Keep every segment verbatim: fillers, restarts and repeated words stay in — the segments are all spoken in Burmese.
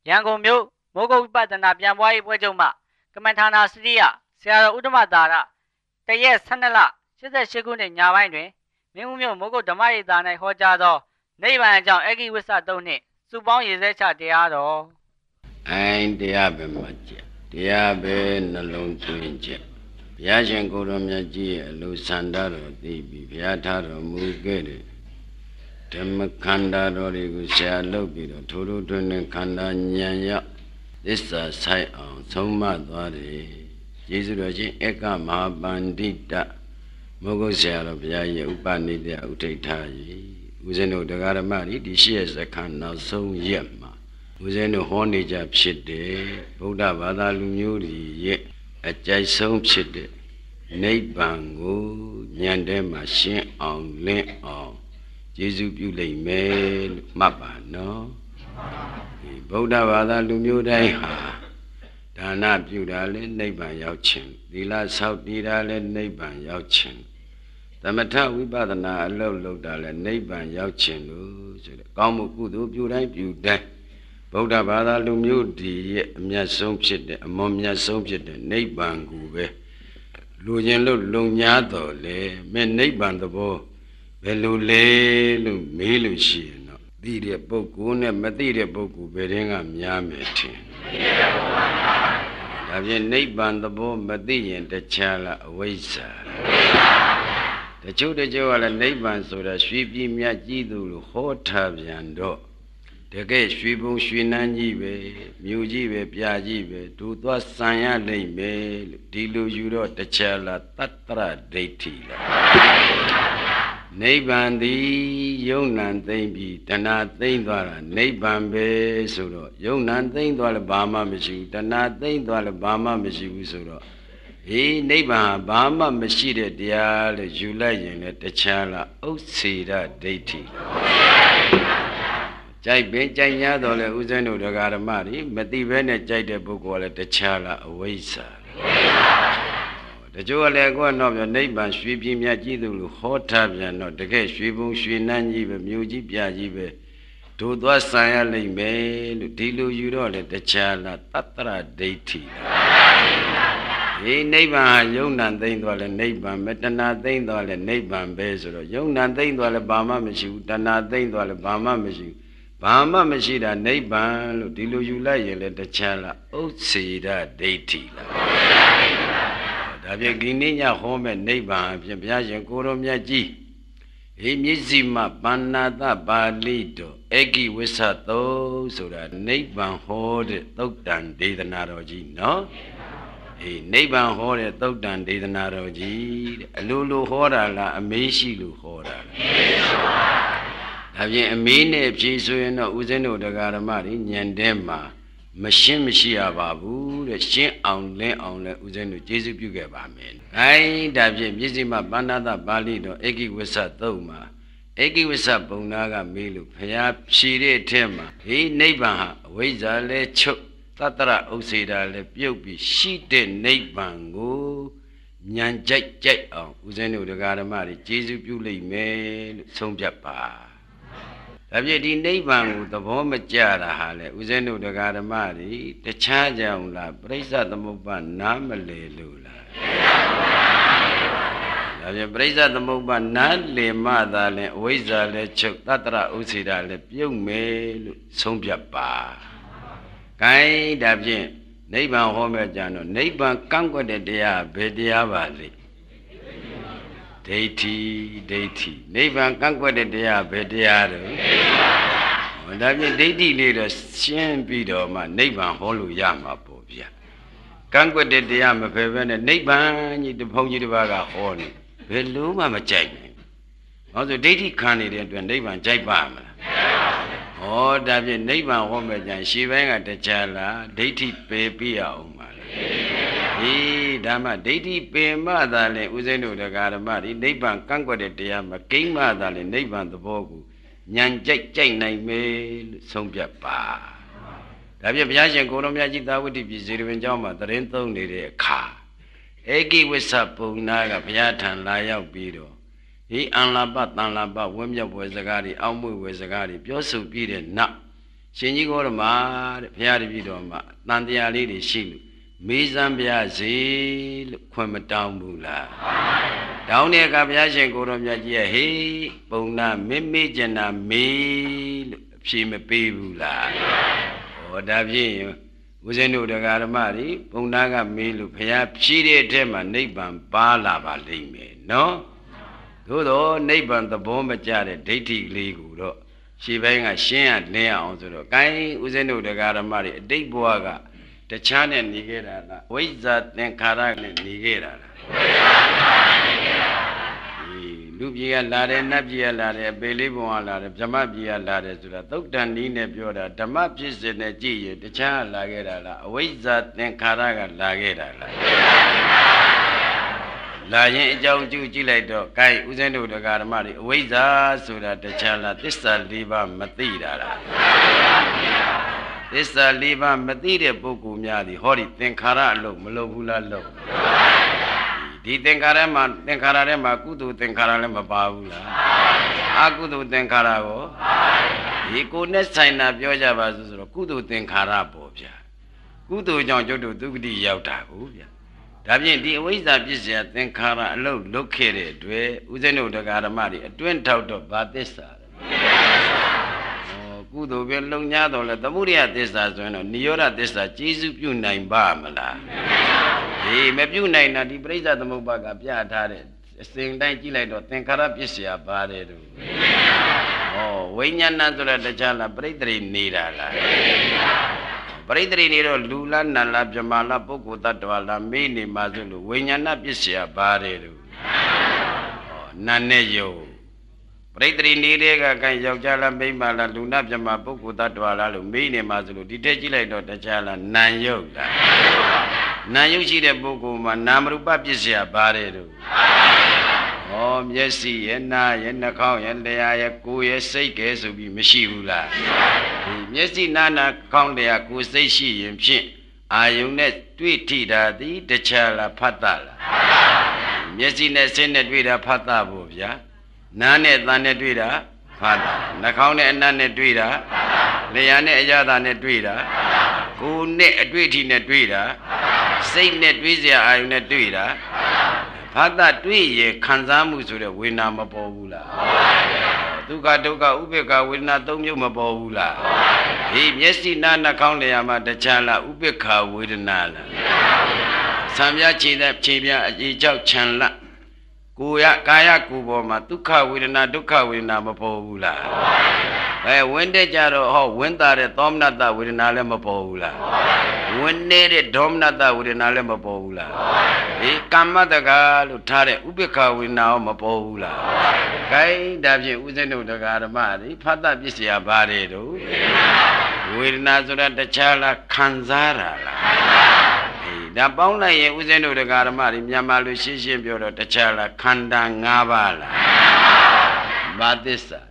ရန်ကုန်မြို့မိုးကုတ်ဝိပဿနာပြန်ပွားရေးပွဲချုပ်မှကမ္မထာနာစရိယဆရာတော်ဥဒ္ဓမသာရတရက်ဆယ်နှစ်လရှစ်ရှစ်ခုနှစ်ညပိုင်းတွင်မင်းဦးမြို့မိုးကုတ်ဓမ္မရိပ်သာ၌ဟောကြားသောနိဗ္ဗာန်အကြောင်းအဂိဝိသသုံးနှင့်စုပေါင်းရည်စဲချတရားတော်အိုင်တရားပဲမှကြည့်တရားပဲနှလုံးသွင်းချက်ဘုရားရှင်ကိုယ်တော်မြတ်ကြီးရဲ့အလိုဆန္ဒတော်သိပြီးဘုရားထားတော်မူခဲ့တဲ့ဓမ္မခန္ဓာတော်တွေကိုဆရာလုပ်ပြီးတော့ထိုလိုတွင်ခန္ဓာဉာဏ်ရောက်သစ္စာဆိုင်အောင်ဆုံးမသွားတယ်ယေရှုတော်ရှင်ဧကမဟာပန္တိတမိုးကုတ်ဆရာတော်ဘုရားရဲ့ဥပနိဒေဥထိဋ္ဌာယဦးဇင်းတို့တရားဓမ္မတွေဒီရှိရစခန်းနောက်ဆုံးရက်မှာဦးဇင်းတို့ဟောနေကြဖြစ်တယ်ဗုဒ္ဓဘာသာလူမျိုးတွေရဲ့အကြိုက်ဆုံးဖြစ်တဲ့နိဗ္ဗာန်ကိုဉာဏ်ထဲမှာရှင်းအောင်လင်းအောင်ယေရှုပြုလိမ့်မယ်လို့မှတ်ပါနော်ဒီဗုဒ္ဓဘာသာလူမျိုးတိုင်းဟာဒါနပြုတာလဲနိဗ္ဗာန်ရောက်ခြင်းသီလဆောက်တည်တာလဲနိဗ္ဗာန်ရောက်ခြင်းသမထဝိပဿနာအလုပ်လုပ်တာလဲနိဗ္ဗာန်ရောက်ခြင်းလို့ဆိုတဲ့ကောင်းမှုကုသိုလ်ပြုတိုင်းပြုတိုင်းဗုဒ္ဓဘာသာလူမျိုးဒီရဲ့အမြတ်ဆုံးဖြစ်တဲ့အမွန်မြတ်ဆုံးဖြစ်တဲ့နိဗ္ဗာန်ကိုပဲလူချင်းလို့လုံညာတော်လေမဲ့နိဗ္ဗာန်သဘောဘယ်လိုလဲလို့မေးလို့ရှိရင်တော့သိတဲ့ပုဂ္ဂိုလ်နဲ့မသိတဲ့ပုဂ္ဂိုလ်ဘယ်တင်းကများမယ်ထင်ဒါဖြင့်နိဗ္ဗာန်သဘောမသိရင်တခြားလားအဝိဇ္ဇာတချို့တချို့ကလည်းနိဗ္ဗာန်ဆိုတာရွှေပြည်မြတ်ကြီးသူလို့ဟောထားပြန်တော့တကယ်ရွှေဘုံရွှေနန်းကြီးပဲမြို့ကြီးပဲပြာကြီးပဲဒူသွားဆံရလိမ့်မယ်လို့ဒီလိုယူတော့တခြားလားတတ္တရဒိဋ္ဌိလားနိဗ္ဗာန်သည်ယုံနံသိမ့်ပြီးတဏှာသိမ့်သွားတာနိဗ္ဗာန်ပဲဆိုတော့ယုံနံသိမ့်သွားလည်းဘာမှမရှိဘူးတဏှာသိမ့်သွားလည်းဘာမှမရှိဘူးဆိုတော့ဟေးနိဗ္ဗာန်ဘာမှမရှိတဲ့တရားလို့ယူလိုက်ရင်လည်းတခြားလားဥစ္စေရဒိဋ္ဌိကြိုက်ပင်ကြိုက်냐တော့လေဥစဉ်တို့တရားဓမ္မတွေမသိဘဲနဲ့ကြိုက်တဲ့ပုဂ္ဂိုလ်ကလည်းတခြားလားအဝိဇ္ဇာတချို့ကလည်းကိုယ်တော့ပြနိဗ္ဗာန်ရွှေပြည်မြတ်ကြီးသူလို့ဟောထားပြန်တော့တကယ်ရွှေဘုံရွှေနန်းကြီးပဲမြို့ကြီးပြကြီးပဲဒို့သွားဆံရလိမ့်မယ်လို့ဒီလိုယူတော့လေတခြားလားတတ္တရဒိဋ္ဌိဒီနိဗ္ဗာန်ဟာယုံနံသိမ့်သွားလဲနိဗ္ဗာန်ပဲတဏှာသိမ့်သွားလဲနိဗ္ဗာန်ပဲဆိုတော့ယုံနံသိမ့်သွားလဲဘာမှမရှိဘူးတဏှာသိမ့်သွားလဲဘာမှမရှိဘူးဘာမှမရှိတာနိဗ္ဗာန်လို့ဒီလိုယူလိုက်ရင်လည်းတခြားလားဥစ္စေရဒိဋ္ဌိလားဒါဖြင့်ဒီနေ့ညဟောမဲ့နိဗ္ဗာန်အဖြစ်ဘုရားရှင်ကိုရောမြတ်ကြီးဟိမြစ်စီမပဏ္ဏတပါဠိတော်အဂိဝိသသုဆိုတာနိဗ္ဗာန်ဟောတဲ့သုတ်တံဒေသနာတော်ကြီးနော်ဟိနိဗ္ဗာန်ဟောတဲ့သုတ်တံဒေသနာတော်ကြီးတဲ့အလိုလိုဟောတာလားအမေးရှိလို့ဟောတာလားဒါဖြင့်အမေးနဲ့ဖြေဆိုရင်တော့ဦးဇင်းတို့တရားဓမ္မတွေဉာဏ်ထဲမှာမရှင်းမရှိရပါဘူးတဲ့ရှင်းအောင်လင်းအောင်လဲဦးဇင်းတို့ကျေးဇူးပြုခဲ့ပါမယ်။အဲဒါဖြင့်မြစ်စီမပဏ္ဏတပါဠိတော်ဧကိဝိသသုံးမှာဧကိဝိသပုံနာကမေးလို့ဘုရားဖြေတဲ့အထက်မှာဟေးနိဗ္ဗာန်ဟာအဝိဇ္ဇာလဲချုပ်တတ္တရဥစ္စေတာလဲပြုတ်ပြီးရှိတဲ့နိဗ္ဗာန်ကိုဉာဏ်ကြိုက်ကြိုက်အောင်ဦးဇင်းတို့တရားဓမ္မတွေကျေးဇူးပြုလိမ့်မယ်လို့ဆုံးဖြတ်ပါဒါဖြင့်ဒီနိဗ္ဗာန်ကိုသဘောမကျတာဟာလေဦးဇင်းတို့တရားဓမ္မတွေတခြားကြောင်လားပရိစ္ဆသမုပ္ပါနားမလဲလို့လားဒါဖြင့်ပရိစ္ဆသမုပ္ပါနားလည်မှသာလဲအဝိဇ္ဇာလဲချုပ်တတ္တရဥစ္စေတာလဲပြုတ်မယ်လို့ဆုံးဖြတ်ပါဂိုင်းဒါဖြင့်နိဗ္ဗာန်ဟောမဲ့ကြတော့နိဗ္ဗာန်ကန့်ကွက်တဲ့တရားဘယ်တရားပါလဲဒိဋ္ဌိဒိဋ္ဌိနိဗ္ဗာန်ကန့်ကွက်တဲ့တရားဘယ်တရားတော့ဟောဒါဖြင့်ဒိဋ္ဌိလေးတော့ရှင်းပြီးတော့မှနိဗ္ဗာန်ဟောလို့ရမှာပေါ့ဗျာကန့်ကွက်တဲ့တရားမဖယ်ဘဲနဲ့နိဗ္ဗာန်ကြီးတဖုံကြီးတစ်ပါးကဟောနေဘယ်လို့မှမကြိုက်နိုင်ဘူးဟောဆိုဒိဋ္ဌိခံနေတဲ့အတွက်နိဗ္ဗာန်ကြိုက်ပါမလားဟောဒါဖြင့်နိဗ္ဗာန်ဟောမဲ့ကြရင်ရှေးပိုင်းကတခြားလားဒိဋ္ဌိပယ်ပြရအောင်ပါလားဟေးဓမ္မဒိဋ္ဌိပင်မှသာလဲဥစဉ်တို့တရားဓမ္မဒီနိဗ္ဗာန်ကန့်ကွက်တဲ့တရားမကိမ့်မှသာလဲနိဗ္ဗာန်သဘောကိုဉာဏ်ကြိုက်ကြိုက်နိုင်မယ်လို့ဆုံးဖြတ်ပါဒါဖြင့်ဘုရားရှင်ကိုရောမြတ်ကြီးသာဝတိပြည်ဇေရဝင်ကျောင်းမှာတရင်သုံးနေတဲ့အခါဧကိဝိသပုံနာကဘုရားထံလာရောက်ပြီးတော့ဒီအံလာပတန်လာပဝင်းမြတ်ဝယ်စကားတွေအောက်မွေဝယ်စကားတွေပြောဆိုပြီးတဲ့နောက်ရှင်ကြီးကိုရမတဲ့ဘုရားတပည့်တော်မှာတန်တရားလေးတွေရှိလို့မေးစမ်းပြစေလို့ခွင့်မတောင်းဘူးလားတောင်းတဲ့အခါဘုရားရှင်ကိုတော်မြတ်ကြီးရဲ့ဟေးပုံနာမင်းမေးကျင်တာမေးလို့အဖြေမပေးဘူးလားဟောဒါဖြင့်ဦးဇင်းတို့တရားဓမ္မတွေပုံနာကမေးလို့ဘုရားဖြေတဲ့အထက်မှာနိဗ္ဗာန်ပါလာပါလိမ့်မယ်နော်သို့တော့နိဗ္ဗာန်သဘောမကျတဲ့ဒိဋ္ဌိလေးကိုတော့ရှေ့ပိုင်းကရှင်းရလင်းအောင်ဆိုတော့ gain ဦးဇင်းတို့တရားဓမ္မတွေအတိတ်ဘဝကတခြားနဲ့နေခဲ့တာလားဝိဇ္ဇာသင်္ခါရနဲ့နေခဲ့တာလားဝိဇ္ဇာသင်္ခါရနေခဲ့တာလူပြည်ကလာတယ်နတ်ပြည်ကလာတယ်ပေလေးဘုံကလာတယ်ဗြဟ္မပြည်ကလာတယ်ဆိုတာသုတ်တန်နည်းနဲ့ပြောတာဓမ္မဖြစ်စဉ်နဲ့ကြည့်ရင်တခြားလာခဲ့တာလားအဝိဇ္ဇာသင်္ခါရကလာခဲ့တာလားလာရင်အကြောင်းကျူးကြည့်လိုက်တော့ gain ဦးဇင်းတို့တရားဓမ္မတွေအဝိဇ္ဇာဆိုတာတခြားလားသစ္စာလေးပါးမသိတာလားသစ္စာလေးပါးမသိတဲ့ပုဂ္ဂိုလ်များသည်ဟောဒီသင်္ခါရအလုပ်မလုပ်ဘူးလားလုပ်ဒီသင်္ခါရမှာသင်္ခါရထဲမှာကုသိုလ်သင်္ခါရလည်းမပါဘူးလားအကုသိုလ်သင်္ခါရကိုဒီကိုနဲ့ဆိုင်တာပြောကြပါစို့ဆိုတော့ကုသိုလ်သင်္ခါရပေါ့ဗျာကုသိုလ်ကြောင့်ကျုပ်တို့ဒုက္ခတိရောက်တာကိုဗျာဒါဖြင့်ဒီအဝိဇ္ဇာပြစ္ဆရာသင်္ခါရအလုပ်လုပ်ခဲ့တဲ့အတွက်ဦးဇင်းတို့တရားဓမ္မတွေအတွင်းထောက်တော့ဗာသစ္စာကုသိုလ်ပဲလုံညာတော့လဲသမုဒိယသစ္စာဆိုရင်တော့နိရောဓသစ္စာကျေစုပြုနိုင်ပါမလားဒီမပြုနိုင်တာဒီပရိစ္ဆသမုပ္ပါကပြထားတဲ့အစဉ်တိုင်းကြည့်လိုက်တော့သင်္ခါရပစ္စယပါတယ်တို့ဟောဝိညာဏဆိုတဲ့တခြားလားပရိစ္သေနေတာလားပရိစ္သေနေတော့လူလားနတ်လားမြမလားပုဂ္ဂိုလ်တ attva လားမေးနေမှဆိုလို့ဝိညာဏပစ္စယပါတယ်တို့ဟောနာနဲ့ယုံပရိသေနေတဲ့ကကံယောက်ျားလားမိန်းမလားလူနာမြမပုဂ္ဂိုလ်တ attva လားလို့မေးနေမှဆိုလို့ဒီထက်ကြည့်လိုက်တော့တခြားလားနာယုတ်လားနာယုတ်ရှိတဲ့ပုဂ္ဂိုလ်မှာနာမရူပပစ္စယပါတယ်တို့ဟောမျက်စိရဲ့နားရဲ့နှာခေါင်းရဲ့လျှာရဲ့ကိုယ်ရဲ့စိတ်ကဲဆိုပြီးမရှိဘူးလားဒီမျက်စိနားနှာခေါင်းလျှာကိုယ်စိတ်ရှိရင်ဖြင့်အာယုန်နဲ့တွေ့ထိတာသည်တခြားလားဖတ်တာလားမျက်စိနဲ့ဆင်းနဲ့တွေ့တာဖတ်တာပေါ့ဗျာနားနဲ့သံနဲ့တွေ့တာဖတ်တာနှာခေါင်းနဲ့အနံ့နဲ့တွေ့တာလျှာနဲ့အရသာနဲ့တွေ့တာကိုယ်နဲ့အတွေ့အထိနဲ့တွေ့တာစိတ်နဲ့တွေးစရာအာယုန်နဲ့တွေ့တာဖတ်တာတွေ့ရခံစားမှုဆိုတဲ့ဝေဒနာမပေါ်ဘူးလားဒုက္ခဒုက္ခဥပေက္ခဝေဒနာသုံးမျိုးမပေါ်ဘူးလားဒီမျက်စိနားနှာခေါင်းလျှာမှာတခြားလားဥပေက္ခဝေဒနာလားဆံပြခြေတဲ့ခြေပြအကြီးကြောက်ခြံလကိုယ်ရကာယကိုယ်ပေါ်မှာဒုက္ခဝေဒနာဒုက္ခဝေဒနာမပေါ်ဘူးလားအဲဝင်းတဲ့ကြတော့ဟောဝင်းတာတဲ့သောမနတဝေဒနာလည်းမပေါ်ဘူးလားဝင်းနေတဲ့ဒေါမနတဝေဒနာလည်းမပေါ်ဘူးလားဒီကမ္မတကလို့ထားတဲ့ဥပိ္ပခဝေဒနာရောမပေါ်ဘူးလားဂိုင်းဒါဖြင့်ဥစဉ်တို့တရားဓမ္မတွေဖတ်တပစ္စယပါတယ်တို့ဝေဒနာဆိုတာတခြားလားခံစားတာလားဒါပေါင်းလိုက်ရင်ဥစဉ်တို့တရားဓမ္မတွေမြန်မာလူရှင်းရှင်းပြောတော့တခြားလားခန္ဓာ၅ပါးလားဘာသစ္စာ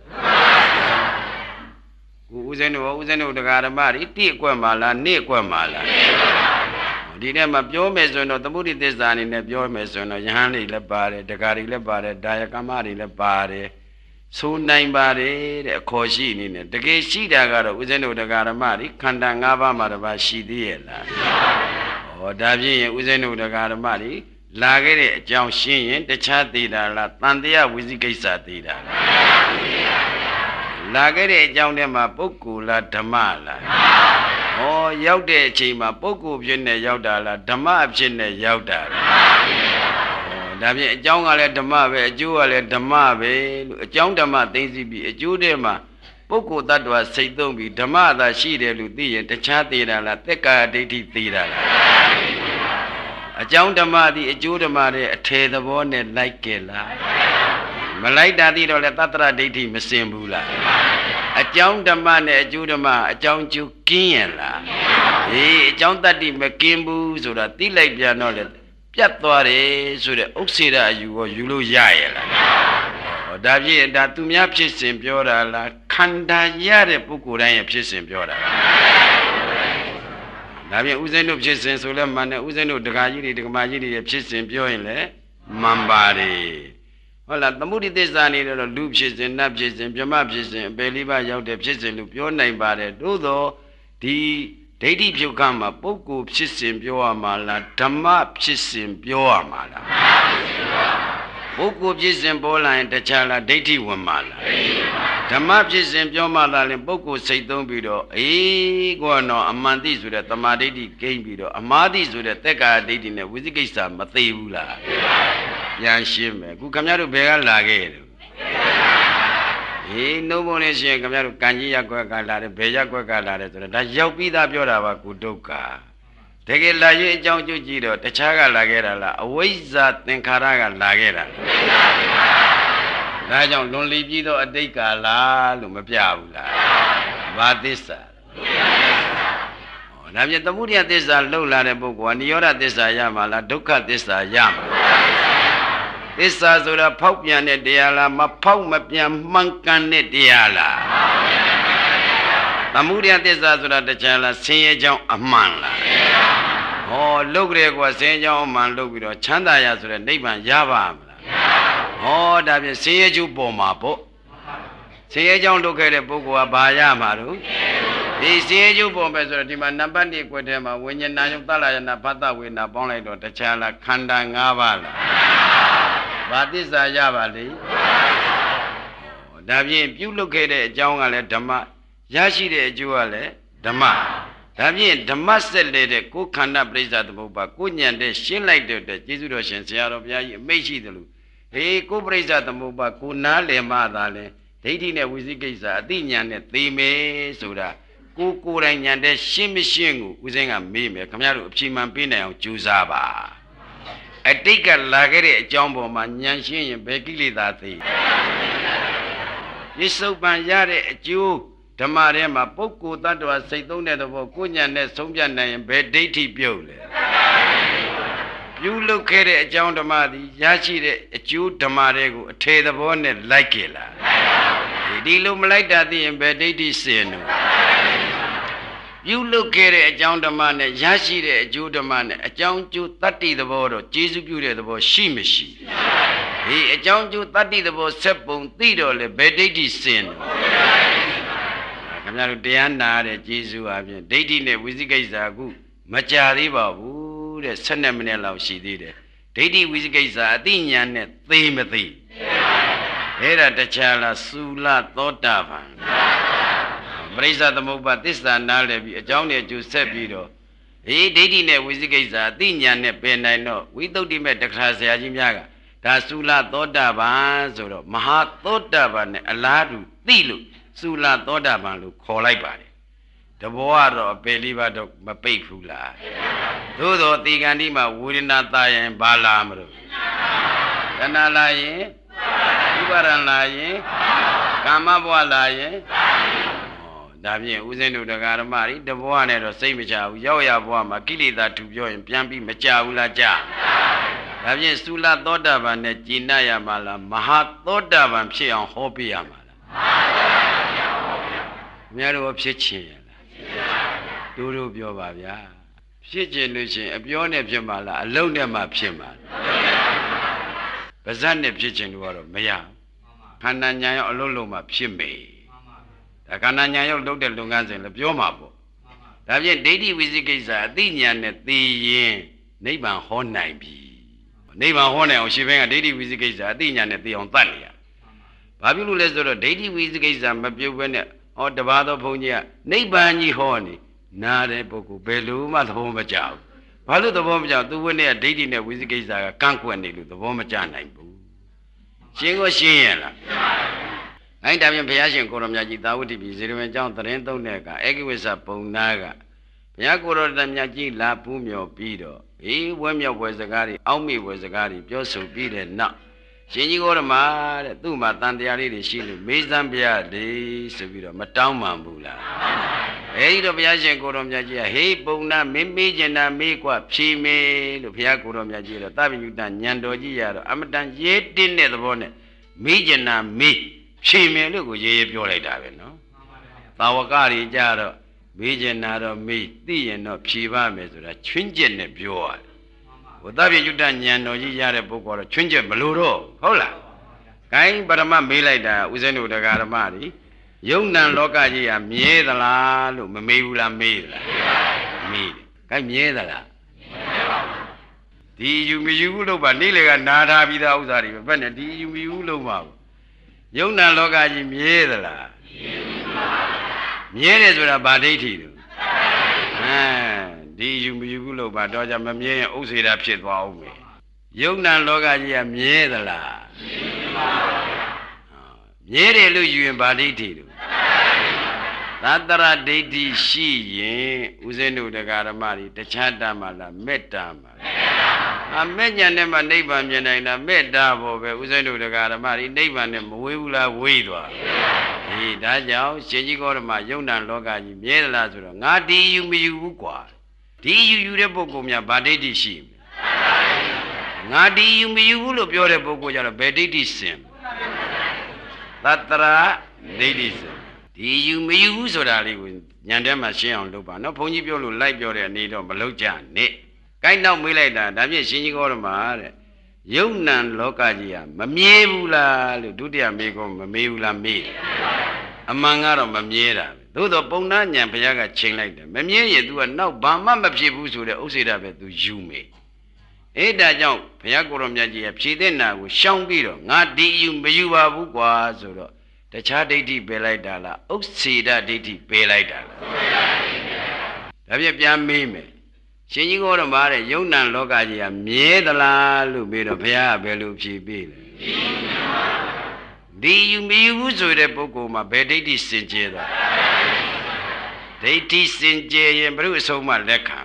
ဦးဇင်းတို့ဦးဇင်းတို့တရားဓမ္မတွေတိအကွက်မှာလားနေအကွက်မှာလားဒီထဲမှာပြောမယ်ဆိုရင်တော့သမုဒိသစ္စာအနေနဲ့ပြောမယ်ဆိုရင်တော့ယဟန်တွေလည်းပါတယ်ဒကာတွေလည်းပါတယ်ဒါယကမ္မတွေလည်းပါတယ်ဆိုနိုင်ပါတယ်တဲ့အခေါ်ရှိအနေနဲ့တကယ်ရှိတာကတော့ဦးဇင်းတို့တရားဓမ္မတွေခန္ဓာ၅ပါးမှာတစ်ပါးရှိသေးရဲ့လားဟောဒါဖြင့်ဦးဇင်းတို့တရားဓမ္မတွေလာခဲ့တဲ့အကြောင်းရှင်းရင်တခြားသေးတာလားတန်တရားဝိသိကိစ္စသေးတာလားလာခဲ့တဲ့အကြောင်းထဲမှာပုဂ္ဂိုလ်လားဓမ္မလားဟောရောက်တဲ့အချိန်မှာပုဂ္ဂိုလ်ဖြစ်နေရောက်တာလားဓမ္မဖြစ်နေရောက်တာလားဟောဒါဖြင့်အကြောင်းကလည်းဓမ္မပဲအကျိုးကလည်းဓမ္မပဲလို့အကြောင်းဓမ္မသိသိပြီးအကျိုးထဲမှာပုဂ္ဂိုလ်တ attva စိတ်သုံးပြီးဓမ္မသာရှိတယ်လို့သိရင်တခြားသေးတာလားသက်္ကာဒိဋ္ဌိသေးတာလားအကြောင်းဓမ္မသည်အကျိုးဓမ္မရဲ့အထေသဘောနဲ့လိုက်ကြလားမလိုက်တာသိတော့လေသတ္တရဒိဋ္ဌိမစင်ဘူးလားအကြောင်းဓမ္မနဲ့အကျိုးဓမ္မအကြောင်းကျိုးကင်းရဲ့လားဟေးအကြောင်းတတ္တိမကင်းဘူးဆိုတာသိလိုက်ပြန်တော့လေပြတ်သွားတယ်ဆိုတဲ့ဥစ္စေရအယူကိုယူလို့ရရဲ့လားဟောဒါဖြင့်ဒါသူများဖြစ်စဉ်ပြောတာလားခန္ဓာရတဲ့ပုဂ္ဂိုလ်တိုင်းရဲ့ဖြစ်စဉ်ပြောတာဒါဖြင့်ဥစဉ်တို့ဖြစ်စဉ်ဆိုလဲမှန်တယ်ဥစဉ်တို့ဒကာကြီးတွေဒကမာကြီးတွေရဲ့ဖြစ်စဉ်ပြောရင်လေမှန်ပါတယ်ဟုတ်လားသမုဒိသစ္စာနေတော့လူဖြစ်စဉ်နတ်ဖြစ်စဉ်မြမဖြစ်စဉ်အပယ်လေးပါးရောက်တဲ့ဖြစ်စဉ်လို့ပြောနိုင်ပါတယ်သို့သောဒီဒိဋ္ဌိဖြုတ်ခမှာပုဂ္ဂိုလ်ဖြစ်စဉ်ပြောရမှာလားဓမ္မဖြစ်စဉ်ပြောရမှာလားပုဂ္ဂိုလ်ဖြစ်စဉ်ပေါ်လာရင်တခြားလားဒိဋ္ဌိဝင်မှာလားဓမ္မဖြစ်စဉ်ပြောမှသာရင်ပုဂ္ဂိုလ်စိတ်သုံးပြီးတော့အေးကောတော့အမှန်တိဆိုတဲ့တမာဒိဋ္ဌိကိမ့်ပြီးတော့အမှားတိဆိုတဲ့သက်္ကာဒိဋ္ဌိနဲ့ဝိသိကိစ္စမသိဘူးလားပြန်ရှင်းမယ်ခုခင်ဗျားတို့ဘယ်ကလာခဲ့တယ်အေးနှုတ်ပုံနဲ့ရှင်ခင်ဗျားတို့ကံကြီးရက်ွက်ကလာတယ်ဘယ်ရက်ွက်ကလာတယ်ဆိုတော့ဒါရောက်ပြီးသားပြောတာပါကုဒုက္ခတကယ်လာရေးအကြောင်းကျကြည့်တော့တခြားကလာခဲ့တာလားအဝိဇ္ဇာသင်္ခါရကလာခဲ့တာဒါကြောင့်လွန်လီပြီးတော့အတိတ်ကာလားလို့မပြဘူးလားဘာသစ္စာဟောဒါပြန်သမုဒယသစ္စာလှုပ်လာတဲ့ပုဂ္ဂိုလ်ကနိရောဓသစ္စာရမှာလားဒုက္ခသစ္စာရမှာသစ္စာဆိုတာဖောက်ပြန်တဲ့တရားလားမဖောက်မပြန်မှန်ကန်တဲ့တရားလားသမုဒယသစ္စာဆိုတာတခြားလားဆင်းရဲကြောင်းအမှန်လားဟောလုတ်ကြဲကွာဆင်းရဲကြောင်းအမှန်လုတ်ပြီးတော့ချမ်းသာရဆိုတဲ့နိဗ္ဗာန်ရပါမလားဟောဒါဖြင့်ဆင်းရဲကျိုးပေါ်မှာပေါ့ဆင်းရဲကြောင်းလုတ်ခဲ့တဲ့ပုဂ္ဂိုလ်ကဘာရမှာတော့ဒီဆင်းရဲကျိုးပေါ်ပဲဆိုတော့ဒီမှာနံပါတ်တစ်ကွက်ထဲမှာဝိညာဏယုတ်သလယနာဖတ်တဝေနာပေါင်းလိုက်တော့တခြားလားခန္ဓာ၅ပါးလားဘာသစ္စာရပါလိမ့်ဒါဖြင့်ပြုလုပ်ခဲ့တဲ့အကြောင်းကလည်းဓမ္မရရှိတဲ့အကျိုးကလည်းဓမ္မဒါဖြင့်ဓမ္မဆက်လေတဲ့ကိုယ်ခန္ဓာပရိစ္ဆာသမုပ္ပါကိုဉဏ်တဲ့ရှင်းလိုက်တဲ့ကျေးဇူးတော်ရှင်ဆရာတော်ဘုရားကြီးအမိန့်ရှိတယ်လို့ဟေးကိုယ်ပရိစ္ဆာသမုပ္ပါကိုနားလည်မှသာလဲဒိဋ္ဌိနဲ့ဝိသိကိစ္စအတိညာနဲ့သိမယ်ဆိုတာကိုကိုယ်တိုင်ဉာဏ်တဲ့ရှင်းမရှင်းကိုဦးစင်းကမေးမယ်ခင်ဗျားတို့အဖြေမှန်ပေးနိုင်အောင်ကြိုးစားပါအတိတ်ကလာခဲ့တဲ့အကြောင်းပေါ်မှာဉာဏ်ရှင်းရင်ဘယ်ကိလေသာသိပစ္စုပန်ရတဲ့အကျိုးဓမ္မထဲမှာပုဂ္ဂိုလ်တ attva စိတ်သုံးတဲ့သဘောကိုဉာဏ်နဲ့ဆုံးဖြတ်နိုင်ရင်ဘယ်ဒိဋ္ဌိပြုတ်လဲပြုလုပ်ခဲ့တဲ့အကြောင်းဓမ္မသည်ရရှိတဲ့အကျိုးဓမ္မတွေကိုအထေသဘောနဲ့လိုက်ကြလားဒီလိုမလိုက်တာသိရင်ဘယ်ဒိဋ္ဌိစင်လို့ပြုလုပ်ခဲ့တဲ့အကြောင်းဓမ္မနဲ့ရရှိတဲ့အကျိုးဓမ္မနဲ့အကြောင်းကျိုးတတ္တိသဘောတော့ကျေစုပြုတဲ့သဘောရှိမရှိဒီအကြောင်းကျိုးတတ္တိသဘောဆက်ပုံသိတော့လေဘယ်ဒိဋ္ဌိစင်လို့ခင်ဗျားတို့တရားနာတဲ့ကျေစုအပြင်ဒိဋ္ဌိနဲ့ဝိသိကိစ္စအခုမကြသေးပါဘူးတဲ့ဆယ်နှစ်မိနစ်လောက်ရှိသေးတယ်ဒိဋ္ဌိဝိသိကိစ္စအတိညာနဲ့သိမသိအဲ့ဒါတခြားလားသုလသောတာပန်ပရိစ္ဆာသမုပ္ပါသစ္စာနားလည်ပြီးအကြောင်းနဲ့ကျူဆက်ပြီးတော့ဟေးဒိဋ္ဌိနဲ့ဝိသိကိစ္စအတိညာနဲ့ပင်နိုင်တော့ဝိသုဒ္ဓိမဲ့တခါဆရာကြီးများကဒါသုလသောတာပန်ဆိုတော့မဟာသောတာပန်နဲ့အလားတူသိလို့သုလသောတာပန်လို့ခေါ်လိုက်ပါတယ်တဘောကတော့အပေလေးပါတော့မပိတ်ဘူးလားသို့တော်ဒီကံဒီမှာဝေဒနာသာရင်ဘာလာမလို့တဏှာလာရင်ဥပါဒံလာရင်ကာမဘဝလာရင်ဒါဖြင့်ဦးဇင်းတို့တရားဓမ္မတွေတဘောနဲ့တော့စိတ်မချဘူးရောက်ရဘဝမှာကိလေသာထူပြောရင်ပြန်ပြီးမကြဘူးလားကြဒါဖြင့်သုလသောတာပန်နဲ့ကျင့်ရရမှာလားမဟာသောတာပန်ဖြစ်အောင်ဟောပြရမှာလားမင်းတို့ဖြစ်ချင်ရလားတို့တို့ပြောပါဗျာဖြစ်ချင်လို့ရှိရင်အပြောနဲ့ဖြစ်မှာလားအလုံးနဲ့မှဖြစ်မှာလားပါဇက်နဲ့ဖြစ်ချင်လို့ကတော့မရခန္ဓာညာရောက်အလုံးလုံးမှဖြစ်မေဒါခန္ဓာညာရောက်လုပ်တဲ့လုပ်ငန်းစဉ်လည်းပြောမှာပေါ့ဒါဖြင့်ဒိဋ္ဌိဝိသိကိစ္စအသိဉာဏ်နဲ့သိရင်နိဗ္ဗာန်ဟောနိုင်ပြီနိဗ္ဗာန်ဟောနိုင်အောင်ရှင်ဘင်းကဒိဋ္ဌိဝိသိကိစ္စအသိဉာဏ်နဲ့သိအောင်တတ်နေရဘာဖြစ်လို့လဲဆိုတော့ဒိဋ္ဌိဝိသိကိစ္စမပြုတ်ဘဲနဲ့ဟောတပါးသောဘုန်းကြီးကနိဗ္ဗာန်ကြီးဟောနေနားတဲ့ပုဂ္ဂိုလ်ဘယ်လိုမှသဘောမကျဘူးဘာလို့သဘောမကျသူဝိနည်းဒိဋ္ဌိနဲ့ဝိသိကိစ္စကကန့်ကွက်နေလို့သဘောမကျနိုင်ဘူးရှင်းကိုရှင်းရလားအဲ့ဒါပြန်ဘုရားရှင်ကိုရောမြတ်ကြီးသာဝတိပြည်ဇေရဝင်ကျောင်းသတင်းသုံးတဲ့အခါအေကိဝိသပုံနာကဘုရားကိုရောမြတ်ကြီးလာပူးမြော်ပြီးတော့အေးဝဲမြောက်ဝဲစကားတွေအောက်မေ့ဝဲစကားတွေပြောဆိုပြီးတဲ့နောက်ရှင်ကြီးကိုရမတဲ့သူ့မှာတန်တရားလေးတွေရှိလို့မေးစမ်းပြလေဆိုပြီးတော့မတောင်းပန်ဘူးလားအဲဒီတော့ဘုရားရှင်ကိုရောမြတ်ကြီးကဟေးပုံနာမင်းမေးကျင်တာမေးกว่าဖြေမေးလို့ဘုရားကိုရောမြတ်ကြီးတော့သဗ္ဗညုတဉာဏ်တော်ကြီးရတော့အမတန်ရေးတင်းတဲ့သဘောနဲ့မေးကျင်တာမေးဖြေမယ်လို့ကိုရေးရေးပြောလိုက်တာပဲနော်သာဝကတွေကြတော့မေးကျင်တာတော့မေးသိရင်တော့ဖြေပါမယ်ဆိုတာချွင်းကျက်နဲ့ပြောရတယ်ဟိုသဗ္ဗညုတဉာဏ်တော်ကြီးရတဲ့ပုဂ္ဂိုလ်တော့ချွင်းကျက်မလို့တော့ဟုတ်လားကိုင်းပရမမေးလိုက်တာဦးဇင်းတို့တရားဓမ္မတွေယုံနံလောကကြီးကမြဲသလားလို့မမေးဘူးလားမေးလားမေးတယ်ကိုင်းမြဲသလားဒီယူမယူဘူးလို့ပါနေ့လေကနာထားပြီးသားဥစ္စာတွေပဲဘယ်နဲ့ဒီယူမယူဘူးလို့မဟုတ်ယုံနံလောကကြီးမြဲသလားမြဲတယ်ဆိုတာဗာဒိဋ္ဌိတို့အဲဒီယူမယူဘူးလို့ပါတော့ကြမမြဲရင်ဥစ္စေတာဖြစ်သွားအောင်မယ်ယုံနံလောကကြီးကမြဲသလားမြဲတယ်လို့ယူရင်ဗာဒိဋ္ဌိတို့သတ္တရဒိဋ္ဌိရှိရင်ဦးဇင်းတို့တရားဓမ္မတွေတခြားတမ်းမှလားမေတ္တာမှလားအမေညာနဲ့မှနိဗ္ဗာန်မြင်နိုင်တာမေတ္တာဘောပဲဦးဇင်းတို့တရားဓမ္မတွေနိဗ္ဗာန်နဲ့မဝေးဘူးလားဝေးသွားပြီဒါကြောင့်ရှင်ကြီးကောဓမယုံနံလောကကြီးမြဲသလားဆိုတော့ငါဒီယူမယူဘူးကွာဒီယူယူတဲ့ပုဂ္ဂိုလ်များဗာဒိဋ္ဌိရှိငါဒီယူမယူဘူးလို့ပြောတဲ့ပုဂ္ဂိုလ်ကြတော့ဘယ်ဒိဋ္ဌိစင်သတ္တရာဒိဋ္ဌိစင်ဒီယူမယူဘူးဆိုတာလေးကိုညံထဲမှာရှင်းအောင်လုပ်ပါနော်ဘုန်းကြီးပြောလို့လိုက်ပြောတဲ့အနေတော့မလုပ်ကြနဲ့ကိုင်းနောက်မေးလိုက်တာဒါဖြင့်ရှင်ကြီးကောဓမတဲ့ယုံနံလောကကြီးကမမြဲဘူးလားလို့ဒုတိယမေးခွန်းမမေးဘူးလားမေးအမှန်ကတော့မမြဲတာပဲသို့တော့ပုံနာညံဘုရားကချိန်လိုက်တယ်မမြဲရင် तू ကနောက်ဘာမှမဖြစ်ဘူးဆိုတဲ့ဥစ္စေတာပဲ तू ယူမေအဲ့ဒါကြောင့်ဘုရားကိုရောမြတ်ကြီးကဖြေတဲ့နာကိုရှောင်ပြီးတော့ငါဒီယူမယူပါဘူးကွာဆိုတော့တခြားဒိဋ္ဌိပယ်လိုက်တာလားဥစ္စေတဒိဋ္ဌိပယ်လိုက်တာလားဒါပြပြန်မေးမယ်ရှင်ကြီးကောဓမတဲ့ယုံနံလောကကြီးကမြဲသလားလို့ပြီးတော့ဘုရားကဘယ်လိုဖြေပေးလဲဒီယူမယူဘူးဆိုတဲ့ပုဂ္ဂိုလ်မှာဘယ်ဒိဋ္ဌိစင်ကြယ်သွားဒိဋ္ဌိစင်ကြယ်ရင်ဘုရုအဆုံးမလက်ခံ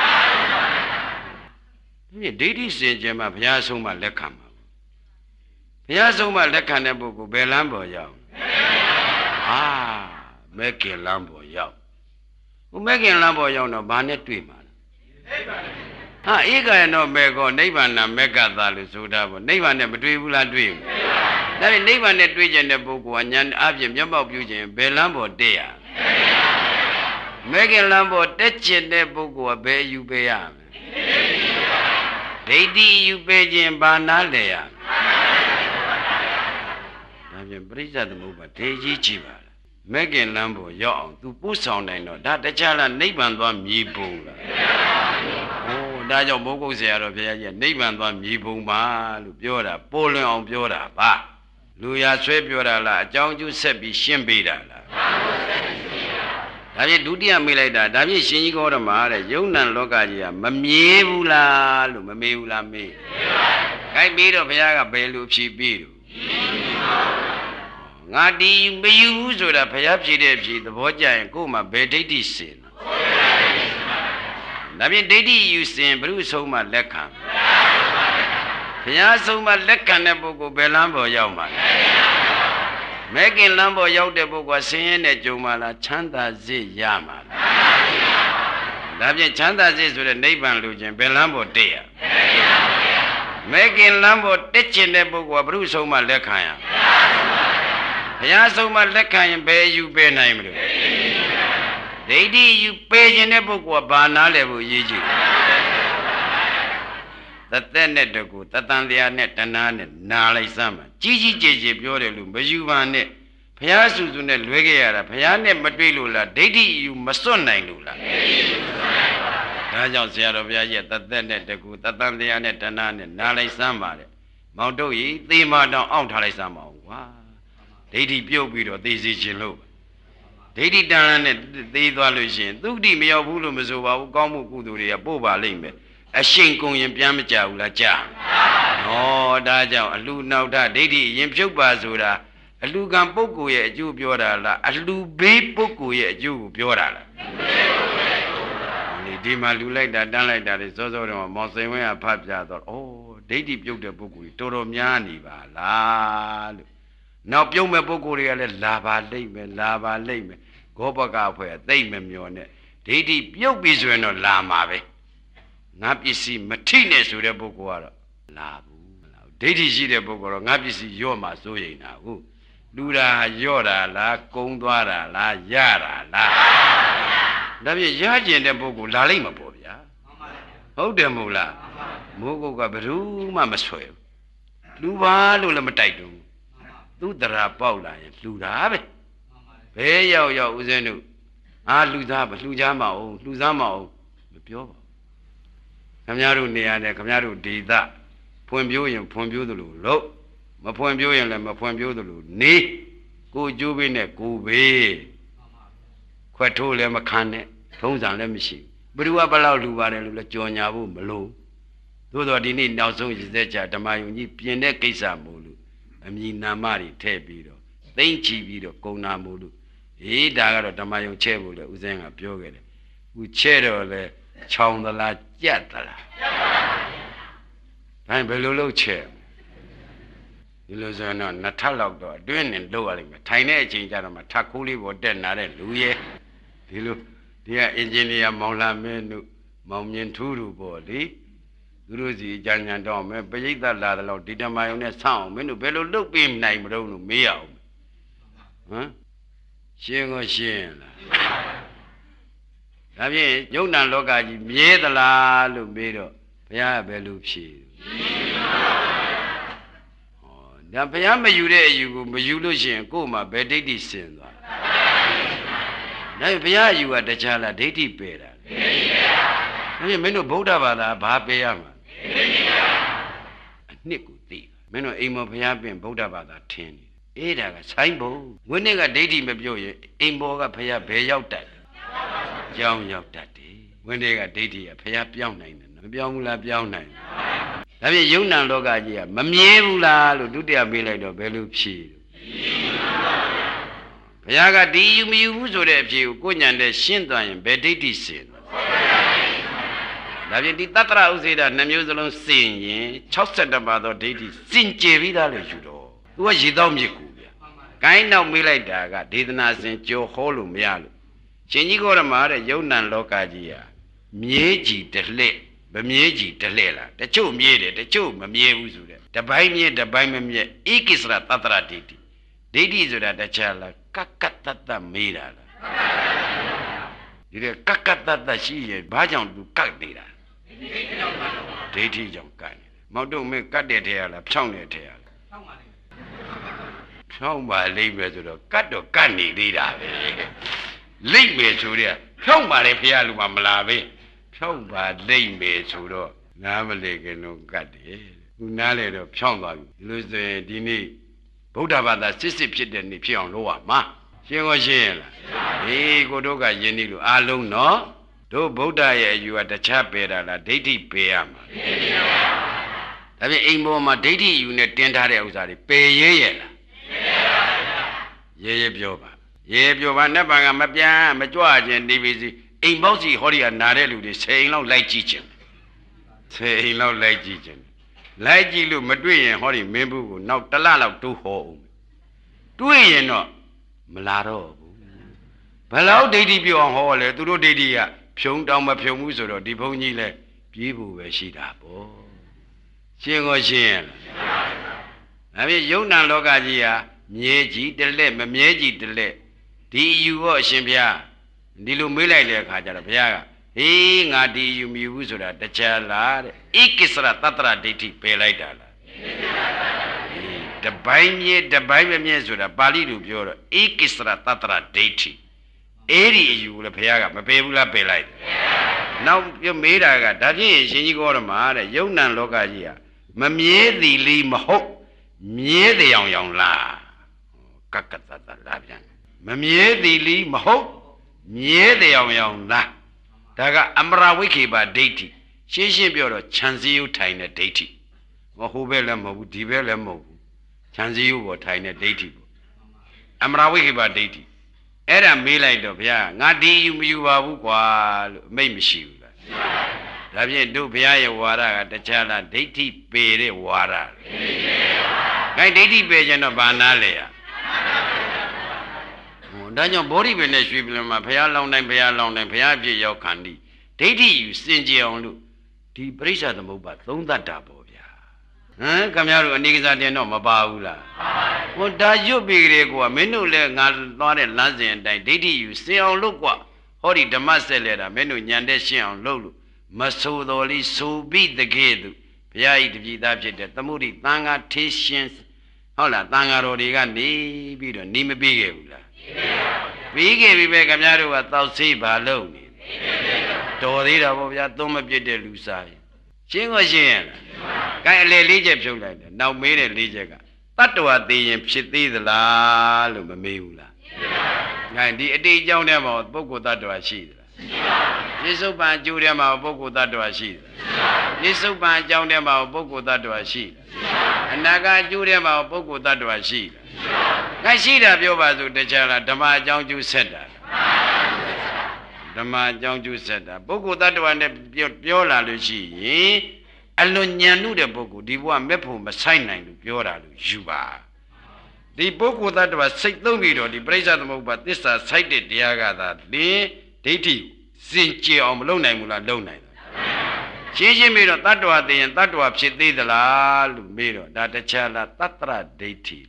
ဒီဒိဋ္ဌိစင်ကြယ်မှာဘုရားအဆုံးမလက်ခံမှာဘုရားအဆုံးမလက်ခံတဲ့ပုဂ္ဂိုလ်ဘယ်လမ်းပေါ်ရောက်အာမဲကင်လမ်းပေါ်ရောက်ဟိုမဲကင်လမ်းပေါ်ရောက်တော့ဘာနဲ့တွေ့မှာဟာဧကယနောမေကောနိဗ္ဗာန်မေကသာလို့ဆိုတာပေါ့နိဗ္ဗာန်နဲ့မတွေ့ဘူးလားတွေ့ဘူးဒါပေမဲ့နိဗ္ဗာန်နဲ့တွေ့ကျင်တဲ့ပုဂ္ဂိုလ်ကဉာဏ်အပြင်မျက်မှောက်ပြုခြင်းဘယ်လမ်းပေါ်တက်ရမေကင်လမ်းပေါ်တက်ကျင်တဲ့ပုဂ္ဂိုလ်ကဘယ်ယူပေးရမလဲဒိဋ္ဌိယူပေးခြင်းဘာနာလဲရဒါပြင်ပရိစ္ဆသမုပ္ပါဒေကြီးကြည့်ပါလားမေကင်လမ်းပေါ်ရောက်အောင် तू ပို့ဆောင်နိုင်တော့ဒါတခြားလားနိဗ္ဗာန်သွားမြည်ပုံလားဒါကြောင့်မိုးကုတ်ဆရာတော်ဘုရားကြီးကနိဗ္ဗာန်သွားမြည်ပုံပါလို့ပြောတာပေါ်လွင်အောင်ပြောတာပါလူရဆွဲပြောတာလားအကြောင်းကျိုးဆက်ပြီးရှင်းပေးတာလားဒါဖြင့်ဒုတိယမေးလိုက်တာဒါဖြင့်ရှင်ကြီးကောဓမတဲ့ယုံနံလောကကြီးကမမြဲဘူးလားလို့မမေးဘူးလားမေးခိုင်းပြီးတော့ဘုရားကဘယ်လိုဖြေပြီးတော့ငါဒီမယူဘူးဆိုတာဘုရားဖြေတဲ့ဖြေသဘောကျရင်ကို့မှာဘယ်ဒိဋ္ဌိစင်ဒါဖြင့်ဒိဋ္ဌိယူစဉ်ဘုရုဆုံးမလက်ခံဘုရားဆုံးမလက်ခံတဲ့ပုဂ္ဂိုလ်ဘယ်လမ်းပေါ်ရောက်မှာလဲမဲခင်လမ်းပေါ်ရောက်တဲ့ပုဂ္ဂိုလ်ဆင်းရဲနဲ့ကြုံမှာလားချမ်းသာစေရမှာလားဒါဖြင့်ချမ်းသာစေဆိုတဲ့နိဗ္ဗာန်လိုချင်ဘယ်လမ်းပေါ်တက်ရမဲခင်လမ်းပေါ်တက်ကျင်တဲ့ပုဂ္ဂိုလ်ကဘုရုဆုံးမလက်ခံရဘုရားဆုံးမလက်ခံရင်ဘယ်ယူပေးနိုင်မလို့ဒိဋ္ဌိယူပေးခြင်းတဲ့ပုဂ္ဂိုလ်ကဘာနာလဲဖို့ရေးကြည့်သသက်နဲ့တကူတတန်တရားနဲ့တဏှာနဲ့နာလိုက်စမ်းမှာကြီးကြီးကျယ်ကျယ်ပြောတယ်လို့မယူပါနဲ့ဘုရားစုစုနဲ့လွဲခဲ့ရတာဘုရားနဲ့မတွေ့လို့လားဒိဋ္ဌိယူမစွတ်နိုင်လို့လားဒါကြောင့်ဆရာတော်ဘုရားကြီးသသက်နဲ့တကူတတန်တရားနဲ့တဏှာနဲ့နာလိုက်စမ်းပါတဲ့မောင်တို့ကြီးသေမာတောင်အောင့်ထားလိုက်စမ်းပါဦးကွာဒိဋ္ဌိပြုတ်ပြီးတော့သိစေခြင်းလို့ဒိဋ္ဌိတန်လန်းနဲ့သေးသွားလို့ရှိရင်သုတိမရောက်ဘူးလို့မဆိုပါဘူးကောင်းမှုကုသိုလ်တွေကပို့ပါလိမ့်မယ်အရှိန်ကုန်ရင်ပြန်မကြဘူးလားကြာဟောဒါကြောင့်အလူနောက်ထဒိဋ္ဌိရင်ဖြုတ်ပါဆိုတာအလူကံပုဂ္ဂိုလ်ရဲ့အကျိုးပြောတာလားအလူဘေးပုဂ္ဂိုလ်ရဲ့အကျိုးကိုပြောတာလားဒီမှာလူလိုက်တာတန်းလိုက်တာတွေစောစောတော့မောင်စိန်ဝင်းကဖတ်ပြတော့ဩဒိဋ္ဌိပြုတ်တဲ့ပုဂ္ဂိုလ်ကြီးတော်တော်များနေပါလားလို့နောက်ပြုံးမဲ့ပုဂ္ဂိုလ်တွေကလည်းလာပါလိမ့်မယ်လာပါလိမ့်မယ်ဂောဘကအဖွဲ့သိမ့်မမျောနဲ့ဒိဋ္ဌိပြုတ်ပြီဆိုရင်တော့လာမှာပဲငါပစ္စည်းမထိနဲ့ဆိုတဲ့ပုဂ္ဂိုလ်ကတော့လာဘူးဒိဋ္ဌိရှိတဲ့ပုဂ္ဂိုလ်တော့ငါပစ္စည်းရော့မှစိုးရိမ်တာဟုတ်လူတာရော့တာလားကုန်းသွားတာလားရတာလားဒါပြည့်ရကျင်တဲ့ပုဂ္ဂိုလ်လာလိမ့်မှာပေါ့ဗျာဟုတ်တယ်မဟုတ်လားမိုးကုတ်ကဘယ်သူမှမဆွဲဘူးလူပါလို့လည်းမတိုက်တော့ဘူးသူတရာပေါက်လာရင်လှူတာပဲဘဲရောက်ရောက်ဦးဇင်းတို့အာလှူသားမလှူကြမအောင်လှူစားမအောင်မပြောပါဘူးခင်ဗျားတို့နေရာနဲ့ခင်ဗျားတို့ဒေသဖွံ့ဖြိုးရင်ဖွံ့ဖြိုးသလိုလို့မဖွံ့ဖြိုးရင်လည်းမဖွံ့ဖြိုးသလိုနေကိုကျိုးပေးနဲ့ကိုဘေးခွက်ထိုးလည်းမခံနဲ့ထုံးစံလည်းမရှိဘူးဘယ်သူကဘလောက်လှူပါတယ်လို့လဲကြော်ညာဖို့မလို့သို့တော်ဒီနေ့နောက်ဆုံးရည်စက်ချဓမ္မယုံကြီးပြင်တဲ့ကိစ္စမို့လို့အမည်နာမတွေထည့်ပြီးတော့သိမ့်ချီပြီးတော့ကုံနာမို့လို့အေးဒါကတော့ဓမ္မယုံချဲ့ဖို့လေဦးဇင်းကပြောခဲ့တယ်ဦးချဲ့တော့လေချောင်းသလားကြက်သလားကြက်ပါဘူးဒါဘယ်လိုလုပ်ချဲ့ဒီလိုဆိုရင်တော့နှစ်ထပ်လောက်တော့အတွင်းနဲ့လုပ်ရလိမ့်မယ်ထိုင်တဲ့အချိန်ကျတော့မှထပ်ခိုးလေးပေါ်တက်နာတဲ့လူရဲ့ဒီလိုဒီကအင်ဂျင်နီယာမောင်လာမင်းတို့မောင်မြင့်ထူးတို့ပေါ့လေသူတို့စီအကြံဉာဏ်တော့မယ်ပရိသတ်လာတယ်လို့ဒီဓမ္မယုံနဲ့ဆောင်းအောင်မင်းတို့ဘယ်လိုလုပ်ပေးနိုင်မလို့လို့မေးရအောင်ဟမ်ရှင်းကိုရှင်းလားဒါဖြင့်ယုံနာလောကကြီးမြဲသလားလို့မေးတော့ဘုရားကဘယ်လိုဖြေဟောဒါဘုရားမယူတဲ့အယူကိုမယူလို့ရှိရင်ကို့မှာဘယ်ဒိဋ္ဌိစင်သွားလဲဒါဘုရားအယူကတခြားလားဒိဋ္ဌိပယ်တာဒိဋ္ဌိပယ်တာဒါဖြင့်မင်းတို့ဗုဒ္ဓဘာသာဘာပယ်ရမှာဒိဋ္ဌိပယ်တာအနှစ်ကိုသိမင်းတို့အိမ်မောဘုရားပြင်ဗုဒ္ဓဘာသာထင်နေအေးဒါကဆိုင်ဘုံဝိနည်းကဒိဋ္ဌိမပြောရင်အိမ်ဘောကဘုရားဘယ်ရောက်တတ်ကြောင်းရောက်တတ်တယ်ဝိနည်းကဒိဋ္ဌိကဘုရားပြောင်းနိုင်တယ်မပြောင်းဘူးလားပြောင်းနိုင်တယ်ဒါဖြင့်ယုံနာလောကကြီးကမမြဲဘူးလားလို့ဒုတိယမေးလိုက်တော့ဘယ်လိုဖြေဘုရားကဒီယူမယူဘူးဆိုတဲ့အဖြေကိုကိုညံတဲ့ရှင်းသွားရင်ဘယ်ဒိဋ္ဌိစင်ဒါဖြင့်ဒီတတ္တရဥစေဒနှမျိုးစလုံးစင်ရင်၆၁ပါးသောဒိဋ္ဌိစင်ကြယ်ပြီးသားလို့ယူတော့သူကရေတောက်မြစ်ကူဗျ။ကိုင်းနောက်မေးလိုက်တာကဒေသနာစဉ်ကြော်ဟောလို့မရလို့ရှင်ကြီးကောရမတဲ့ယုံနံလောကကြီးဟာမြဲကြည်တလှဲ့မမြဲကြည်တလှဲ့လားတချို့မြဲတယ်တချို့မမြဲဘူးဆိုတဲ့တပိုင်းမြဲတပိုင်းမမြဲဧကိစ္စရတတ္တရဒိဋ္ဌိဒိဋ္ဌိဆိုတာတခြားလားကကတတ္တမေးတာလားဒီကကကတတ္တရှိရင်ဘာကြောင့်သူကတ်နေတာဒိဋ္ဌိကြောင့်ကတ်နေမောက်တော့မင်းကတ်တဲ့ထဲရလားဖြောင်းတဲ့ထဲရလားဖြောင်းပါလိမ့်မယ်ဆိုတော့ကတ်တော့ကတ်နေသေးတာပဲလိမ့်မယ်ဆိုတော့ဖြောင်းပါလေဖះလူမမလာပဲဖြောင်းပါလိမ့်မယ်ဆိုတော့နားမလေခင်တော့ကတ်တယ်ခုနားလေတော့ဖြောင်းသွားပြီဒီလိုဆိုရင်ဒီနေ့ဗုဒ္ဓဘာသာစစ်စစ်ဖြစ်တဲ့နေ့ဖြစ်အောင်လုပ်ရမှာရှင်းရောရှင်းရလားဟေးကိုတို့ကယဉ်နေလို့အားလုံးနော်တို့ဗုဒ္ဓရဲ့အယူကတခြားပယ်တာလားဒိဋ္ဌိပယ်ရမှာဒိဋ္ဌိပယ်ရပါဒါဖြင့်အိမ်ပေါ်မှာဒိဋ္ဌိယူနဲ့တင်းထားတဲ့ဥစ္စာတွေပယ်ရဲရဲ့လားရဲရဲပြောပါရဲပြောပါနတ်ဘာကမပြန်မကြွခြင်းနေပြီစီအိမ်ပေါက်စီဟောဒီကနာတဲ့လူတွေဆယ်အိမ်လောက်လိုက်ကြည့်ခြင်းဆယ်အိမ်လောက်လိုက်ကြည့်ခြင်းလိုက်ကြည့်လို့မတွေ့ရင်ဟောဒီမင်းဘူးကိုနောက်တစ်လလောက်တိုးဟောအောင်တွေ့ရင်တော့မလာတော့ဘူးဘယ်လောက်ဒိဋ္ဌိပြောအောင်ဟောလဲသူတို့ဒိဋ္ဌိကဖြုံတောင်မဖြုံဘူးဆိုတော့ဒီဘုန်းကြီးလဲပြေးဖို့ပဲရှိတာပေါ့ရှင်းကိုရှင်းရလားဒါဖြင့်ယုံနာလောကကြီးဟာမြဲကြည်တလက်မမြဲကြည်တလက်ဒီယူတော့အရှင်ဘုရားဒီလိုမေးလိုက်တဲ့အခါကျတော့ဘုရားကဟေးငါဒီယူမြည်ဘူးဆိုတာတခြားလားတဲ့ဧကိစ္စရတတ္တရဒိဋ္ဌိပယ်လိုက်တာလားတပိုင်းမြဲတပိုင်းမမြဲဆိုတာပါဠိလိုပြောတော့ဧကိစ္စရတတ္တရဒိဋ္ဌိအဲ့ဒီအယူလည်းဘုရားကမပယ်ဘူးလားပယ်လိုက်တယ်နောက်ပြောမေးတာကဒါဖြင့်ရှင်ကြီးကောရမတဲ့ယုံနံလောကကြီးဟာမမြဲသည်လီမဟုတ်မြဲတဲ့အောင်ရောင်လားကကတတလာပြန်မမြဲသည်လီမဟုတ်မြဲတဲ့အောင်ရောင်လားဒါကအမရဝိခေပါဒိဋ္ဌိရှင်းရှင်းပြောတော့ခြံစည်းရိုးထိုင်တဲ့ဒိဋ္ဌိဟောဟိုဘက်လည်းမဟုတ်ဘူးဒီဘက်လည်းမဟုတ်ဘူးခြံစည်းရိုးပေါ်ထိုင်တဲ့ဒိဋ္ဌိပေါ့အမရဝိခေပါဒိဋ္ဌိအဲ့ဒါမေးလိုက်တော့ဗျာငါဒီယူမယူပါဘူးကွာလို့အမိတ်မရှိဘူးလားဒါဖြင့်တို့ဘုရားရဲ့ဝါဒကတခြားလားဒိဋ္ဌိပေတဲ့ဝါဒလေခိုင်ဒိဋ္ဌိပေကျတော့ဘာနာလဲရဟိုဒါကြောင့်ဗောဓိပင်နဲ့ရွှေပြည်မှာဘုရားလောင်းတိုင်းဘုရားလောင်းတိုင်းဘုရားပြည့်ရောက်ခံဒီဒိဋ္ဌိယူစင်ကြအောင်လို့ဒီပရိစ္ဆာသမုပ္ပါသုံးသတ်တာပေါ့ဗျာဟမ်ခင်ဗျားတို့အနိကစားတင်တော့မပါဘူးလားဟိုဒါရွတ်ပြီးကြတဲ့ကွာမင်းတို့လည်းငါသွားတဲ့လမ်းစဉ်အတိုင်းဒိဋ္ဌိယူစင်အောင်လုပ်ကွာဟောဒီဓမ္မဆက်လဲတာမင်းတို့ညံတဲ့ရှင်းအောင်လုပ်လို့မဆိုတော်လေးဆိုပြီးတကယ်သူဘုရားဤတပြည်သားဖြစ်တဲ့သမုဒိသံဃာထေရှင်ဟုတ်လားတန်ဃာတော်တွေကနေပြီးတော့နီးမပြီးခဲ့ဘူးလားပြီးခဲ့ပြီပဲခင်ဗျားတို့ကတောက်ဆေးပါလို့နေတော်သေးတာပေါ့ဗျာသုံးမပြစ်တဲ့လူစားရင်ရှင်းကိုရှင်းရလားကဲအလေလေးချက်ဖြုတ်လိုက်တယ်နောက်မေးတဲ့လေးချက်ကတတ္တဝသေးရင်ဖြစ်သေးသလားလို့မမေးဘူးလားငါဒီအတိအကြောင်းထဲမှာပုဂ္ဂိုလ်တ attva ရှိသလားပြစ္ဆုတ်ပံအကျိုးထဲမှာပုဂ္ဂိုလ်တ attva ရှိသလားပြစ္ဆုတ်ပံအကြောင်းထဲမှာပုဂ္ဂိုလ်တ attva ရှိအနာကအကျိုးထဲမှာပုဂ္ဂိုလ်တ attva ရှိလားငါရှိတာပြောပါစို့တခြားလားဓမ္မအကြောင်းကျိုးဆက်တာဓမ္မအကြောင်းကျိုးဆက်တာပုဂ္ဂိုလ်တ attva နဲ့ပြောလာလို့ရှိရင်အလွန်ညံ့တဲ့ပုဂ္ဂိုလ်ဒီဘဝမဲ့ဖို့မဆိုင်နိုင်လို့ပြောတာလို့ယူပါဒီပုဂ္ဂိုလ်တ attva စိတ်သုံးပြီးတော့ဒီပရိစ္ဆေသမုပ္ပါသစ္စာစိုက်တဲ့တရားကသာလင်းဒိဋ္ဌိစင်ကြယ်အောင်မလုပ်နိုင်ဘူးလားလုပ်နိုင်တယ်ရှင်းရှင်းပြီးတော့တ attva သိရင်တ attva ဖြစ်သေးသလားလို့မေးတော့ဒါတခြားလားတတ္တရဒိဋ္ဌိ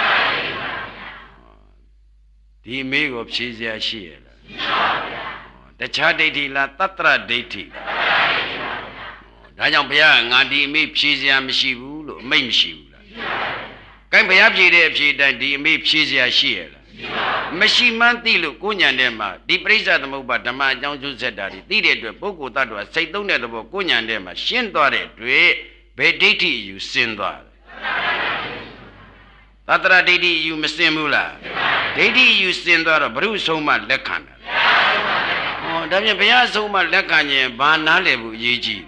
ဒီမေးကိုဖြေစရာရှိရလားတခြားဒိဋ္ဌိလားတတ္တရဒိဋ္ဌိဒါကြောင့်ဘုရားငါဒီအမေဖြေစရာမရှိဘူးလို့အမိတ်မရှိဘူးလားကဲဘုရားဖြေတဲ့အဖြေတိုင်းဒီအမေဖြေစရာရှိရလားမရှိမှန်းသိလို့ကိုဉာဏ်ထဲမှာဒီပရိစ္ဆေသမုပ္ပါဓမ္မအကြောင်းကျိုးဆက်တာဒီသိတဲ့အတွက်ပုဂ္ဂိုလ်တ attva စိတ်သုံးတဲ့သဘောကိုဉာဏ်ထဲမှာရှင်းသွားတဲ့အတွက်ဘယ်ဒိဋ္ဌိအယူစင်သွားတယ်တတ္တရဒိဋ္ဌိအယူမစင်ဘူးလားဒိဋ္ဌိအယူစင်သွားတော့ဘုရုဆုံးမှလက်ခံတယ်ဟောဒါဖြင့်ဘုရားဆုံးမှလက်ခံရင်ဘာနားလည်ဘူးအရေးကြီး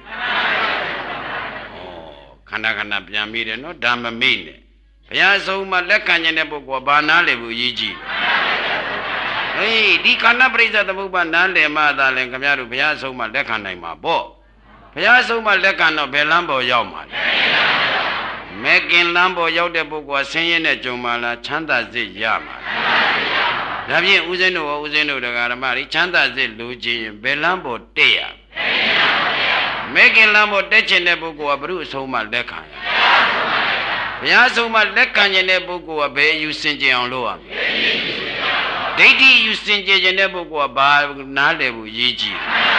ခန္ဓာခန္ဓာပြန်မိတယ်နော်ဒါမမေ့နဲ့ဘုရားဆုံးမလက်ခံခြင်းတဲ့ပုဂ္ဂိုလ်ဘာနားလည်ဘူးအရေးကြီးဟေးဒီခန္ဓာပရိစ္ဆေသမုပ္ပါနားလည်မှသာလဲခင်ဗျားတို့ဘုရားဆုံးမလက်ခံနိုင်မှာပေါ့ဘုရားဆုံးမလက်ခံတော့ဘယ်လမ်းပေါ်ရောက်မှာလဲမဲကင်လမ်းပေါ်ရောက်တဲ့ပုဂ္ဂိုလ်ဆင်းရဲနဲ့ကြုံမှလားချမ်းသာစိတ်ရမှာလားဒါဖြင့်ဦးဇင်းတို့ရောဦးဇင်းတို့တရားဓမ္မတွေချမ်းသာစိတ်လိုချင်ဘယ်လမ်းပေါ်တက်ရမဲကင်လမ်းပေါ်တက်ချင်တဲ့ပုဂ္ဂိုလ်ကဘုရုအဆုံးမလက်ခံရဘုရားဆုံးမလက်ခံခြင်းတဲ့ပုဂ္ဂိုလ်ကဘယ်ယူစင်ကြအောင်လုပ်ရမလဲဒိဋ္ဌိယူစင်ကြခြင်းတဲ့ပုဂ္ဂိုလ်ကဘာနားလည်ဘူးရေးကြည့်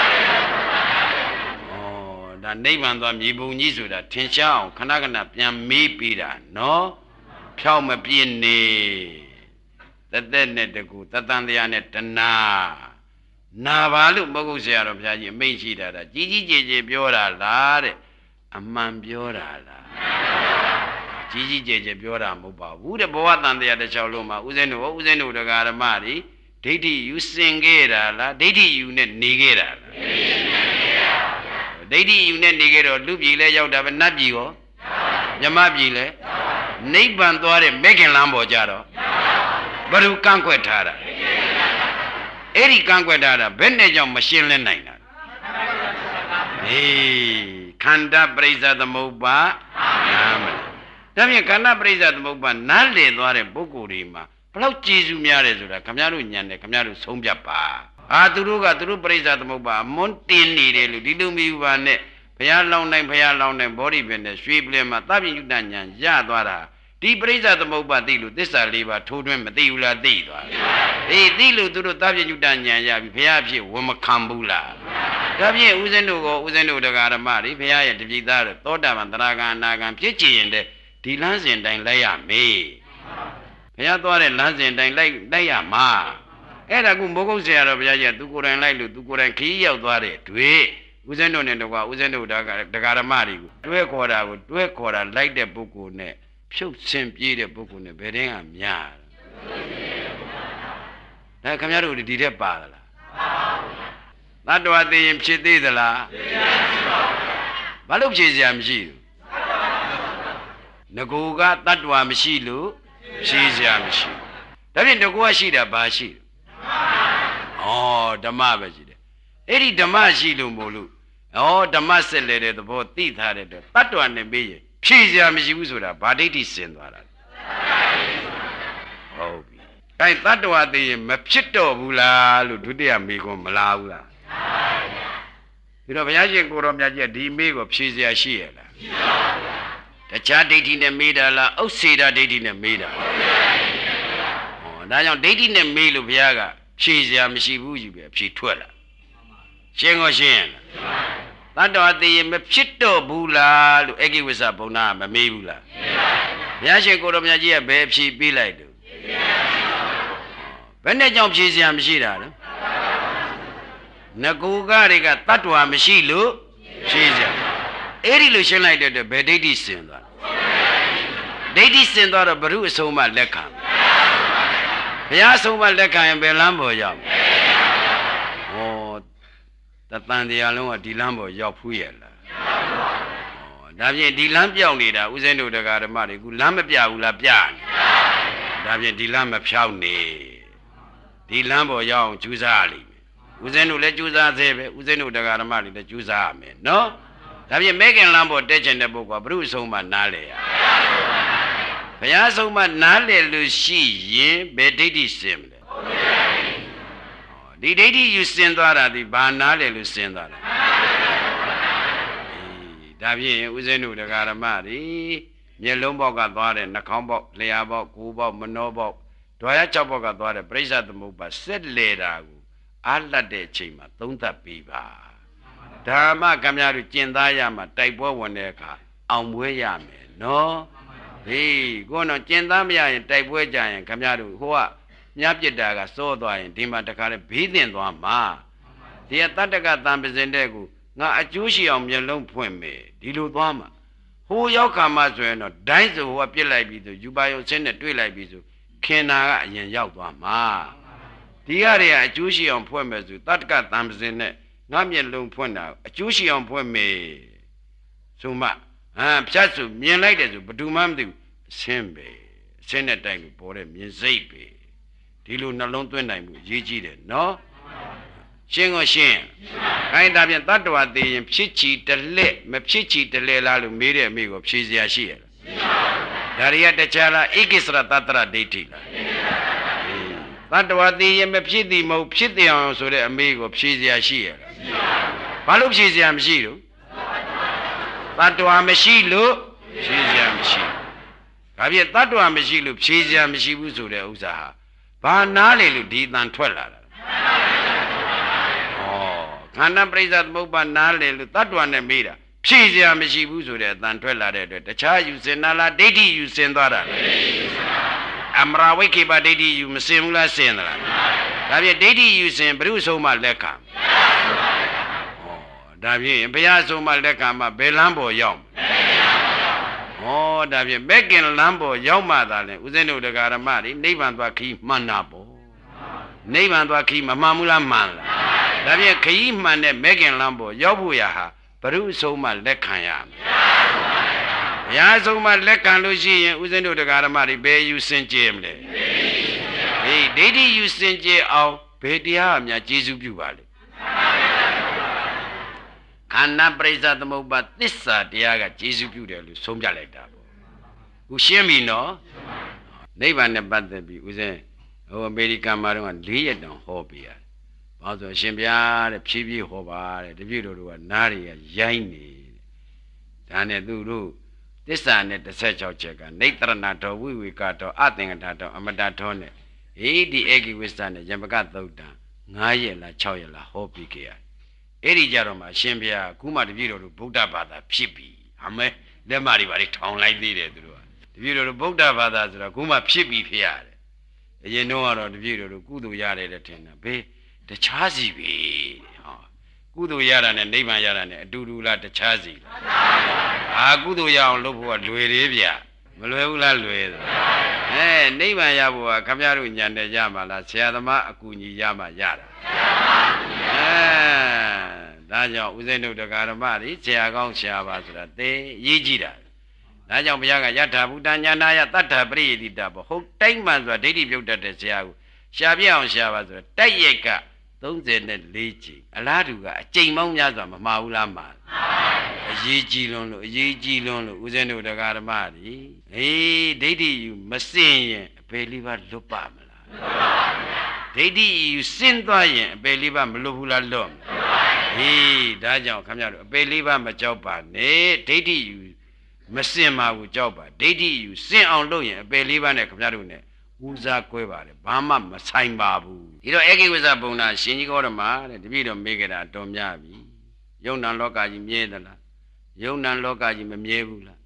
ဩဒါနိဗ္ဗာန်သွားမြေပုံကြီးဆိုတာထင်ရှားအောင်ခဏခဏပြန်မေးပြီးတာနော်ဖြောက်မပြင်းနေတသက်နဲ့တကူတသံတရားနဲ့တဏှာနာပါလို့မဟုတ်ဆရာတော်ဘုရားကြီးအမိန့်ရှိတာဒါကြီးကြီးကျယ်ကျယ်ပြောတာလားတဲ့အမှန်ပြောတာလားကြီးကြီးကျယ်ကျယ်ပြောတာမဟုတ်ပါဘူးတဲ့ဘဝတန်တရားတစ်ချောင်းလုံးမှာဦးဇင်းတို့ဟောဦးဇင်းတို့တရားဓမ္မတွေဒိဋ္ဌိယူစင်ခဲ့တာလားဒိဋ္ဌိယူနဲ့နေခဲ့တာလားဒိဋ္ဌိယူနဲ့နေခဲ့တော့လူပြည်လဲရောက်တာပဲနတ်ပြည်ရောမြမပြည်လဲနိဗ္ဗာန်သွားတဲ့မဲခင်လမ်းပေါ်ကြတော့ဘယ်သူကန့်ကွက်ထားတာအဲ့ဒီကန့်ကွက်ထားတာဘယ်နဲ့ကြောင့်မရှင်းလင်းနိုင်တာဟေးခန္ဓာပရိစ္ဆေသမုပ္ပါနားမလဲဒါဖြင့်ခန္ဓာပရိစ္ဆေသမုပ္ပါနားလည်သွားတဲ့ပုဂ္ဂိုလ်တွေမှာဘလောက်ကျေစုများတယ်ဆိုတာခမည်းတော်ညံတယ်ခမည်းတော်ဆုံးဖြတ်ပါအာသူတို့ကသူတို့ပရိစ္ဆေသမုပ္ပါအမွန်းတင်နေတယ်လို့ဒီလိုမျိုးပါနဲ့ဘုရားလောင်းတိုင်းဘုရားလောင်းတိုင်းဘောဓိပင်နဲ့ရွှေပလင်မှာသဗ္ဗညုတဉာဏ်ရသွားတာဒီပရိစ္ဆေသမုပ္ပါသိလို့သစ္စာလေးပါထိုးထွင်းမသိဘူးလားသိသွားတယ်အေးသိလို့သူတို့သဗ္ဗညုတဉာဏ်ရပြီဘုရားဖြစ်ဝမခံဘူးလားဒါဖြင့်ဦးဇင်းတို့ကိုဦးဇင်းတို့တရားဓမ္မတွေဘုရားရဲ့တပိသားတို့သောတာပန်သရဂံအနာဂံဖြစ်ကြရင်တဲ့ဒီလမ်းစဉ်တိုင်းလိုက်ရမေးဘုရားသွားတဲ့လမ်းစဉ်တိုင်းလိုက်လိုက်ရမှာအဲ့ဒါကမိုးကုတ်ဆရာတော်ဘုရားကြီးကသူကိုယ်တိုင်လိုက်လို့သူကိုယ်တိုင်ခီးရောက်သွားတဲ့တွေ့ဦးဇင်းတို့နဲ့တကွာဦးဇင်းတို့တရားဓမ္မတွေကိုတွဲခေါ်တာကိုတွဲခေါ်တာလိုက်တဲ့ပုဂ္ဂိုလ်နဲ့ဖြုတ်ဆင်ပြေးတဲ့ပုဂ္ဂိုလ်နဲ့ဘယ်တင်းကများဒါခင်ဗျားတို့ဒီထက်ပါသလားသတ္တဝါသိရင်ဖြစ်သေးသလားဘာလို့ဖြေစရာမရှိဘူးငကိုကတတ္တဝါမရှိလို့ဖြေစရာမရှိဒါဖြင့်ငကိုကရှိတာဘာရှိဩဓမ္မပဲရှိတယ်အဲ့ဒီဓမ္မရှိလို့မို့လို့ဩဓမ္မဆက်လေတဲ့သဘောသိထားတဲ့အတွက်တတ္တဝါနဲ့ပြီးရင်ဖြေစရာမရှိဘူးဆိုတာဗာဒိဋ္ဌိစင်သွားတာဟုတ်ပြီအဲတတ္တဝါသိရင်မဖြစ်တော့ဘူးလားလို့ဒုတိယမေခွန်းမလားဘူးလားဒီတော့ဘုရားရှင်ကိုရောမြတ်ကြီးဒီမေကိုဖြေစရာရှိရလားမရှိပါဘူးတခြားဒိဋ္ဌိနဲ့မေးတာလားဥစ္စေတာဒိဋ္ဌိနဲ့မေးတာလားဟောဒါကြောင့်ဒိဋ္ဌိနဲ့မေးလို့ဘုရားကဖြေစရာမရှိဘူးယူပဲဖြေထွက်လာရှင်းကိုရှင်းလားတတ္တဝါသိရင်မဖြစ်တော့ဘူးလားလို့အေကိဝိဇ္ဇဘုံနာမမေးဘူးလားဘုရားရှင်ကိုတော်မြတ်ကြီးကဘယ်ဖြေပေးလိုက်တယ်ဘယ်နဲ့ကြောင့်ဖြေစရာမရှိတာလဲငကိုကတွေကတတ္တဝါမရှိလို့ဖြေစရာအဲ့ဒီလိုရှင်းလိုက်တဲ့အတွက်ဘယ်ဒိဋ္ဌိစင်သွားဒိဋ္ဌိစင်သွားတော့ဘုရုအဆုံးမလက်ခံဘုရားအဆုံးမလက်ခံရင်ဘယ်လမ်းပေါ်ရောက်ဩတတန်တရားလုံးကဒီလမ်းပေါ်ရောက်ဖူးရဲ့လားဩဒါဖြင့်ဒီလမ်းပြောင်းနေတာဥစဉ်တို့တရားဓမ္မတွေကူလမ်းမပြဘူးလားပြနေဒါဖြင့်ဒီလမ်းမဖြောင်းနေဒီလမ်းပေါ်ရောက်အောင်ကြိုးစားလိမ့်မယ်ဥစဉ်တို့လည်းကြိုးစားသေးပဲဥစဉ်တို့တရားဓမ္မတွေလည်းကြိုးစားရမယ်နော်ဒါဖြင့်မဲခင်လမ်းပေါ်တက်ချင်တဲ့ပုဂ္ဂိုလ်ကဘုရုအဆုံးမနားလေရဘုရားဆုံးမနားလေလို့ရှိရင်ဘယ်ဒိဋ္ဌိစင်မလဲဒီဒိဋ္ဌိယူစင်သွားတာဒီဘာနားလေလို့စင်သွားတာဒါဖြင့်ဥစဉ်တို့တရားဓမ္မတွေမျက်လုံးပေါက်ကသွားတယ်နှာခေါင်းပေါက်လျှာပေါက်ကိုယ်ပေါက်မနှောပေါက်ဓွာရ၆ပေါက်ကသွားတယ်ပရိစ္ဆသမုပ္ပါစက်လေတာကိုအားလတ်တဲ့အချိန်မှာသုံးသပ်ပြီးပါဓမ္မကများတို့ကျင့်သားရမှာတိုက်ပွဲဝင်တဲ့အခါအောင်ပွဲရမယ်နော်ဟေးကိုယ်တော့ကျင့်သားမရရင်တိုက်ပွဲကြရင်ခမများတို့ဟိုကမြတ်ပြစ်တာကစောသွားရင်ဒီမှာတခါလေဘေးတင်သွားမှာဒီတတ္တကတံပစင်တဲ့ကိုငါအကျိုးရှိအောင်မျက်လုံးဖွင့်မယ်ဒီလိုသွားမှာဟိုရောက်ခါမှဆိုရင်တော့ဒိုင်းဆိုဟိုကပြစ်လိုက်ပြီးဆိုယူပါယုံစင်းနဲ့တွေ့လိုက်ပြီးဆိုခင်နာကအရင်ရောက်သွားမှာဒီရတွေကအကျိုးရှိအောင်ဖွင့်မယ်ဆိုတတ္တကတံပစင်နဲ့ငါမျက်လုံးဖွင့်တာအကျိုးရှိအောင်ဖွင့်မယ်ဆိုမှဟမ်ဖြတ်ဆိုမြင်လိုက်တယ်ဆိုဘယ်သူမှမသိဘူးအရှင်းပဲအရှင်းတဲ့တိုင်ကိုပေါ်တဲ့မြင်စိတ်ပဲဒီလိုနှလုံးသွင်းနိုင်မှုရေးကြည့်တယ်နော်ရှင်းကိုရှင်းခိုင်းဒါပြန်တတ္တဝါသိရင်ဖြစ်ချီတလက်မဖြစ်ချီတလဲလားလို့မေးတဲ့အမိကိုဖြေစရာရှိရလားဒါရီယတခြားလားဧကိစ္စရတတ္တရဒိဋ္ဌိလားတတ္တဝါသိရင်မဖြစ်သည်မဟုတ်ဖြစ်တယ်အောင်ဆိုတဲ့အမိကိုဖြေစရာရှိရလားဘာလို့ဖြေစရာမရှိလို့တတ္တဝါမရှိလို့ဖြေစရာမရှိဒါဖြင့်တတ္တဝါမရှိလို့ဖြေစရာမရှိဘူးဆိုတဲ့ဥစ္စာဟာဘာနားလေလို့ဒီတန်ထွက်လာတာခန္ဓာပရိစ္ဆသမုပ္ပါနားလေလို့တတ္တဝါနဲ့မေးတာဖြည့်စရာမရှိဘူးဆိုတဲ့အတန်ထွက်လာတဲ့အတွက်တခြားယူစင်နာလားဒိဋ္ဌိယူစင်သွားတာလေအမရာဝိခေပဒိဋ္ဌိယူမစင်ဘူးလားစင်သလားဒါဖြင့်ဒိဋ္ဌိယူစင်ဘုရုဆုံးမလက်ခံဩဒါဖြင့်ဘုရားဆုံးမလက်ခံမှဘယ်လမ်းပေါ်ရောက်ဩဒါဖြင့်မက်ကင်လမ်းပေါ်ရောက်မှသာလဲဥစဉ်တို့တရားဓမ္မတွေနိဗ္ဗာန်သွားခီးမှန်တာပေါ့နိဗ္ဗာန်သွားခီးမမှန်ဘူးလားမှန်လားဒါဖြင့်ခရီးမှန်တဲ့မဲခင်လမ်းပေါ်ရောက်ဖို့ရဟာဘုရုအဆုံးမလက်ခံရမယ်ဘုရားဆုံးမလက်ခံလို့ရှိရင်ဥစဉ်တို့တရားဓမ္မတွေဘယ်ယူစင်ကြယ်မလဲဟေးဒိဋ္ဌိယူစင်ကြယ်အောင်ဘယ်တရားအများကျေစုပြုပါလဲခန္ဓာပရိစ္ဆသမုပ္ပါသစ္စာတရားကကျေစုပြုတယ်လို့ဆုံးဖြတ်လိုက်တာပေါ့ခုရှင်းပြီနော်နိဗ္ဗာန်နဲ့ပတ်သက်ပြီးဥစဉ်ဟိုအမေရိကန်မှာတော့၄ရက်တောင်ဟောပြရတယ်ဘာလို့ဆိုရှင်ဗျာတဲ့ဖြည်းဖြည်းဟောပါတဲ့တပည့်တော်တို့ကနားတွေကရိုင်းနေဒါနဲ့သူတို့သစ္စာနဲ့တစ်ဆက်၆ချက်ကနေတရဏတော်ဝိဝေကတော်အသင်္ကထတော်အမတတော်နဲ့ဟေးဒီဧကိဝိစ္စနဲ့ယမကသုတ်တံ၅ရက်လား၆ရက်လားဟောပြီးကြရအဲ့ဒီကြတော့မှရှင်ဗျာခုမှတပည့်တော်တို့ဗုဒ္ဓဘာသာဖြစ်ပြီအမဲလက်မတွေပါလေထောင်လိုက်သေးတယ်သူတို့ကတပည့်တော်တို့ဗုဒ္ဓဘာသာဆိုတော့ခုမှဖြစ်ပြီဖြစ်ရတယ်အရင်တော့ကတော့တပည့်တော်တို့ကုသိုလ်ရတယ်တဲ့ထင်တာဘေးတခြားစီပဲဟောကုသိုလ်ရတာနဲ့နိဗ္ဗာန်ရတာနဲ့အတူတူလားတခြားစီလားအာကုသိုလ်ရအောင်လုပ်ဖို့ကလွယ်သေးဗျမလွယ်ဘူးလားလွယ်တယ်အဲနိဗ္ဗာန်ရဖို့ကခမရတို့ညာနဲ့ရမှာလားဆရာသမားအကူညီရမှာရတာအဲဒါကြောင့်ဥစဉ်တို့တရားဓမ္မတွေဆရာကောင်းဆရာပါဆိုတာသိရေးကြည့်တာဒါကြောင့်ဘုရားကယထာဘုဒ္ဓညာနာယတတ္ထပရိယတိတဘောဟုတ်တိုင်းမှန်ဆိုတာဒိဋ္ဌိပြုတ်တတ်တဲ့ဆရာကိုရှာပြအောင်ရှာပါဆိုတော့တိုက်ရိုက်က၃၄ကြိမ်အလားတူကအကြိမ်ပေါင်းများစွာမမှားဘူးလားမှားအရေးကြီးလွန်းလို့အရေးကြီးလွန်းလို့ဦးဇင်းတို့တရားဓမ္မတွေဟေးဒိဋ္ဌိယူမစင်ရင်အပေလေးပါလွတ်ပါမလားလွတ်ပါဗျာဒိဋ္ဌိယူစင်သွားရင်အပေလေးပါမလွတ်ဘူးလားလွတ်မလားဟေးဒါကြောင့်ခင်ဗျားတို့အပေလေးပါမကြောက်ပါနဲ့ဒိဋ္ဌိယူမစင်ပါဘူးကြောက်ပါဒိဋ္ဌိယူစင်အောင်လုပ်ရင်အပေလေးပါနဲ့ခင်ဗျားတို့ ਨੇ ဦးစားကွဲပါတယ်ဘာမှမဆိုင်ပါဘူးဒီတော့ဧကိဝိဇ္ဇဘုံနာရှင်ကြီးကောဓမတဲ့တပည့်တော်မေးကြတာအတော်များပြီယုံနာလောကကြီးမြဲသလားယုံနာလောကကြီးမမြဲဘူးလားယ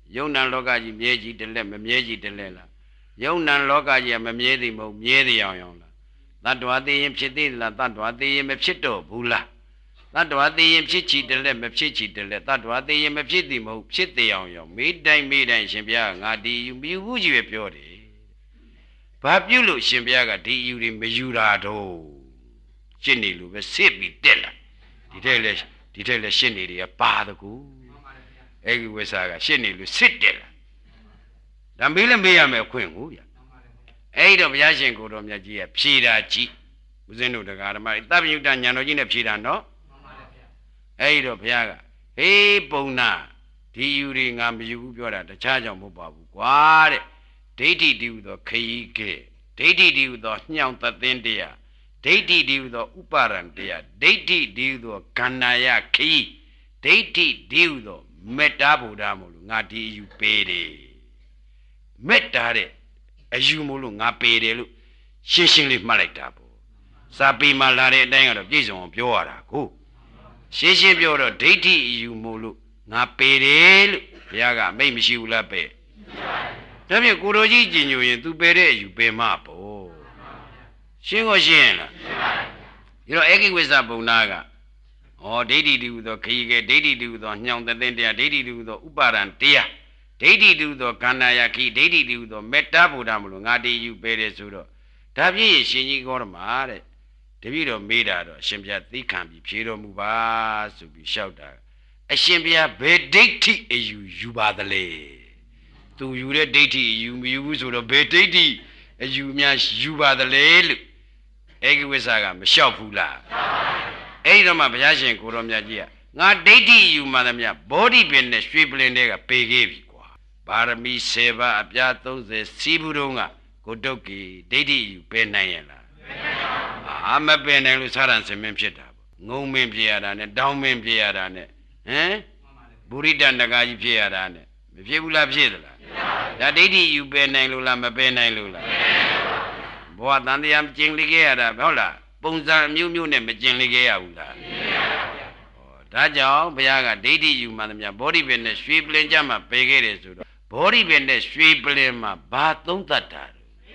ယုံနာလောကကြီးမြဲကြီးတလက်မမြဲကြီးတလက်လားယုံနာလောကကြီးကမမြဲသည်မဟုတ်မြဲသည်အောင်အောင်လားတတ္တဝါသိရင်ဖြစ်သေးလားတတ္တဝါသိရင်မဖြစ်တော့ဘူးလားတတ္တဝါသိရင်ဖြစ်ချီတလက်မဖြစ်ချီတလက်တတ္တဝါသိရင်မဖြစ်သည်မဟုတ်ဖြစ်သေးအောင်အောင်မေးတိုင်းမေးတိုင်းရှင်ဘုရားငါဒီယူမယူဘူးကြီးပဲပြောတယ်ဘာပြုလို့ရှင်ဘုရားကဒီယူတွေမယူတာတော့ရှင်းနေလို့ပဲစစ်ပြီးတက်လာဒီထဲလဲဒီထဲလဲရှင်းနေတွေကပါတကူအဲ့ဒီဝိစာကရှင်းနေလို့စစ်တက်လာဒါမေးလည်းမေးရမယ်အခွင့်ကိုဗျအဲ့တော့ဘုရားရှင်ကိုတော်မြတ်ကြီးကဖြေတာကြည့်ဦးဇင်းတို့တရားဓမ္မတွေတပ်ပယုတ္တညာတော်ကြီးနဲ့ဖြေတာနော်အဲ့တော့ဘုရားကဟေးပုံနာဒီယူတွေငါမယူဘူးပြောတာတခြားကြောင့်မဟုတ်ပါဘူးကွာတဲ့ဒိဋ္ဌိတည်းဟူသောခရီးကဲဒိဋ္ဌိတည်းဟူသောညှောင်သသင်းတရားဒိဋ္ဌိတည်းဟူသောဥပါရံတရားဒိဋ္ဌိတည်းဟူသောခန္ဓာယခရီးဒိဋ္ဌိတည်းဟူသောမေတ္တာဘုရားမို့လို့ငါဒီအယူပေးတယ်မေတ္တာတဲ့အယူမို့လို့ငါပေးတယ်လို့ရှင်းရှင်းလေးမှတ်လိုက်တာပေါ့စာပေမှာလာတဲ့အတိုင်းကတော့ပြည့်စုံအောင်ပြောရတာကိုရှင်းရှင်းပြောတော့ဒိဋ္ဌိအယူမို့လို့ငါပေးတယ်လို့ဘုရားကအမိတ်မရှိဘူးလားပဲဒါဖြင့်ကိုတော်ကြီးကြင်ညိုရင် तू ပေးတဲ့အယူပေးမှာပေါ့ရှင်းကိုရှင်းလားဒီတော့ဧကိဝိဇ္ဇဘုံနာကဩဒိဋ္ဌိတည်းဟူသောခရီးကဲဒိဋ္ဌိတည်းဟူသောညှောင်သသင်းတရားဒိဋ္ဌိတည်းဟူသောဥပါဒံတရားဒိဋ္ဌိတည်းဟူသောခန္ဓာယခိဒိဋ္ဌိတည်းဟူသောမေတ္တာဘုရားမလို့ငါတည်ယူပေးတယ်ဆိုတော့ဒါဖြင့်ရှင်ကြီးကောရမတဲ့တပည့်တော်မေးတာတော့အရှင်ဘုရားသိခံပြီးဖြေတော်မူပါဆိုပြီးလျှောက်တာအရှင်ဘုရားဘယ်ဒိဋ္ဌိအယူယူပါသလဲသူယူတဲ့ဒိဋ္ဌိအယူမယူဘူးဆိုတော့ဘယ်ဒိဋ္ဌိအယူများယူပါသလဲလို့ဧကဝိဇ္ဇကမလျှောက်ဘူးလားအဲ့ဒီတော့မှဘုရားရှင်ကိုတော်မြတ်ကြီးကငါဒိဋ္ဌိယူမှသမျှဘောဓိပင်နဲ့ရွှေပလင်တွေကပေခဲ့ပြီကွာပါရမီဆယ်ပါးအပြားသုံးဆယ်စီးဘူးတုံးကကိုတုတ်ကြီးဒိဋ္ဌိယူပဲနိုင်ရဲ့လားအာမပင်နိုင်လို့စာရန်စင်မင်းဖြစ်တာပေါ့ငုံမင်းဖြစ်ရတာနဲ့တောင်းမင်းဖြစ်ရတာနဲ့ဟမ်ဗုရိတနဂါကြီးဖြစ်ရတာနဲ့မဖြစ်ဘူးလားဖြစ်သလားဒါဒိဋ္ဌိယူပဲနိုင်လို့လားမပဲနိုင်လို့လားဘဝတန်တရားကျင်လိခဲ့ရတာဟုတ်လားပုံစံအမျိုးမျိုးနဲ့မကျင်လိခဲ့ရဘူးလားဒါကြောင့်ဘုရားကဒိဋ္ဌိယူမှသမျှဘောဓိပင်နဲ့ရွှေပလင်ကြမှာပေခဲ့တယ်ဆိုတော့ဘောဓိပင်နဲ့ရွှေပလင်မှာဘာသုံးသတ်တာ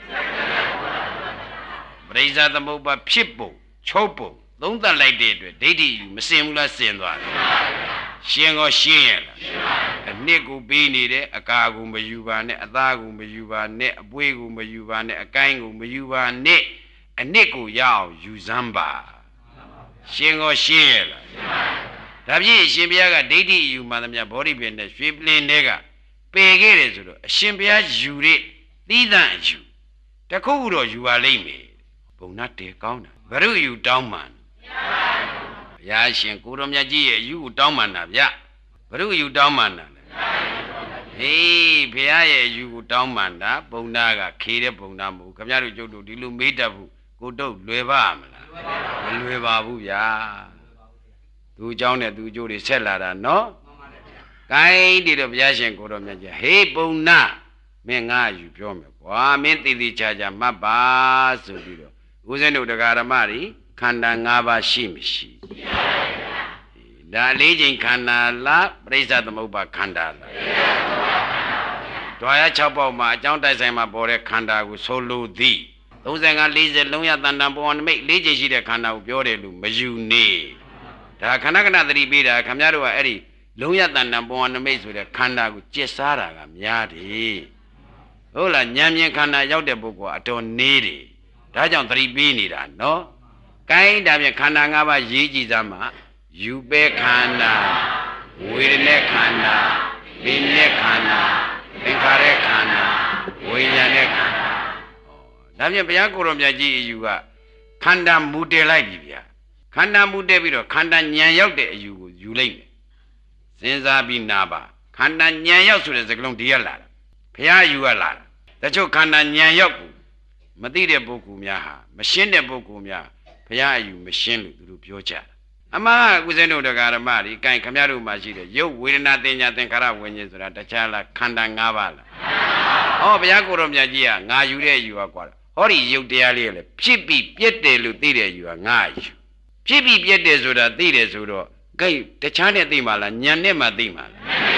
ပရိစ္ဆာသမုပ္ပါဖြစ်ပုံချုပ်ပုံသုံးသတ်လိုက်တဲ့အတွက်ဒိဋ္ဌိယူမစင်ဘူးလားစင်သွားတယ်ရှင်းကောရှင်းရလားအနှစ်ကိုပေးနေတယ်အကာကိုမယူပါနဲ့အသားကိုမယူပါနဲ့အပွေးကိုမယူပါနဲ့အကိုင်းကိုမယူပါနဲ့အနှစ်ကိုရအောင်ယူစမ်းပါရှင်းကောရှင်းရလားဒါဖြင့်အရှင်ဘုရားကဒိဋ္ဌိယူမှသမျှဘောဓိပင်နဲ့ရွှေပလင်တွေကပယ်ခဲ့တယ်ဆိုတော့အရှင်ဘုရားယူတဲ့သီးသန့်အယူတခုခုတော့ယူပါလိမ့်မယ်ဘုံနာတေကောင်းတာဘရုယူတောင်းမှန်ဘုရားရှင်ကိုတော်မြတ်ကြီးရဲ့အယူကိုတောင်းမှန်တာဗျဘရုယူတောင်းမှန်တာလေဟေးဘုရားရဲ့အယူကိုတောင်းမှန်တာဘုံနာကခေတဲ့ဘုံနာမဟုတ်ခင်ဗျားတို့ကျုပ်တို့ဒီလိုမေးတတ်ဘူးကိုတုတ်လွယ်ပါမလားမလွယ်ပါဘူးဗျာသူเจ้าနဲ့သူကျိုးတွေဆက်လာတာနော်ကိုင်းဒီတော့ဘုရားရှင်ကိုတော်မြတ်ကြီးဟေးပုံနာမင်းငါယူပြောမယ်ကွာမင်းတည်တည်ချာချာမှတ်ပါဆိုပြီးတော့ဦးဇင်းတို့တရားဓမ္မတွေခန္ဓာ၅ပါးရှိမရှိဒါလေးချိန်ခန္ဓာလားပရိစ္ဆာသမုပ္ပါခန္ဓာလားတွာရ၆ပေါက်မှာအကြောင်းတိုက်ဆိုင်မှာပေါ်တဲ့ခန္ဓာကိုဆိုလိုသည်သုံးဆယ်ကလေးဆယ်လုံးရတန်တန်ပေါ်နမိတ်လေးချိန်ရှိတဲ့ခန္ဓာကိုပြောတယ်လို့မယူနေဒါခဏခဏသတိပေးတာခင်ဗျားတို့ကအဲ့ဒီလုံးရတန်တန်ပေါ်နမိတ်ဆိုတဲ့ခန္ဓာကိုကျက်စားတာကများတယ်ဟုတ်လားဉာဏ်မြင်ခန္ဓာရောက်တဲ့ပုဂ္ဂိုလ်အတော်နေတယ်ဒါကြောင့်သတိပေးနေတာနော်ကိုင်းဒါပြန်ခန္ဓာ၅ပါးရေးကြည့်စမ်းမှာယူပဲခန္ဓာဝေဒနာခန္ဓာပင်နဲ့ခန္ဓာသင်္ခါရခန္ဓာဝိညာဉ်နဲ့ခန္ဓာဒါပြန်ဘုရားကိုယ်တော်မြတ်ကြီးအယူကခန္ဓာမူတည်လိုက်ပြီဗျာခန္ဓာမူတည်ပြီးတော့ခန္ဓာဉာဏ်ရောက်တဲ့အယူကိုယူလိုက်မယ်စဉ်းစားပြီးနာပါခန္ဓာဉာဏ်ရောက်ဆိုတဲ့စကားလုံးဒီရလာတာဘုရားအယူကလာတာတချို့ခန္ဓာဉာဏ်ရောက်ကိုမသိတဲ့ပုဂ္ဂိုလ်များဟာမရှင်းတဲ့ပုဂ္ဂိုလ်များဘုရားအယူမရှင်းလို့သူတို့ပြောကြတာအမှန်ကကုသင်းတို့တရားဓမ္မတွေကိုင်ခမရတို့မှာရှိတယ်ရုပ်ဝေဒနာသင်ညာသင်္ခါရဝိညာဉ်ဆိုတာတခြားလားခန္ဓာ၅ပါးလားဟောဘုရားကိုယ်တော်မြတ်ကြီးကငါယူတဲ့အယူကကွာဟောဒီရုပ်တရားလေးလည်းဖြစ်ပြီးပြည့်တယ်လို့သိတဲ့အယူကငါယူဖြစ်ပြီးပြည့်တယ်ဆိုတာသိတယ်ဆိုတော့ဂိတ်တခြားနဲ့သိမှလားဉာဏ်နဲ့မှသိမှလားဩ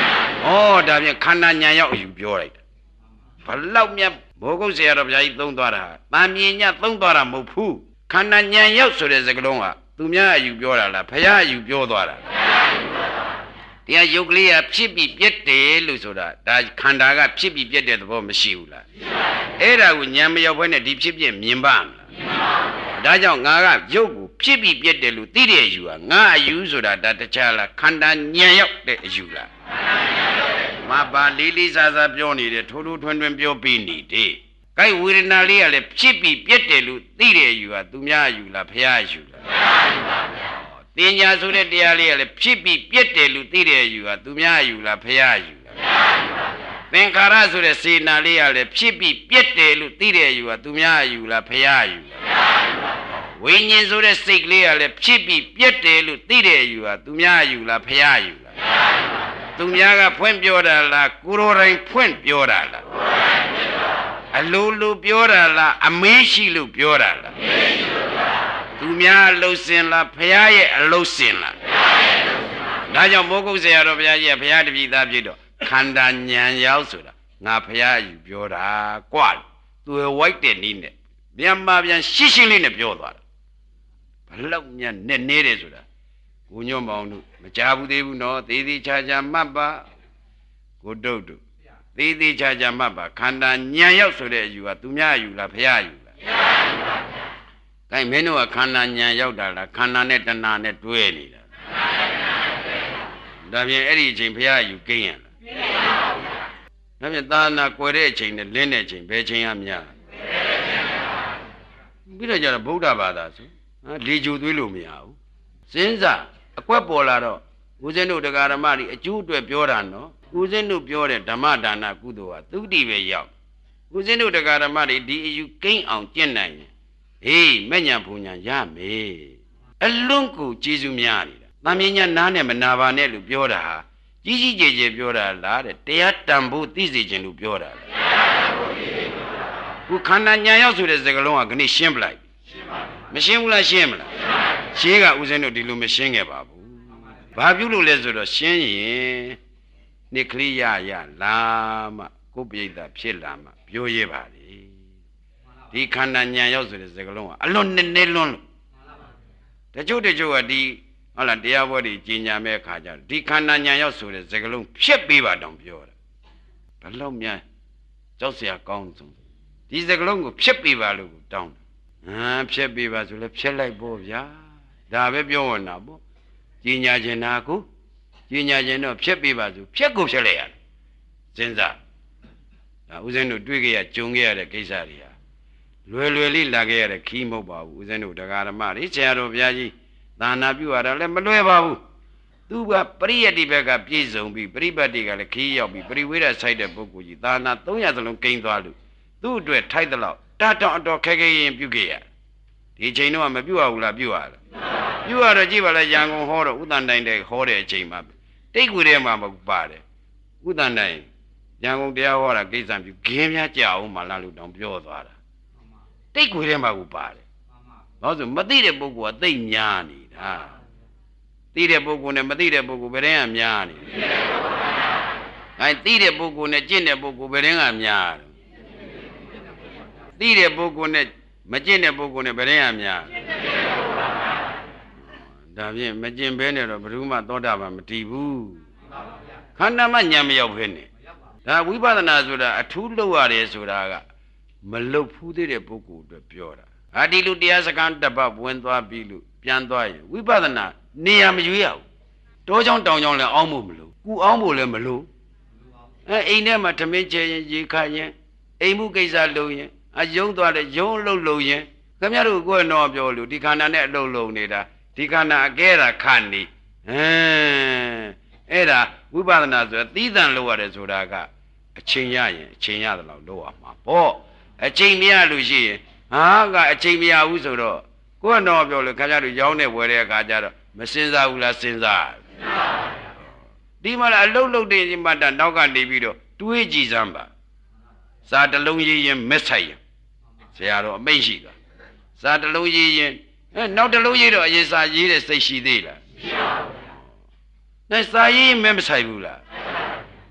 ဩဒါဖြင့်ခန္ဓာဉာဏ်ရောက်အယူပြောလိုက်ဘလောက်မြတ်ဘောဂုတ်ဆရာတော်ဘုရားကြီးသုံးသွားတာတာမြင်ညသုံးသွားတာမဟုတ်ဘူးခန္ဓာဉာဏ်ရောက်ဆိုတဲ့စကားလုံးကသူများအယူပြောတာလားဘုရားအယူပြောသွားတာတရားယုတ်ကလေးကဖြစ်ပြီးပြက်တယ်လို့ဆိုတာဒါခန္ဓာကဖြစ်ပြီးပြက်တဲ့သဘောမရှိဘူးလားအဲ့ဒါကိုဉာဏ်မရောက်ဘဲနဲ့ဒီဖြစ်ပြမြင်ပါမလားမြင်ပါဘူးဒါကြောင့်ငါကယုတ်ကိုဖြစ်ပြီးပြက်တယ်လို့သိတဲ့အယူဟာငါအယူဆိုတာဒါတခြားလားခန္ဓာဉာဏ်ရောက်တဲ့အယူလားမပါလေးလေးစားစားပြောနေတယ်ထိုးထိုးထွန်းထွန်းပြောပြီးနေတယ်။ကိုယ်ဝေဒနာလေးကလည်းဖြစ်ပြီးပြက်တယ်လို့သိတဲ့အယူဟာသူများအယူလားဘုရားအယူလားဘုရားအယူပါဗျာ။တင်ညာဆိုတဲ့တရားလေးကလည်းဖြစ်ပြီးပြက်တယ်လို့သိတဲ့အယူဟာသူများအယူလားဘုရားအယူလားဘုရားအယူပါဗျာ။သင်္ခါရဆိုတဲ့စေနာလေးကလည်းဖြစ်ပြီးပြက်တယ်လို့သိတဲ့အယူဟာသူများအယူလားဘုရားအယူလားဘုရားအယူပါဗျာ။ဝိညာဉ်ဆိုတဲ့စိတ်ကလေးကလည်းဖြစ်ပြီးပြက်တယ်လို့သိတဲ့အယူဟာသူများအယူလားဘုရားအယူလားဘုရားအယူပါသူများကဖွင့်ပြောတာလားကိုယ်တော်တိုင်ဖွင့်ပြောတာလားအလိုလိုပြောတာလားအမင်းရှိလို့ပြောတာလားသူများအလုစင်လားဘုရားရဲ့အလုစင်လားဒါကြောင့်မိုးကုတ်ဆရာတော်ဘုရားကြီးကဘုရားတပည့်သားဖြစ်တော့ခန္ဓာဉာဏ်ရောက်ဆိုတာငါဘုရားယူပြောတာကွာသူဝိုက်တဲ့နည်းနဲ့ပြန်ပါပြန်ရှင်းရှင်းလေးနဲ့ပြောသွားတာဘလောက်ညံ့နဲ့နေတယ်ဆိုတာကိုညွန့်မောင်တို့မကြားဘူးသေးဘူးနော်သေးသေးချာချာမှတ်ပါကိုတုတ်တို့သေးသေးချာချာမှတ်ပါခန္ဓာဉာဏ်ရောက်ဆိုတဲ့အယူကသူများအယူလားဘုရားအယူလားဘုရားအယူပါဗျာ။ဒါမင်းတို့ကခန္ဓာဉာဏ်ရောက်တာလားခန္ဓာနဲ့တဏှာနဲ့တွဲနေတာဒါဖြင့်အဲ့ဒီအချိန်ဘုရားအယူကိန်းရလားကိန်းပါဗျာ။ဒါဖြင့်သာနာကွယ်တဲ့အချိန်နဲ့လင်းတဲ့အချိန်ဘယ်ချိန်ကများပြီးတော့ကျတော့ဗုဒ္ဓဘာသာဆိုဟာလေကြိုသွေးလို့မရဘူးစဉ်းစားအကွက်ပေါ်လာတော့ဦးဇင်းတို့တရားဓမ္မတွေအကျိုးအတွက်ပြောတာနော်ဦးဇင်းတို့ပြောတဲ့ဓမ္မဒါနကုသိုလ်ဟာသုတိပဲရောက်ဦးဇင်းတို့တရားဓမ္မတွေဒီအယူကိန်းအောင်ကျင့်နိုင်ရင်ဟေးမဲ့ညာဘုံညာရမယ်အလွန်ကိုကျေးဇူးများနေတာ။တန်မြညာနားနဲ့မနာပါနဲ့လို့ပြောတာဟာကြီးကြီးကျယ်ကျယ်ပြောတာလားတဲ့တရားတန်ဖို့သိစေခြင်းလို့ပြောတာလားခုခန္ဓာညာရောက်ဆိုတဲ့စကားလုံးကခဏရှင်းပလိုက်မရှင်းဘူးလားရှင်းမလားရှင်းကဦးဇင်းတို့ဒီလိုမရှင်းခဲ့ပါဘူးဘာပြုလို့လဲဆိုတော့ရှင်းရင်နှစ်ကလေးရရလာမှကိုယ်ပိဋကဖြစ်လာမှပြောရပါလေဒီခန္ဓာဉာဏ်ရောက်ဆိုတဲ့စကားလုံးကအလွန်နဲ့နဲ့လွန်းလို့တချို့တချို့ကဒီဟုတ်လားတရားဘောတွေကြီးညာမဲ့အခါကျဒီခန္ဓာဉာဏ်ရောက်ဆိုတဲ့စကားလုံးဖြစ်ပေးပါတောင်ပြောတာဘလောက်များကြောက်စရာကောင်းဆုံးဒီစကားလုံးကိုဖြစ်ပေးပါလို့တောင်းဟမ်ဖြစ်ပေးပါဆိုလဲဖြစ်လိုက်ပေါ့ဗျာဒါပဲပြောဝနာပေါ့ကြီးညာခြင်းနာကိုကြီးညာခြင်းတော့ဖြစ်ပေးပါဆိုဖြစ်ကိုဖြစ်လိုက်ရတယ်စဉ်းစားဒါဦးဇင်းတို့တွေ့ကြရကြုံကြရတဲ့ကိစ္စတွေဟာလွယ်လွယ်လေးလာခဲ့ရတဲ့ခီးမဟုတ်ပါဘူးဦးဇင်းတို့တရားဓမ္မတွေဆရာတော်ဘုရားကြီးသာနာပြုရတာလည်းမလွယ်ပါဘူးသူကပရိယတ်တိဘက်ကပြည့်စုံပြီးပရိပတ်တိကလည်းခီးရောက်ပြီးပရိဝေဒဆိုင်တဲ့ပုဂ္ဂိုလ်ကြီးသာနာသုံးရာစလုံးကိန်းသွားလို့သူ့အတွက်ထိုက်တဲ့လောက်တတောင်အတော်ခဲခဲရင်ပြုခဲ့ရဒီချိန်တော့မပြုတ်ရဘူးလားပြုတ်ရလားပြုတ်ရတော့ကြည့်ပါလားရန်ကုန်ဟောတော့ဥတ္တန်တိုင်းတဲ့ဟောတဲ့အချိန်မှာတိတ်ခွေထဲမှာမပါတယ်ဥတ္တန်တိုင်းရန်ကုန်တရားဟောတာကိစ္စပြုခင်းများကြအောင်မလားလို့တောင်ပြောသွားတာတိတ်ခွေထဲမှာကိုပါတယ်ဘာလို့ဆိုမသိတဲ့ပုဂ္ဂိုလ်ကသိများနေတာသိတဲ့ပုဂ္ဂိုလ်နဲ့မသိတဲ့ပုဂ္ဂိုလ်ဘယ်တည်းကများနေအဲသိတဲ့ပုဂ္ဂိုလ်နဲ့ကျင့်တဲ့ပုဂ္ဂိုလ်ဘယ်တည်းကများသိတဲ့ပုဂ္ဂိုလ်နဲ့မကျင့်တဲ့ပုဂ္ဂိုလ်နဲ့ဘယ်တည်းကများဒါဖြင့်မကျင့်ဘဲနဲ့တော့ဘယ်သူမှသောတာပန်မတည်ဘူးခန္ဓာမှဉာဏ်မရောက်ဘဲနဲ့ဒါဝိပဿနာဆိုတာအထူးလုပ်ရတယ်ဆိုတာကမလုပ်ဖူးသေးတဲ့ပုဂ္ဂိုလ်အတွက်ပြောတာဟာဒီလိုတရားစကားတစ်ပတ်ဝင်သွားပြီးလို့ပြန်သွားရင်ဝိပဿနာနေရာမရွေးရဘူးတောချောင်းတောင်ချောင်းလည်းအောင်းဖို့မလိုကူအောင်းဖို့လည်းမလိုအဲအိမ်ထဲမှာထမင်းချေရင်ရေခါရင်အိမ်မှုကိစ္စလုပ်ရင်အယုံသွားတယ်ယုံလှုပ်လို့ရင်ခင်ဗျားတို့ကိုယ်တော့ပြောလို့ဒီခန္ဓာနဲ့အလုံးလုံးနေတာဒီခန္ဓာအကဲတာခဏနေဟမ်အဲ့ဒါဝိပဿနာဆိုသီးသန့်လုပ်ရတယ်ဆိုတာကအချိန်ရရင်အချိန်ရတယ်လို့လုပ်ရမှာပေါ့အချိန်မရလို့ရှိရင်ဟာကအချိန်မရဘူးဆိုတော့ကိုယ်တော့ပြောလို့ခင်ဗျားတို့ရောင်းနေဝယ်တဲ့အခါကျတော့မစင်စားဘူးလားစဉ်းစားဒီမှာအလုံးလုံးတဲ့ဒီမှာတနောက်ကနေပြီးတော့တွေးကြည့်စမ်းပါစာတလုံးရေးရင်မက်ဆိုင်ရင်ဆရာတော်အမိန့်ရှိတာစာတလုံးရေးရင်အဲနောက်တလုံးရေးတော့အရင်စာရေးတဲ့စိတ်ရှိသေးလားမရှိပါဘူး။ဒါစာရေးမဲမဆိုင်ဘူးလား။ဟ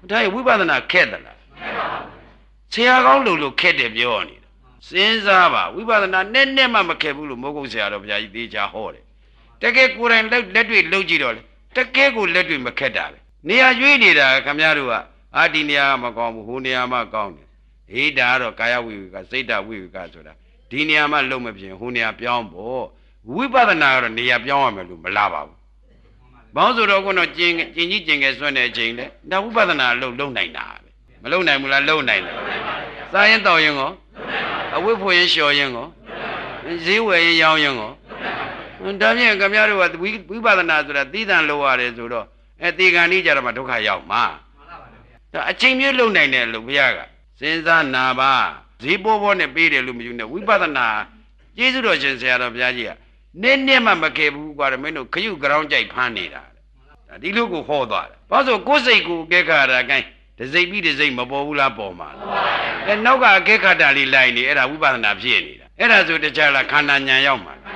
ဒါရင်ဝိပဿနာခက်သလားဆရာကောင်းလို့လို့ခက်တယ်ပြောနေတာစဉ်းစားပါဝိပဿနာနဲ့နဲ့မှမခက်ဘူးလို့မိုးကုတ်ဆရာတော်ဘုရားကြီးသေချာဟောတယ်တကယ်ကိုယ်တိုင်လက်တွေ့လှုပ်ကြည့်တော့လေတကယ်ကိုလက်တွေ့မခက်တာပဲနေရာရွေးနေတာခင်ဗျားတို့ကအာဒီနေရာမကောင်းဘူးဟိုနေရာမှကောင်းတယ်ဟေးဒါကတော့ကာယဝိဝေကစိတ်တဝိဝေကဆိုတာဒီနေရာမှလုံးမဖြစ်ဟိုနေရာပြောင်းဖို့ဝိပဿနာကတော့နေရာပြောင်းရမယ်လို့မလားပါဘူးဘောင်းဆိုတော့ကတော့ကျင်ကျင်ကြီးကျင်ငယ်စွန့်တဲ့အချိန်လေဒါဝိပဿနာလုံးလုံးနိုင်တာပဲမလုံးနိုင်ဘူးလားလုံးနိုင်တယ်စားရင်တောက်ရင်ကောအဝိဖို့ရင်လျှော်ရင်ကောဈေးဝယ်ရင်ရောင်းရင်ကောဒါဖြင့်ခင်ဗျားတို့ကဝိပဿနာဆိုတာသီးသန့်လို့ရတယ်ဆိုတော့အဲတေဂန်ကြီးကြတော့မှဒုက္ခရောက်မှာဒါအချိန်မျိုးလုံနိုင်တယ်လို့ဘုရားကစဉ်းစားနာပါဈေးပေါ်ပေါ်နဲ့ပေးတယ်လို့မယူနဲ့ဝိပဿနာကျေးဇူးတော်ရှင်ဆရာတော်ဘုရားကြီးကနည်းနည်းမှမခဲ့ဘူးကွာမင်းတို့ခရုကြောင်းကြိုက်ဖမ်းနေတာဒါဒီလိုကိုဟောသွားတယ်ဘာလို့ကိုယ်စိတ်ကိုအကဲခါတာကိုင်းတစိတ်ပြီးတစိတ်မပေါ်ဘူးလားပေါ်မှာလားအဲနောက်ကအကဲခါတာလေးလိုက်နေအဲ့ဒါဝိပဿနာဖြစ်နေတာအဲ့ဒါဆိုတခြားလားခန္ဓာဉာဏ်ရောက်မှာ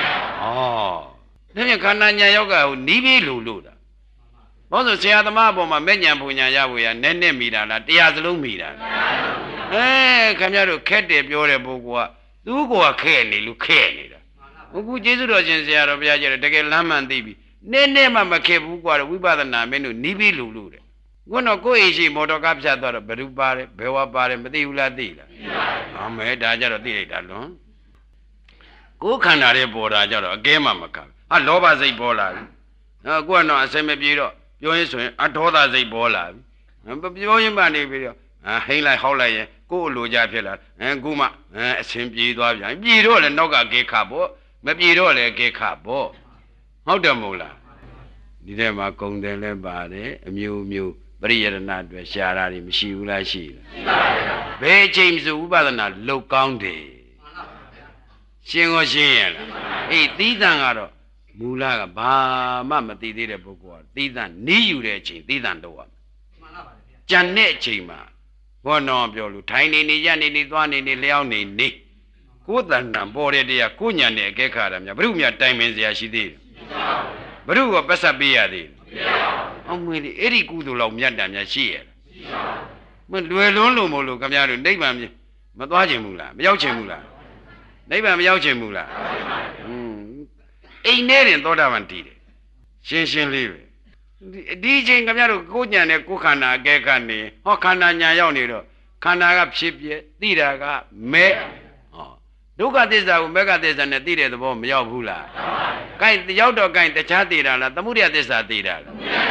ဩဒါပြန်ခန္ဓာဉာဏ်ရောက်ကဟိုနီးပြီးလို့လို့တာဘာလို့ဆရာသမားအပေါ်မှာမဲ့ဉာဏ်ပူဉာဏ်ရဖို့ရနည်းနည်းမိတာလားတရားစလုံးမိတာလားအဲခင်ဗျားတို့ခက်တယ်ပြောတဲ့ပုဂ္ဂိုလ်ကသူ့ကိုယ်ကခဲနေလို့ခဲနေတာအခုကျေးဇူးတော်ရှင်ဆရာတော်ဘုရားကြီးတကယ်လမ်းမှန်သိပြီနည်းနည်းမှမခဲဘူးကွာဝိပဿနာမင်းတို့နီးပြီးလို့လို့တဲ့ခုတော့ကိုယ့်အိမ်ရှိမော်တော်ကားဖြတ်သွားတော့ဘယ်သူပါတယ်ဘယ်ဝါပါတယ်မသိဘူးလားသိလားအမဲဒါကြတော့သိလိုက်တာလွန်ကိုယ်ခန္ဓာရဲ့ပေါ်တာကြတော့အကဲမှမကဟာလောဘစိတ်ပေါ်လာပြီနော်ကိုကတော့အစင်မပြေတော့ပြောရင်ဆိုရင်အဒေါသစိတ်ပေါ်လာပြီပြောရင်မှနေပြီးတော့ဟိမ့်လိုက်ဟောက်လိုက်ရင်ကိုယ်အလိုကြဖြစ်လာအဲခုမှအဲအစင်ပြေသွားပြန်ပြေတော့လေနောက်ကကေခပေါ့မပြေတော့လေကေခပေါ့ဟုတ်တယ်မို့လားဒီထဲမှာဂုံတယ်လည်းပါတယ်အမျိုးမျိုးပရိယရဏအတွက်ရှားတာတွေမရှိဘူးလားရှိလားဘယ်အချိန်ဆိုဥပဒနာလုတ်ကောင်းတယ်ရှင်းကိုရှင်းရလားအေးသီးသန့်ကတော့မူလကဘာမှမသိသေးတဲ့ပုဂ္ဂိုလ်ကသီးသန့်နီးယူတဲ့အချိန်သီးသန့်တော့ရမယ်မှန်ပါပါဗျာကြံတဲ့အချိန်မှာဘောတော်ပြောလို့ထိုင်နေနေရနေနေသွားနေနေလျှောင်းနေနေကိုယ်တဏ္ဍပေါ်တဲ့တရားကိုညာနဲ့အကဲခါတာများဘုရုမြတိုင်ပင်စရာရှိသေးတယ်ဘုရုကပတ်ဆက်ပေးရသေးတယ်အောင်မွေးလေအဲ့ဒီကုသိုလ်လောက်မြတ်တံများရှိရလားမလွယ်လွန်းလို့မို့လို့ခင်ဗျားတို့နိဗ္ဗာန်မသွားခြင်းဘူးလားမရောက်ခြင်းဘူးလားနိဗ္ဗာန်မရောက်ခြင်းဘူးလားဟွန်းအိမ်ထဲတင်သောတာပန်တည်တယ်ရှင်းရှင်းလေးပဲဒီအချိန်ခင်ဗျားတို့ကိုညာနဲ့ကိုခန္ဓာအကဲခါနေဟောခန္ဓာညာရောက်နေတော့ခန္ဓာကဖြစ်ပြသိတာကမဲဟောဒုက္ခသစ္စာကိုမေဃသစ္စာနဲ့သိတဲ့သဘောမရောက်ဘူးလားကဲရောက်တော့ကဲတခြားသိတာလားသမုဒယသစ္စာသိတာလား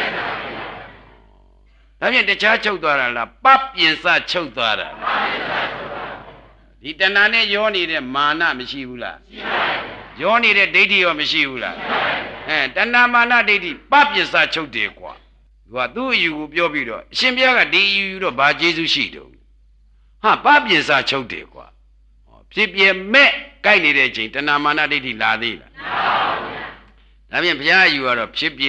ဒါဖြင့်တခြားချုပ်သွားတာလားပပြင်စချုပ်သွားတာဒီတဏှာနဲ့ရောနေတဲ့မာနမရှိဘူးလားရောနေတဲ့ဒိဋ္ဌိရောမရှိဘူးလားအဲတဏှာမာနဒိဋ္ဌိပပြင်စချုပ်တယ်ကွာသူကသူ့အယူကိုပြောပြီးတော့အရှင်ဘုရားကဒီအယူတော့ဘာကျေးဇူးရှိတုံးဟာပပြင်စချုပ်တယ်ကွာဖြစ်ပြမဲ့ကြိုက်နေတဲ့အချိန်တဏှာမာနဒိဋ္ဌိလာသေးလားဒါဖြင့်ဘုရားအယူကတော့ဖြစ်ပြ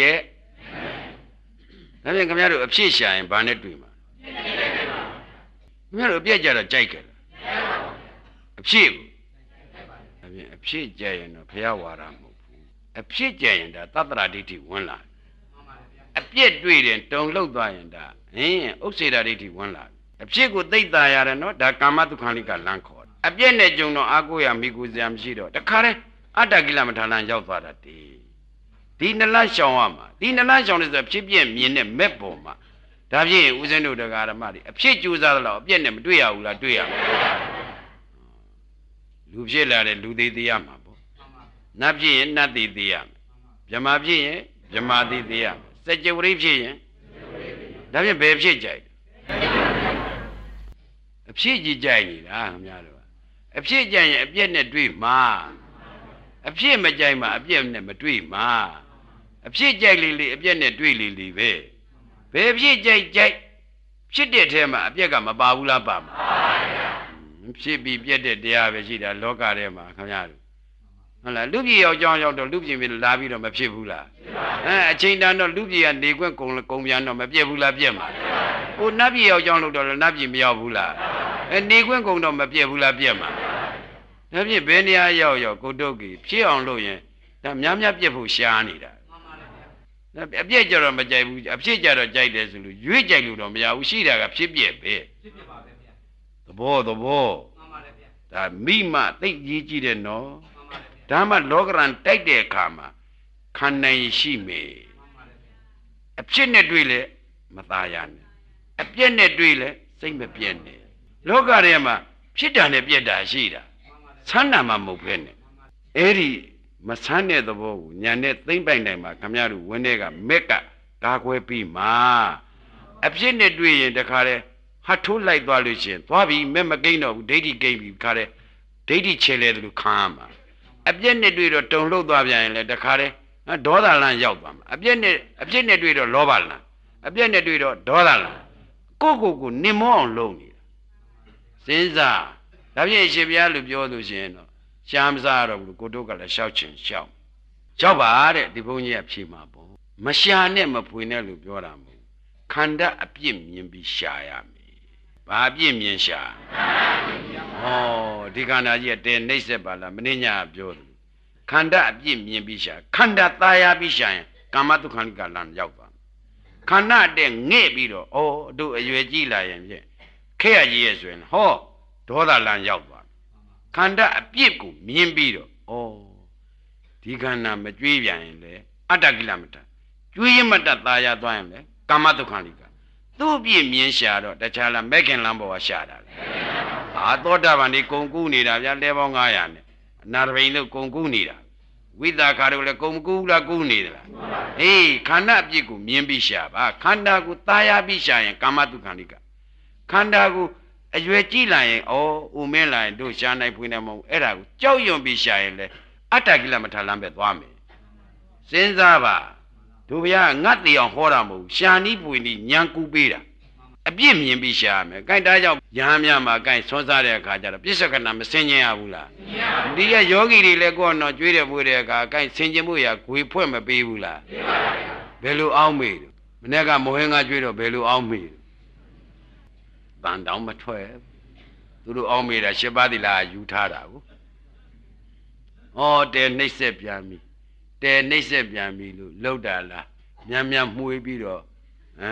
ဒါဖြင့်ခင်ဗျားတို့အဖြစ်ရှာရင်ဘာနဲ့တွေ့မှာခင်ဗျားတို့အပြည့်ကြတော့ကြိုက်ကြလားအဖြစ်ဘူးဒါဖြင့်အဖြစ်ကြရင်တော့ဘုရားဝါဒမဟုတ်ဘူးအဖြစ်ကြရင်ဒါသတ္တရာဒိဋ္ဌိဝင်လာအပြည့်တွေ့တယ်တုံလှုပ်သွားရင်ဒါဟင်းဥစ္စေတာဒိဋ္ဌိဝင်လာအဖြစ်ကိုသိတာရတယ်နော်ဒါကာမတုခန္ဓိကလမ်းခေါ်အပြည့်နဲ့ကြုံတော့အာကိုရမိကိုစရာမရှိတော့တခါတည်းအတ္တကိလမထာဏရောက်သွားတာတည်းဒီနလရှောင်ရမှာဒီနလရှောင်လို့ဆိုဖြစ်ပြမြင်တဲ့မဲ့ပေါ်မှာဒါဖြင့်ဦးဇင်းတို့တရားဓမ္မတွေအဖြစ်ကြိုးစားသလောက်အပြည့်နဲ့မတွေ့ရဘူးလားတွေ့ရမှာလူဖြစ်လာတဲ့လူသေးသေးရမှာပေါ့နတ်ဖြစ်ရင်နတ်သေးသေးရမယ်ဗြဟ္မာဖြစ်ရင်ဗြဟ္မာသေးသေးရမယ်စัจ java ဖြစ်ရင်ဒါဖြင့်ဘယ်ဖြစ်ကြိုက်အဖြစ်ကြီးကြိုက်နေတာခင်ဗျားတို့အဖြစ်ကြိုက်ရင်အပြည့်နဲ့တွေ့မှာအဖြစ်မကြိုက်မှာအပြည့်နဲ့မတွေ့မှာအဖြစ်ကြိုက်လေလေအပြည့်နဲ့တွေ့လေလေပဲဘယ်ဖြစ်ကြိုက်ကြိုက်ဖြစ်တဲ့ထဲမှာအပြည့်ကမပါဘူးလားပါမှာဖြစ်ပြီးပြည့်တဲ့တရားပဲရှိတာလောကထဲမှာခင်ဗျားတို့ဟုတ်လားလူပြည်ရောက်ကြောင်းရောက်တော့လူပြည်လာပြီးတော့မဖြစ်ဘူးလားအဲအချိန်တန်တော့လူပြည်ကနေခွင့်ကုံကုံပြန်တော့မပြည့်ဘူးလားပြည့်မှာဟိုနတ်ပြည်ရောက်ကြောင်းလို့တော့နတ်ပြည်မရောက်ဘူးလားအဲနေခွင့်ကုံတော့မပြည့်ဘူးလားပြည့်မှာဒါဖြင့်ဘယ်နေရာရောက်ရောက်ကိုတုတ်ကြီးဖြစ်အောင်လုပ်ရင်ဒါများများပြည့်ဖို့ရှားနေတာဒါအပြည့်ကြတော့မကြိုက်ဘူးအဖြစ်ကြတော့ကြိုက်တယ်ဆိုလို့ရွေးကြိုက်လို့တော့မရဘူးရှိတာကဖြစ်ပြက်ပဲဖြစ်ပြက်ပါပဲဗျာသဘောသဘောမှန်ပါတယ်ဗျာဒါမိမသိကြီးကြည့်တယ်နော်မှန်ပါတယ်ဗျာဒါမှလောကရန်တိုက်တဲ့အခါမှာခံနိုင်ရှိမယ်မှန်ပါတယ်ဗျာအဖြစ်နဲ့တွေ့လဲမသားရနဲ့အပြက်နဲ့တွေ့လဲစိတ်မပြက်နဲ့လောကထဲမှာဖြစ်တာနဲ့ပြက်တာရှိတာဆန်းတာမှမဟုတ်ပဲနဲ့အဲ့ဒီမဆန်းတဲ့သဘောကိုညာနဲ့သိမ့်ပိုင်နိုင်မှာခမရတို့ဝင်းတဲ့ကမက်ကကာကွယ်ပြီးမှာအဖြစ်နဲ့တွေ့ရင်တခါတည်းဟတ်ထိုးလိုက်သွားလို့ရှိရင်သွားပြီးမဲ့မကိန်းတော့ဘူးဒိဋ္ဌိကိန်းပြီးခါတည်းဒိဋ္ဌိချေလဲတယ်လို့ခံရမှာအပြက်နဲ့တွေ့တော့တုံလှုပ်သွားပြန်ရင်လည်းတခါတည်းဒေါသလန့်ရောက်သွားမှာအပြက်နဲ့အပြက်နဲ့တွေ့တော့လောဘလန့်အပြက်နဲ့တွေ့တော့ဒေါသလန့်ကိုကိုကိုနင်မောအောင်လုပ်နေတာစဉ်းစားဒါဖြင့်အရှင်ဘုရားလို့ပြောလို့ရှိရင်တော့ရှားမစားတော့ဘူးကိုတို့ကလည်းရှောက်ချင်ရှောက်ရှောက်ပါတဲ့ဒီဘုန်းကြီးကဖြေမှာပေါ့မရှာနဲ့မဖွေနဲ့လို့ပြောတာမဟုတ်ခန္ဓာအပြစ်မြင်ပြီးရှာရမယ်ဘာအပြစ်မြင်ရှာဟောဒီခန္ဓာကြီးကတဲနှိမ့်ဆက်ပါလားမင်းညာပြောတယ်ခန္ဓာအပြစ်မြင်ပြီးရှာခန္ဓာตายပြီးရှာရင်ကာမတုခန္ဓိကလမ်းရောက်သွားခန္ဓာတဲ့ငဲ့ပြီးတော့ဩတို့အရွယ်ကြီးလာရင်ဖြင့်ခဲရကြီးရဲ့ဆိုရင်ဟောဒေါသလမ်းရောက်သွားခန္ဓာအပြစ်ကိုမြင်ပြီးတော့ဩဒီခန္ဓာမကြွေးပြန်ရင်လေအတ္တကိလမတ္တကြွေးမတ္တตายရသွားရင်လေကာမတုခန္ဓိကသူ့အပြစ်မြင်ရှာတော့တခြားလားမဲ့ခင်လမ်းပေါ်ကရှာတာလေဟာသောတာပန်ဒီကုံကူးနေတာဗျာလဲပေါင်းငါးရာနဲ့အနာတပိန်တို့ကုံကူးနေတာဝိသခါတို့လည်းကုံကူးလားကူးနေသလားအေးခန္ဓာအပြစ်ကိုမြင်ပြီးရှာပါခန္ဓာကိုตายရပြီးရှာရင်ကာမတုခန္ဓိကခန္ဓာကိုအရွယ်ကြည့်လာရင်ဩဦးမင်းလာရင်တို့ရှာနိုင်ဖွေးနေမဟုတ်အဲ့ဒါကိုကြောက်ရွံ့ပြီးရှာရင်လေအတ္တကိလမထာလမ်းပဲသွားမယ်စဉ်းစားပါတို့ဗျာငတ်တီအောင်ဟောတာမဟုတ်ရှာနီးပွေနီးညံကူပေးတာအပြစ်မြင်ပြီးရှာမယ်။ကိုင်တားကြောင့်ရဟန်းများမှာကိုင်ဆွမ်းစားတဲ့အခါကျတော့ပြစ္ဆကနာမစင်ကျင်ရဘူးလား။ဒီကယောဂီတွေလည်းကိုယ်တော့ကြွေးတယ်ပွေးတဲ့အခါကိုင်စင်ကျင်မှုရဂွေဖွက်မပေးဘူးလား။ပေးပါဗျာ။ဘယ်လိုအောင်းမေးလို့မနေ့ကမဟင်းကကြွေးတော့ဘယ်လိုအောင်းမေး။တန်တောင်မထွက်သူတို့အောင်းမေးတာရှစ်ပါးသီလယူထားတာကို။ဩတဲနှိမ့်ဆက်ပြန်ပြီ။တဲနှိမ့်ဆက်ပြန်ပြီလို့လောက်တာလား။မြန်မြန်မှုေးပြီးတော့အဲ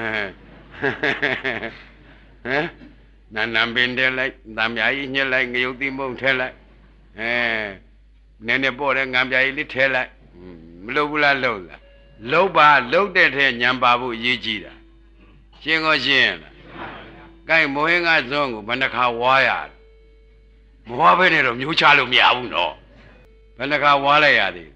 ဟမ်နန္နပင်တဲလိုက်တံမြာကြီးညှက်လိုက်ငရုတ်တိမုံထဲလိုက်အဲနည်းနည်းပေါ့တဲ့ငံပြာကြီးလေးထဲလိုက်မလုပ်ဘူးလားလုပ်လားလုပ်ပါလုပ်တဲ့ထဲညံပါဖို့အရေးကြီးတာရှင်းကောရှင်းလားကိုင်မိုးဟင်းကဇွန်းကိုဘယ်နှခါဝါရမဝါဘဲနဲ့တော့မျိုးချလို့မရဘူးနော်ဘယ်နှခါဝါလိုက်ရသေး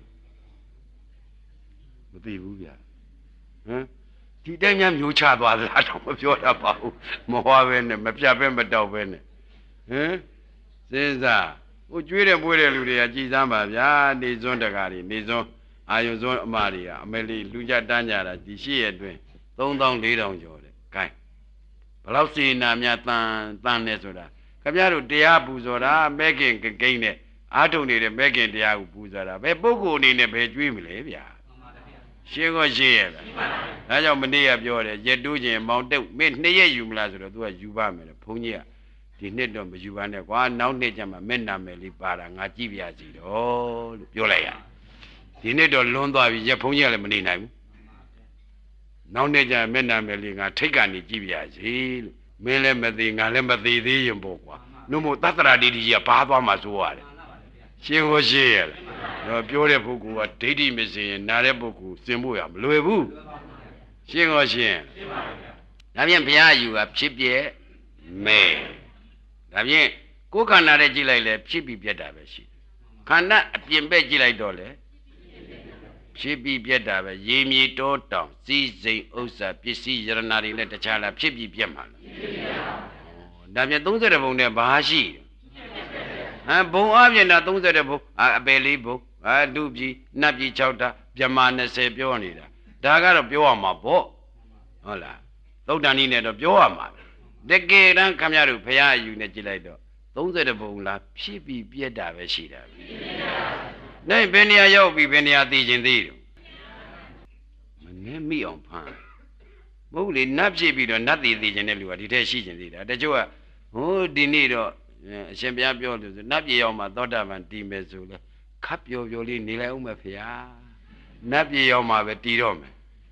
မသိဘူးဗျဟမ်ဒီတိုင်းများမျိုးချသွားသလားတော့မပြောတတ်ပါဘူးမဟွာပဲနဲ့မပြတ်ပဲမတောက်ပဲနဲ့ဟမ်စဉ်းစားဟိုကျွေးတယ်ပွေးတယ်လူတွေကကြည်စမ်းပါဗျာနေစွန်းတကားတွေနေစွန်းအာယုံစွန်းအမတွေကအမေလီလူကြတန်းကြတာဒီရှိရအတွင်းသုံးသောင်းလေးထောင်ကျော်တယ်ဂိုင်းဘလောက်စေနာများတန်တန်နေဆိုတာခင်ဗျားတို့တရားပူဇော်တာမဲခင်ကိန်းနဲ့အာထုံနေတဲ့မဲခင်တရားကိုပူဇော်တာဘယ်ပုဂ္ဂိုလ်အနေနဲ့ဘယ်ကျွေးမလဲဗျာရှင်းကောရှင်းရဲ့လားဒါကြောင့်မနေ့ကပြောတယ်ရက်တိုးခြင်းမောင်တုတ်မင်းနှစ်ရက်ယူမလားဆိုတော့ तू ကယူပါမယ်ဘုန်းကြီးကဒီနှစ်တော့မယူပါနဲ့ကွာနောက်နှစ်ကျမှမဲ့နာမယ်လေးပါတာငါကြည့်ပြစီတော့လို့ပြောလိုက်ရဒီနှစ်တော့လွန်သွားပြီရက်ဘုန်းကြီးကလည်းမနေနိုင်ဘူးနောက်နှစ်ကျမဲ့နာမယ်လေးငါထိတ်ကနေကြည့်ပြစီလို့မင်းလည်းမသိငါလည်းမသိသေးရင်ပေါ့ကွာနှုတ်မို့တတ္တရာတိတိကြီးကဘာသွားမှဆိုရတယ်ရှင်းကောရှင်းရဲ့လားတော့ပြောတဲ့ပုဂ္ဂိုလ်ကဒိဋ္ဌိမစင်ရင်နားတဲ့ပုဂ္ဂိုလ်စင်ဖို့ရမလွယ်ဘူးရှင်းရောရှင်းဒါဖြင့်ဘုရားယူကဖြစ်ပြဲမဲဒါဖြင့်ကိုယ်ခန္ဓာနဲ့ကြည့်လိုက်လဲဖြစ်ပြီးပြတ်တာပဲရှိခန္ဓာအပြင်ဘက်ကြည့်လိုက်တော့လဲဖြစ်ပြီးပြတ်တာပဲရေမြေတောတောင်စီးစိမ်ဥစ္စာပစ္စည်းယရနာတွေနဲ့တခြားလားဖြစ်ပြီးပြတ်မှာလားဒါဖြင့်သုံးဆယ်ဘုံနဲ့ဘာရှိဟမ်ဘုံအပြင်တာသုံးဆယ်ဘုံအပယ်လေးဘုံအတုပြည်နတ်ပြည်၆ဓာတ်ဗြဟ္မာ၂၀ပြောနေတာဒါကတော့ပြောရမှာပေါ့ဟုတ်လားသုတ်တန်ကြီးနဲ့တော့ပြောရမှာတကယ်တမ်းခမရတို့ဘုရားအယူနဲ့ကြည့်လိုက်တော့သုံးဆယ်ဘုံလားဖြစ်ပြီးပြက်တာပဲရှိတာပဲနိုင်ဘယ်နေရာရောက်ပြီးဘယ်နေရာသိချင်းသေးတယ်မနှဲမိအောင်ဖမ်းမဟုတ်လေနတ်ဖြစ်ပြီးတော့နတ်သိသိချင်းတဲ့လူကဒီထက်ရှိချင်းသေးတာတချို့ကဟိုဒီနေ့တော့အရှင်ဘုရားပြောလို့ဆိုနတ်ပြေရောက်မှသောတာပန်တည်မယ်ဆိုလဲခပ်ပျော်ပျော်လေးနေလိုက်ဦးမယ်ဖေဟာနတ်ပြေရောက်မှပဲတည်တော့မယ်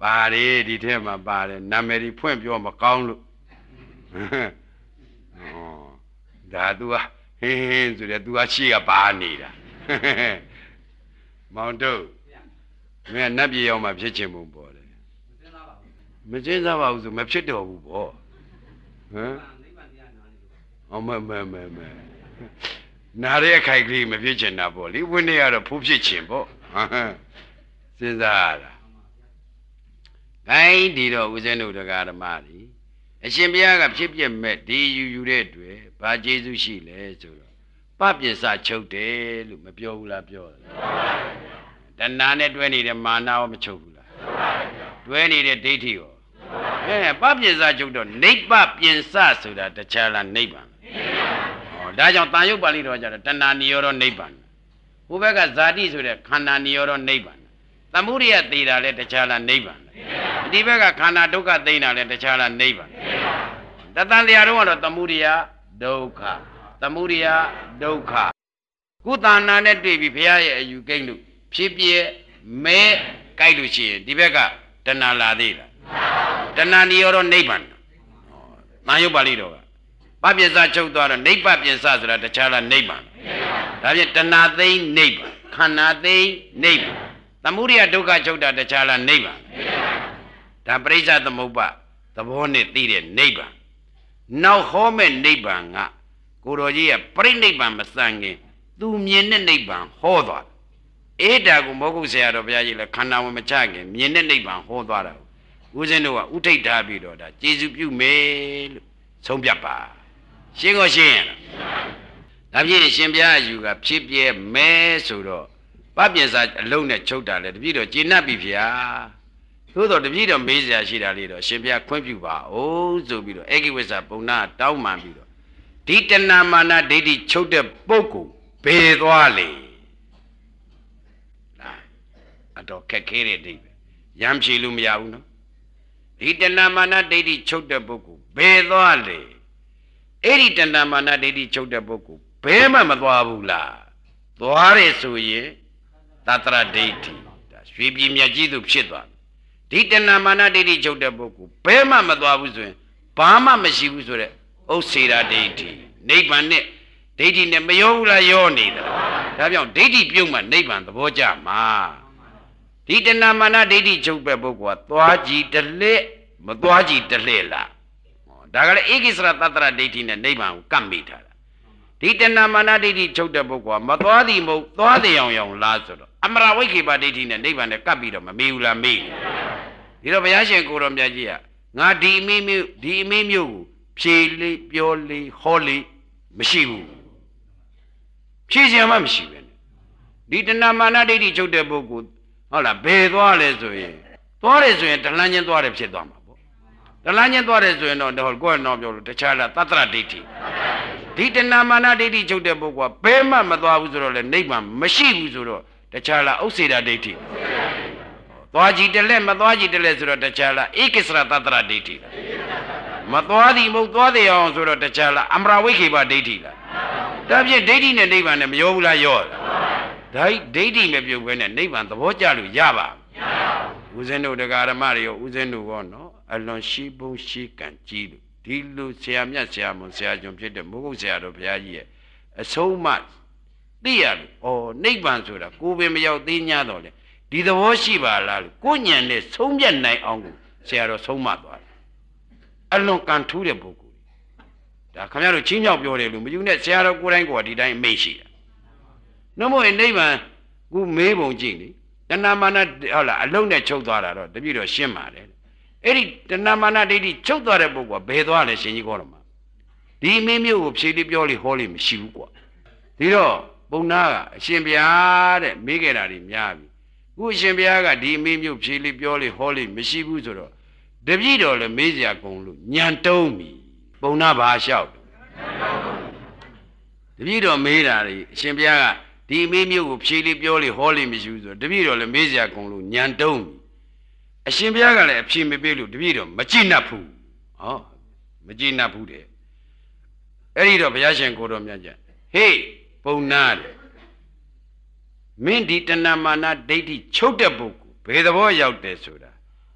ပါတယ်ဒီထဲမှာပါတယ်နာမည်ကြီးဖွင့်ပြောမကောင်းလို့ဩဒါ तू ကဟင်းဟင်းဆိုတဲ့ तू ကရှေ့ကပါနေတာမောင်တို့မင်းကနတ်ပြည်ရောက်မှဖြစ်ချင်မှုပေါ့လေမစင်းစားပါဘူးဆိုမဖြစ်တော့ဘူးပေါ့ဟမ်အမမမမနားရဲ့အခိုက်ကလေးမဖြစ်ချင်တာပေါ့လေဝင်းနေရတော့ဖိုးဖြစ်ချင်ပေါ့စဉ်းစားရတာခိုင်းဒီတော့ဦးဇင်းတို့တရားဓမ္မတွေအရှင်ဘုရားကဖြစ်ပြမဲ့ဒီယူယူတဲ့အတွက်ဘာကျေးဇူးရှိလဲဆိုတော့ပပြစ္ဆချုပ်တယ်လို့မပြောဘူးလားပြောတယ်တဏှာနဲ့တွဲနေတဲ့မာနရောမချုပ်ဘူးလားတွဲနေတဲ့ဒိဋ္ဌိရောအဲပပြစ္ဆချုပ်တော့နိဗ္ဗပြင်စဆိုတာတခြားလားနိဗ္ဗာန်ဩဒါကြောင့်တာယုတ်ပါဠိတော်ကျတော့တဏှာနိရောဓနိဗ္ဗာန်ဟိုဘက်ကဇာတိဆိုတဲ့ခန္ဓာနိရောဓနိဗ္ဗာန်သမုဒိယသေတာလဲတခြားလားနိဗ္ဗာန်ဒီဘက်ကခန္ဓာဒုက္ခသိနေတာလဲတခြားလားနိဗ္ဗာန်တတန်တရားတော့ကတော့သမုဒိယဒုက္ခသမုဒိယဒုက္ခကုသနာနဲ့တွေ့ပြီးဘုရားရဲ့အယူကိန်းလို့ဖြစ်ပြမဲကြိုက်လို့ရှိရင်ဒီဘက်ကတဏှာလာသေးလားတဏှာနိရောဓနိဗ္ဗာန်ဩတာယုတ်ပါဠိတော်ကပပြစ္ဆချုပ်သွားတော့နိဗ္ဗပြင်စဆိုတာတခြားလားနိဗ္ဗာန်ဒါဖြင့်တဏှာသိမ့်နိဗ္ဗာန်ခန္ဓာသိမ့်နိဗ္ဗာန်သမုဒိယဒုက္ခချုပ်တာတခြားလားနိဗ္ဗာန်ဒါပရိစ္ဆသမုပ္ပါသဘောနဲ့သိတဲ့နိဗ္ဗာန်နောက်ဟောမဲ့နိဗ္ဗာန်ကကိုတော်ကြီးကပြိဋိနိဗ္ဗာန်မစံခင်သူမြင်တဲ့နိဗ္ဗာန်ဟောသွားအေးဒါကိုမောဂုတ်ဆရာတော်ဘုရားကြီးလည်းခန္ဓာဝင်မချခင်မြင်တဲ့နိဗ္ဗာန်ဟောသွားတာဦးဇင်းတို့ကဥထိတ်ထားပြီးတော့ဒါကျေစုပြုမယ်လို့ဆုံးဖြတ်ပါရှင်းကိုရှင်းရလားဒါဖြင့်ရှင်ဘုရားအယူကဖြစ်ပြဲမဲဆိုတော့ပပြစ္ဆာအလုံးနဲ့ချုပ်တာလေတပည့်တော်ကျေနပ်ပြီဗျာသို့တော့တပည့်တော်မေးစရာရှိတာလေးတော့ရှင်ဘုရားခွင့်ပြုပါဦးဆိုပြီးတော့ဧကိဝိဇ္ဇပုံနာတောင်းပန်ပြီးတော့ဒီတဏမာနဒိဋ္ဌိချုပ်တဲ့ပုဂ္ဂိုလ်ဘယ်သွားလေလားအတော့ခက်ခဲတဲ့ဒိဋ္ဌိရမ်းဖြေလို့မရဘူးနော်ဒီတဏမာနဒိဋ္ဌိချုပ်တဲ့ပုဂ္ဂိုလ်ဘယ်သွားလေအဲ့ဒီတဏမာနဒိဋ္ဌိချုပ်တဲ့ပုဂ္ဂိုလ်ဘယ်မှမသွားဘူးလားသွားတယ်ဆိုရင်သတ္တရဒိဋ္ဌိဒါရွှေပြည်မြတ်ကြီးသူဖြစ်သွားဒီတဏမာနဒိဋ္ဌိချုပ်တဲ့ပုဂ္ဂိုလ်ဘယ်မှမသွားဘူးဆိုရင်ဘာမှမရှိဘူးဆိုတဲ့ဥစ္စေရာဒိဋ္ဌိနိဗ္ဗာန်နဲ့ဒိဋ္ဌိနဲ့မရောဘူးလားရောနေတယ်ဒါကြောင့်ဒိဋ္ဌိပြုတ်မှနိဗ္ဗာန်သဘောကျမှာဒီတဏမာနဒိဋ္ဌိချုပ်တဲ့ပုဂ္ဂိုလ်ကသွားကြည့်တလက်မသွားကြည့်တလက်လားဒါကလည်းဧကိစ္စရသတ္တရဒိဋ္ဌိနဲ့နိဗ္ဗာန်ကိုကပ်မိထားတာဒီတဏမာနဒိဋ္ဌိချုပ်တဲ့ပုဂ္ဂိုလ်ကမသွားသည်မဟုတ်သွားတယ်အောင်အောင်လားဆိုတော့အမရဝိခေပဒိဋ္ဌိနဲ့နိဗ္ဗာန်နဲ့ကပ်ပြီးတော့မမေးဘူးလားမေးဒီတော့ဘုရားရှင်ကိုတော်မြတ်ကြီးကငါဒီအမေးမျိုးဒီအမေးမျိုးကိုဖြေလေးပြောလေးဟောလေးမရှိဘူးဖြေစရာမှမရှိပဲဒီတဏမာနဒိဋ္ဌိချုပ်တဲ့ပုဂ္ဂိုလ်ဟုတ်လားဘယ်သွားလဲဆိုရင်သွားတယ်ဆိုရင်တလန်းချင်းသွားတယ်ဖြစ်သွားမှာပေါ့တလန်းချင်းသွားတယ်ဆိုရင်တော့ကိုယ်ကတော့ပြောလို့တခြားလားသတ္တရဒိဋ္ဌိဒီတဏမာနဒိဋ္ဌိချုပ်တဲ့ပုဂ္ဂိုလ်ကဘယ်မှမသွားဘူးဆိုတော့လေနိဗ္ဗာန်မရှိဘူးဆိုတော့တခြားလားဥစ္စေတာဒိဋ္ဌိသွားကြည့်တလက်မသွားကြည့်တလက်ဆိုတော့တခြားလားဧကိစ္စရသတ္တရဒိဋ္ဌိမသွားသည်မဟုတ်သွားတယ်အောင်ဆိုတော့တခြားလားအမရဝိခေပဒိဋ္ဌိလားဒါဖြင့်ဒိဋ္ဌိနဲ့နိဗ္ဗာန်နဲ့မရောဘူးလားရောလားဒါဒိဋ္ဌိမပြုတ်ဘဲနဲ့နိဗ္ဗာန်သဘောကျလို့ရပါမရပါဘူးဦးဇင်းတို့တရားဓမ္မတွေရောဦးဇင်းတို့ကောနော်အလွန်ရှိပုံရှိကံကြီးလို့ဒီလိုဆရာမြတ်ဆရာမွန်ဆရာကျွန်ဖြစ်တဲ့မိုးကုတ်ဆရာတော်ဘုရားကြီးရဲ့အဆုံးအမသိရလို့ဩနိဗ္ဗာန်ဆိုတာကိုယ်ပင်မရောက်သေး냐တော့လေဒီသဘောရှိပါလားလို့ကိုညံနဲ့ဆုံးဖြတ်နိုင်အောင်ကိုဆရာတော်ဆုံးမသွားတယ်အလွန်ကံထူးတဲ့ပုဂ္ဂိုလ်ဒါခင်ဗျားတို့ချင်းမြောက်ပြောတယ်လို့မယူနဲ့ဆရာတော်ကိုယ်တိုင်ကဒီတိုင်းအမိတ်ရှိတာနှမို့နိဗ္ဗာန်ကူမေးပုံကြည့်လေတဏမာနဟုတ်လားအလုံးနဲ့ချုပ်သွားတာတော့တပြည့်တော့ရှင်းပါတယ်အဲ့ဒီတဏမာနဒိဋ္ဌိချုပ်သွားတဲ့ပုဂ္ဂိုလ်ကဘယ်သွားလဲရှင်ကြီးခေါ်တော့မှာဒီမင်းမျိုးကိုဖြေလေးပြောလေးဟောလေးမရှိဘူးကွာဒီတော့ပုံနာကအရှင်ဘုရားတဲ့မေးခဲ့တာတွေများပြီခုအရှင်ဘုရားကဒီမင်းမျိုးဖြေလေးပြောလေးဟောလေးမရှိဘူးဆိုတော့တပြည့်တော်လည်းမေးစရာကုန်လို့ညံတုံးပြီပုံနာဘာလျှောက်တပြည့်တော်မေးတာတွေအရှင်ဘုရားကဒီမင်းမျိုးကိုဖြေလေးပြောလေးဟောလေးမရှိဘူးဆိုတော့တပြည့်တော်လည်းမေးစရာကုန်လို့ညံတုံးပြီအရှင်ဘုရားကလည်းအဖြေမပေးလို့တပြည့်တော်မကြည့်နှပ်ဘူးဟောမကြည့်နှပ်ဘူးတဲ့အဲ့ဒီတော့ဘုရားရှင်ကိုတော်မြတ်ကြဟေးပုံနာတယ်မင်းဒီတဏမာနဒိဋ္ဌိချုပ်တဲ့ပုဂ္ဂိုလ်ဘယ်သဘောရောက်တယ်ဆိုတာ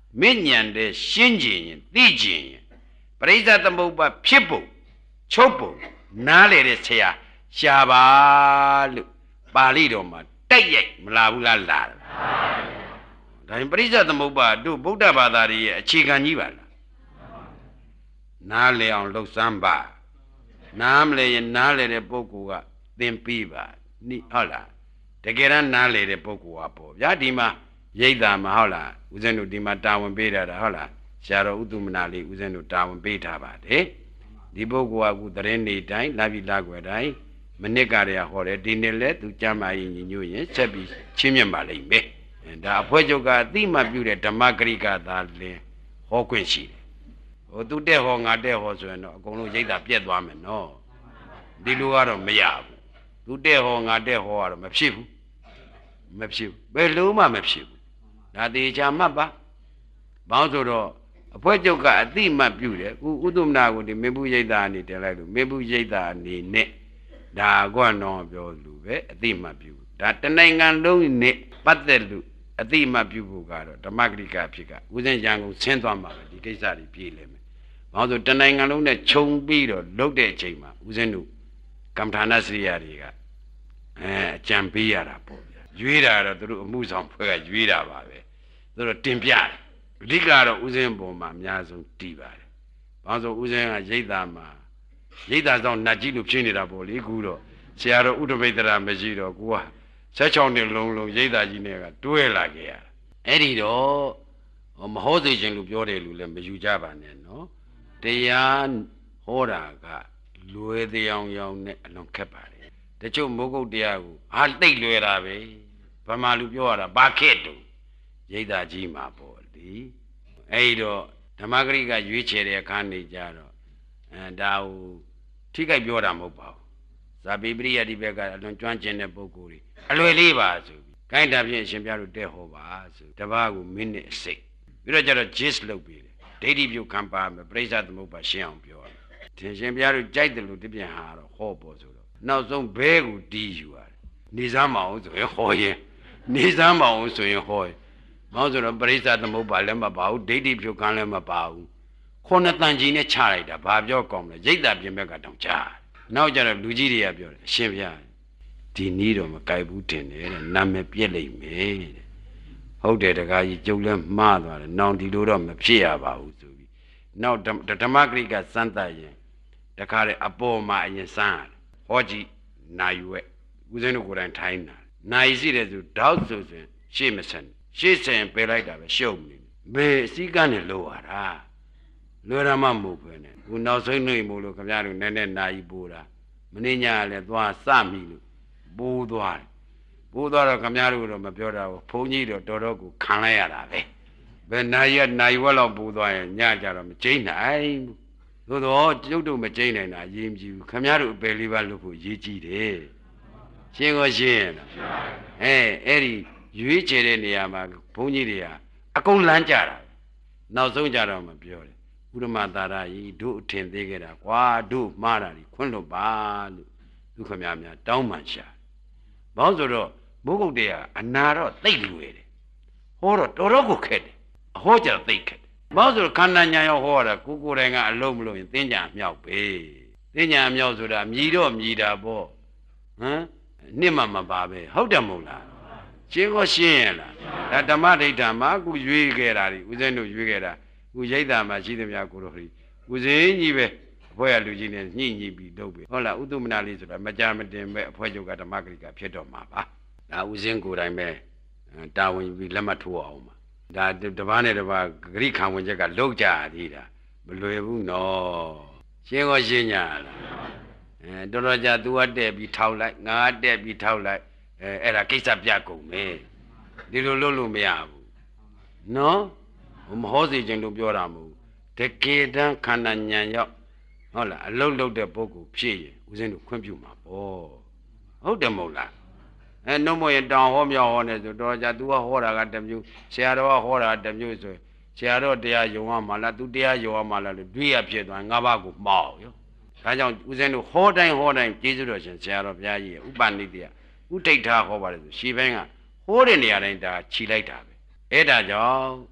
မဉ္ဉဏ်တဲ့ရှင်းကျင်ရင်သိကျင်ရင်ပရိစ္ဆသမုပ္ပါဖြစ်ဖို့ချုပ်ဖို့နားလေတဲ့ဆရာရှားပါလို့ပါဠိတော်မှာတိုက်ရိုက်မလာဘူးလားလာတယ်ဒါရင်ပရိစ္ဆသမုပ္ပါတို့ဗုဒ္ဓဘာသာရဲ့အခြေခံကြီးပါလားနားလေအောင်လှုပ်စမ်းပါနားမလဲရင်နားလေတဲ့ပုဂ္ဂိုလ်ကသင်ပြီးပါနိဟုတ်လားတကယ်တမ်းနားလေတဲ့ပုဂ္ဂိုလ်ကပေါ့ဗျာဒီမှာရိတ်တာမှာဟုတ်လားဦးဇင်းတို့ဒီမှာတာဝန်ပေးတာဟုတ်လားဆရာတော်ဥတုမနာလေးဦးဇင်းတို့တာဝန်ပေးထားပါတယ်ဒီပုဂ္ဂိုလ်ကအခုသတင်းနေတိုင်းလာပြီလာွယ်တိုင်းမနစ်ကတည်းကဟောတယ်ဒီနေ့လဲသူကြမ်းမာရင်ညီညွတ်ရင်ဆက်ပြီးချင်းမြတ်ပါလိမ့်မယ်ဒါအဖွဲချုပ်ကအတိမပြုတဲ့ဓမ္မဂရိကသာလင်းဟောခွင့်ရှိတယ်ဟိုသူတက်ဟောငါတက်ဟောဆိုရင်တော့အကုန်လုံးရိတ်တာပြက်သွားမယ်နော်ဒီလိုကတော့မရဘူးသူတက်ဟောငါတက်ဟောကတော့မဖြစ်ဘူးမဖြစ်ဘူးဘယ်လိုမှမဖြစ်ဘူးဒါတေချာမှတ်ပါဘောင်းဆိုတော့အဖွဲချုပ်ကအတိမပြုတယ်ခုဥဒ္ဓမနာကိုဒီမေဘူးရိတ်တာအနေတင်လိုက်လို့မေဘူးရိတ်တာအနေနဲ့ဒါကတော့ပြောလို့ပဲအတိမပြုဒါတနိုင်ငံလုံးနဲ့ပတ်သက်လို့အတိမပြုဖို့ကတော့ဓမ္မဂရိကဖြစ်ကဦးဇင်းရန်ကုန်ဆင်းသွားမှာပဲဒီကိစ္စတွေပြေးလဲမယ်ဘာလို့ဆိုတနိုင်ငံလုံးနဲ့ခြုံပြီးတော့လုတ်တဲ့အချိန်မှာဦးဇင်းတို့ကမ္မထာနစရိယာတွေကအဲအကြံပေးရတာပေါ့ဗျာရွေးတာတော့သူတို့အမှုဆောင်ဖွဲ့ကရွေးတာပါပဲသူတို့တင်ပြတယ်အဓိကတော့ဦးဇင်းပုံမှာအများဆုံးတည်ပါတယ်ဘာလို့ဆိုဦးဇင်းကရိတ်တာမှာရိတ်တာဆောင်နတ်ကြီးလို့ဖြစ်နေတာပေါ့လေခုတော့ဆရာတော်ဥဒ္ဓမိတ်တရာမရှိတော့ကိုကဆက်ချောင်းနဲ့လုံးလုံးရိတ်တာကြီးနဲ့ကတွဲလာခဲ့ရတာအဲ့ဒီတော့မဟောစေခြင်းလို့ပြောတယ်လို့လည်းမယူကြပါနဲ့နော်တရားဟောတာကလွယ်တရားရောင်နဲ့အလွန်ခက်ပါတယ်တချို့မိုးကုတ်တရားကိုဟာတိတ်လွယ်တာပဲဗမာလူပြောရတာဘာခက်တုံရိတ်တာကြီးမှာပေါ့လေအဲ့တော့ဓမ္မဂရိကရွေးချယ်တဲ့အခါနေကြတော့အဲဒါဟိုထိခိုက်ပြောတာမဟုတ်ပါဘူးဇာပိပရိယတိဘက်ကအလွန်ကျွမ်းကျင်တဲ့ပုဂ္ဂိုလ်တွေအလွယ်လေးပါဆိုပြီးခိုင်းတာဖြင့်အရှင်ပြတို့တဲ့ဟောပါဆိုတပားကိုမိနစ်အစိတ်ပြီးတော့ကျတော့ gist လုပ်ပြီးတယ်ဒိဋ္ဌိပြုခံပါမယ်ပရိစ္ဆသမုပ္ပါရှင်းအောင်ပြောတယ်သင်ရှင်ပြတို့ကြိုက်တယ်လို့တပြန်ဟာတော့ဟောပေါ်ဆိုတော့နောက်ဆုံးဘဲကိုတီးယူရတယ်နေစမ်းမအောင်ဆိုရင်ဟောရင်နေစမ်းမအောင်ဆိုရင်ဟောရင်မောင်းဆိုတော့ပရိစ္ဆသမုပ္ပါလည်းမပါဘူးဒိဋ္ဌိပြုခံလည်းမပါဘူးခုနှစ်တန်ကြီးနဲ့ချလိုက်တာဘာပြောကောင်းလဲရိတ်တာပြင်ဘက်ကတောင်ချနောက်ကျတော့လူကြီးတွေကပြောတယ်အရှင်ဗျာဒီနည်းတော့မကြိုက်ဘူးတင်တယ်တဲ့နာမည်ပြက်လိုက်မယ်တဲ့ဟုတ်တယ်တကားကြီးကျုပ်လည်းမှားသွားတယ်နောင်ဒီလိုတော့မဖြစ်ရပါဘူးဆိုပြီးနောက်ဓမ္မဂရိကစမ်းသပ်ရင်တခါလေအပေါ်မှာအရင်စမ်းရတယ်ဟောကြည့်နိုင်ရွယ်ဦးဇင်းတို့ကိုယ်တိုင်ထိုင်းတာနိုင်ရှိတယ်ဆိုတောက်ဆိုရင်ရှေ့မဆန်ရှေ့ဆန်ပယ်လိုက်တာပဲရှုပ်နေဘယ်အစည်းကနဲ့လိုရတာလွယ်ရမှမဟုတ်ပဲနဲ့ခုနောက်ဆုံးနေမို့လို့ခင်ဗျားတို့နည်းနည်းနိုင်ပိုးတာမင်းညာလည်းသွားစမိလို့ပိုးသွားတယ်ပိုးသွားတော့ခင်ဗျားတို့တော့မပြောတာဘူးဘုန်းကြီးတော့တော်တော်ကိုခံလိုက်ရတာပဲဘယ်နိုင်ရနိုင်ဝက်လောက်ပိုးသွားရင်ညကြတော့မကျိန်းနိုင်ဘူးသို့တော့ကျုပ်တို့မကျိန်းနိုင်တာအရေးမကြီးဘူးခင်ဗျားတို့အပယ်လေးပါလို့ဖို့ရေးကြည့်တယ်ရှင်းကိုရှင်းရလားအဲအဲ့ဒီရွေးချယ်တဲ့နေရာမှာဘုန်းကြီးတွေကအကုန်လမ်းကြတာနောက်ဆုံးကြတော့မပြောတယ်ဥရမသာရကြီးတို့အထင်သေးခဲ့တာကွာတို့မှားတာကြီးခွန့်လွတ်ပါလို့သူခမများတောင်းပန်ရှာဘာလို့ဆိုတော့မိုးကုတ်တေကအနာတော့သိတ်လွယ်တယ်ဟောတော့တော်တော်ကိုခက်တယ်အဟောကြတော့သိတ်ခက်တယ်ဘာလို့ဆိုတော့ခန္ဓာညာရောဟောတာကိုကိုယ်တိုင်ကအလုံးမလို့ရင်သင်ညာအမြောက်ပဲသင်ညာအမြောက်ဆိုတာမြည်တော့မြည်တာပေါ့ဟမ်နှစ်မှမပါပဲဟုတ်တယ်မဟုတ်လားရှင်းကိုရှင်းရလားဒါဓမ္မဒိဋ္ဌာမှာအခုရွေးခဲ့တာဒီဦးဇင်းတို့ရွေးခဲ့တာခုရိတ်တာမှာရှိသမျှကိုတို့ခရီဦးဇင်းကြီးပဲအဖွဲရလူကြီးနဲ့ညှိညှိပြီးလုပ်ပြီဟုတ်လားဥတုမနာလေးဆိုတာမကြမတင်ပဲအဖွဲချုပ်ကဓမ္မဂရိကဖြစ်တော့မှာပါဒါဦးဇင်းကိုယ်တိုင်ပဲတာဝန်ပြီးလက်မှတ်ထိုးအောင်ပါဒါတပားနဲ့တပားဂရိခံဝင်ချက်ကလောက်ကြသေးတာမလွယ်ဘူးနော်ရှင်းရောရှင်းညာလားအဲတော်တော်ကြာ तू ကတက်ပြီးထောက်လိုက်ငါတက်ပြီးထောက်လိုက်အဲအဲ့ဒါကိစ္စပြကုန်မယ်ဒီလိုလုပ်လို့မရဘူးနော်မဟောစီခြင်းလို့ပြောတာမဟုတ်တကယ်တမ်းခန္ဓာဉာဏ်ရောက်ဟုတ်လားအလုံးလုံးတဲ့ပုဂ္ဂိုလ်ဖြစ်ရင်ဦးဇင်းတို့ခွင့်ပြုမှာပေါ့ဟုတ်တယ်မဟုတ်လားအဲနှုတ်မရင်တောင်ဟောမြောက်ဟောနေဆိုတော့ကြာ तू ကဟောတာကတစ်မျိုးဆရာတော်ကဟောတာတစ်မျိုးဆိုဆရာတော်တရားယုံရမှာလား तू တရားယုံရမှာလားလို့တွေးရဖြစ်သွားငါးပါးကိုမှောက်ရောဒါကြောင့်ဦးဇင်းတို့ဟောတိုင်းဟောတိုင်းကျေးဇူးတော်ရှင်ဆရာတော်ဘုရားကြီးရဲ့ဥပနိဒေယဥဋ္ဌိဋ္ဌဟောပါတယ်ဆိုရှေ့ပိုင်းကဟောတဲ့နေရာတိုင်းဒါခြိလိုက်တာပဲအဲ့ဒါကြောင့်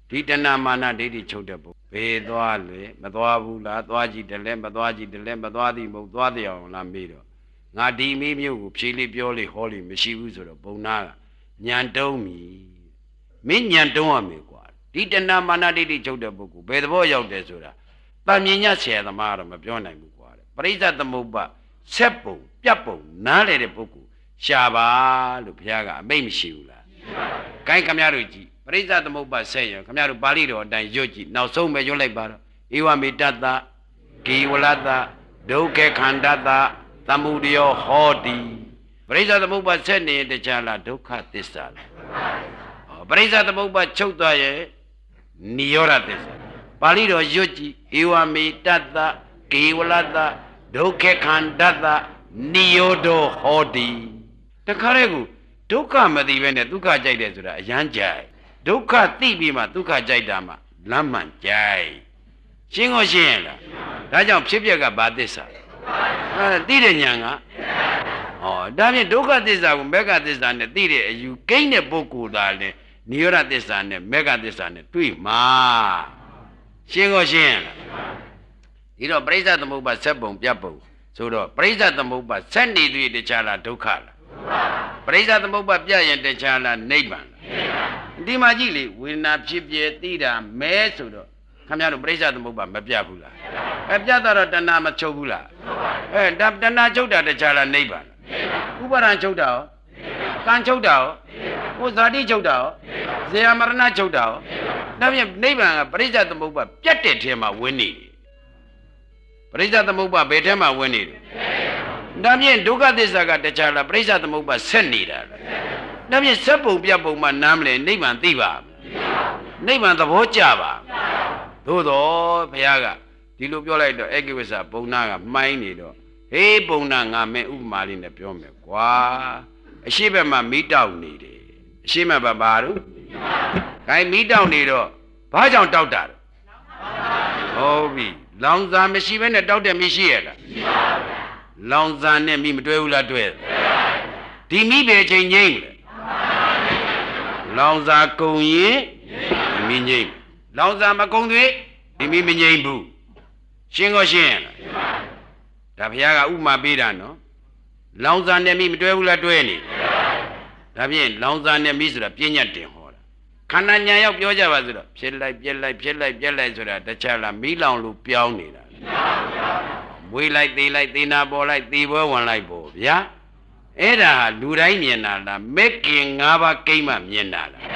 ဒီတဏမာနဒိဋ္ဌိချုပ်တဲ့ပုဂ္ဂိုလ်ဘေးသွားလေမသွားဘူးလားသွားကြည့်တယ်လဲမသွားကြည့်တယ်လဲမသွားသည်မဟုတ်သွားတယ်အောင်လားမေးတော့ငါဒီမိမျိုးကိုဖြေလေးပြောလေးဟောလေးမရှိဘူးဆိုတော့ဘုံနာကညံတုံးပြီမင်းညံတုံးရမယ်ကွာဒီတဏမာနဒိဋ္ဌိချုပ်တဲ့ပုဂ္ဂိုလ်ဘယ်သဘောရောက်တယ်ဆိုတာတန်မြင်ညဆရာသမားကတော့မပြောနိုင်ဘူးကွာပရိစ္ဆသမုပ္ပါဆက်ပုံပြတ်ပုံနားလေတဲ့ပုဂ္ဂိုလ်ရှာပါလို့ဘုရားကအမိန့်မရှိဘူးလားရှိပါဘူး gain ခမရတို့ကြည့်ပရိစ္ဆသမုပ္ပါဆက်ရခမရတို့ပါဠိတော်အတိုင်းရွတ်ကြည့်နောက်ဆုံးပဲရွတ်လိုက်ပါတော့ဧဝမေတ္တဂေဝလတ္တဒုက္ခခန္ဓတ္တသမုဒယောဟောတိပရိစ္ဆသမုပ္ပါဆက်နေတခြားလားဒုက္ခသစ္စာလားပရိစ္ဆသမုပ္ပါချုပ်သွားရဲ့နိရောဓသစ္စာပါဠိတော်ရွတ်ကြည့်ဧဝမေတ္တဂေဝလတ္တဒုက္ခခန္ဓတ္တနိရောဓဟောတိတခါတည်းကိုဒုက္ခမသိပဲနဲ့ဒုက္ခကြိုက်တယ်ဆိုတာအယမ်းကြိုက်ဒုက္ခသိပြီးမှဒုက္ခကြိုက်တာမှလမ်းမှန်ကြိုက်ရှင်းကိုရှင်းရလားဒါကြောင့်ဖြစ်ပျက်ကဘာသစ္စာအဲသိတဲ့ဉာဏ်ကဟောဒါဖြင့်ဒုက္ခသစ္စာကိုမေဃသစ္စာနဲ့သိတဲ့အယူကိန်းတဲ့ပုဂ္ဂိုလ်သားလဲနိရောဓသစ္စာနဲ့မေဃသစ္စာနဲ့တွေ့မှာရှင်းကိုရှင်းရလားဒီတော့ပရိစ္ဆသမုပ္ပါဆက်ပုံပြတ်ပုံဆိုတော့ပရိစ္ဆသမုပ္ပါဆက်နေသွေးတခြားလားဒုက္ခလားပရိစ္ဆသမုပ္ပါပြတ်ရင်တခြားလားနိဗ္ဗာန်လားဒီမှာကြည့်လေဝေဒနာဖြစ်ပြသိတာမဲဆိုတော့ခင်ဗျားတို့ပရိစ္ဆသမုပ္ပါမပြတ်ဘူးလားအဲပြတ်တော့တဏှာမချုပ်ဘူးလားအဲတဏှာချုပ်တာတခြားလားနိဗ္ဗာန်လားဥပါဒံချုပ်တာရောကံချုပ်တာရောဟိုဇာတိချုပ်တာရောဇေယမရဏချုပ်တာရောဒါဖြင့်နိဗ္ဗာန်ကပရိစ္ဆသမုပ္ပါပြတ်တဲ့ထဲမှာဝင်နေတယ်ပရိစ္ဆသမုပ္ပါဘယ်ထဲမှာဝင်နေတယ်ဒါဖြင့်ဒုက္ခသစ္စာကတခြားလားပရိစ္ဆသမုပ္ပါဆက်နေတာလားဒါဖြင့်ဆက်ပုံပြတ်ပုံမှနားမလဲနိဗ္ဗာန်သိပါနိဗ္ဗာန်သဘောကျပါသို့တော့ဘုရားကဒီလိုပြောလိုက်တော့ဧကိဝစ္စဘုံနာကမှိုင်းနေတော့ဟေးဘုံနာငါမင်းဥပမာလေးနဲ့ပြောမယ်ကွာအရှိဘက်မှာမိတောက်နေတယ်အရှိမဘဘာတို့ခိုင်းမိတောက်နေတော့ဘာကြောင့်တောက်တာလဲဟုတ်ပြီလောင်စာမရှိဘဲနဲ့တောက်တယ်မရှိရလားမရှိပါဘူးလောင်စာနဲ့မိမတွဲဘူးလားတွဲဒီမိပဲချိန်ငိမ့်လေလောင်စာကုန်ရင်မိငိမ့်လောင်စာမကုန်သေးဒီမိမငိမ့်ဘူးရှင်းကောရှင်းရလားဒါဘုရားကဥမာပေးတာနော်လောင်စာနဲ့မိမတွဲဘူးလားတွဲနေဒါဖြင့်လောင်စာနဲ့မိဆိုတာပြဉ္ညတ်တင်ဟောတာခန္ဓာညာရောက်ပြောကြပါဆိုတော့ဖြစ်လိုက်ပြက်လိုက်ဖြစ်လိုက်ပြက်လိုက်ဆိုတာတခြားလားမိလောင်လို့ပြောင်းနေတာမွေးလိုက်သေးလိုက်သေနာပေါ်လိုက်သေပွဲဝင်လိုက်ပေါ့ဗျာအဲ့ဒါဟာလူတိုင်းမြင်တာလားမက်ကင်၅ပါးကိမ့်မှမြင်တာလား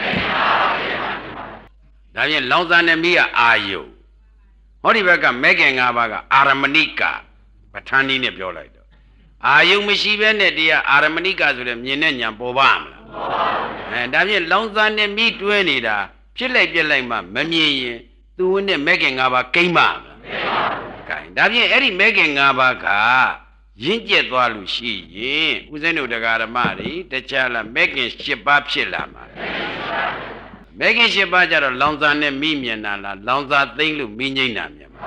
ဒါဖြင့်လောင်စာနဲ့မိကအာယုဟောဒီဘက်ကမက်ကင်၅ပါးကအာရမဏိကပဋ္ဌာန်းနည်းနဲ့ပြောလိုက်တော့အာယုမရှိဘဲနဲ့တရားအာရမဏိကဆိုတဲ့မြင်တဲ့ဉာဏ်ပေါ်ပါမလားပေါ်ပါဘူးအဲဒါဖြင့်လောင်စာနဲ့မိတွဲနေတာဖြစ်လိုက်ပြက်လိုက်မှမမြင်ရင်သူဝင်းနဲ့မက်ကင်၅ပါးကိမ့်မှမလားမပါဘူးကဲဒါဖြင့်အဲ့ဒီမက်ကင်၅ပါးကရင့်ကျက်သွားလို့ရှိရင်ဦးဇင်းတို့တရားဓမ္မတွေတခြားလားမက်ကင်၈ပါးဖြစ်လာမှာမက်ကင်၈ပါးကြတော့လောင်စာနဲ့မိမြင်တာလားလောင်စာသိမ့်လို့မိငိမ့်တာမြင်မှာ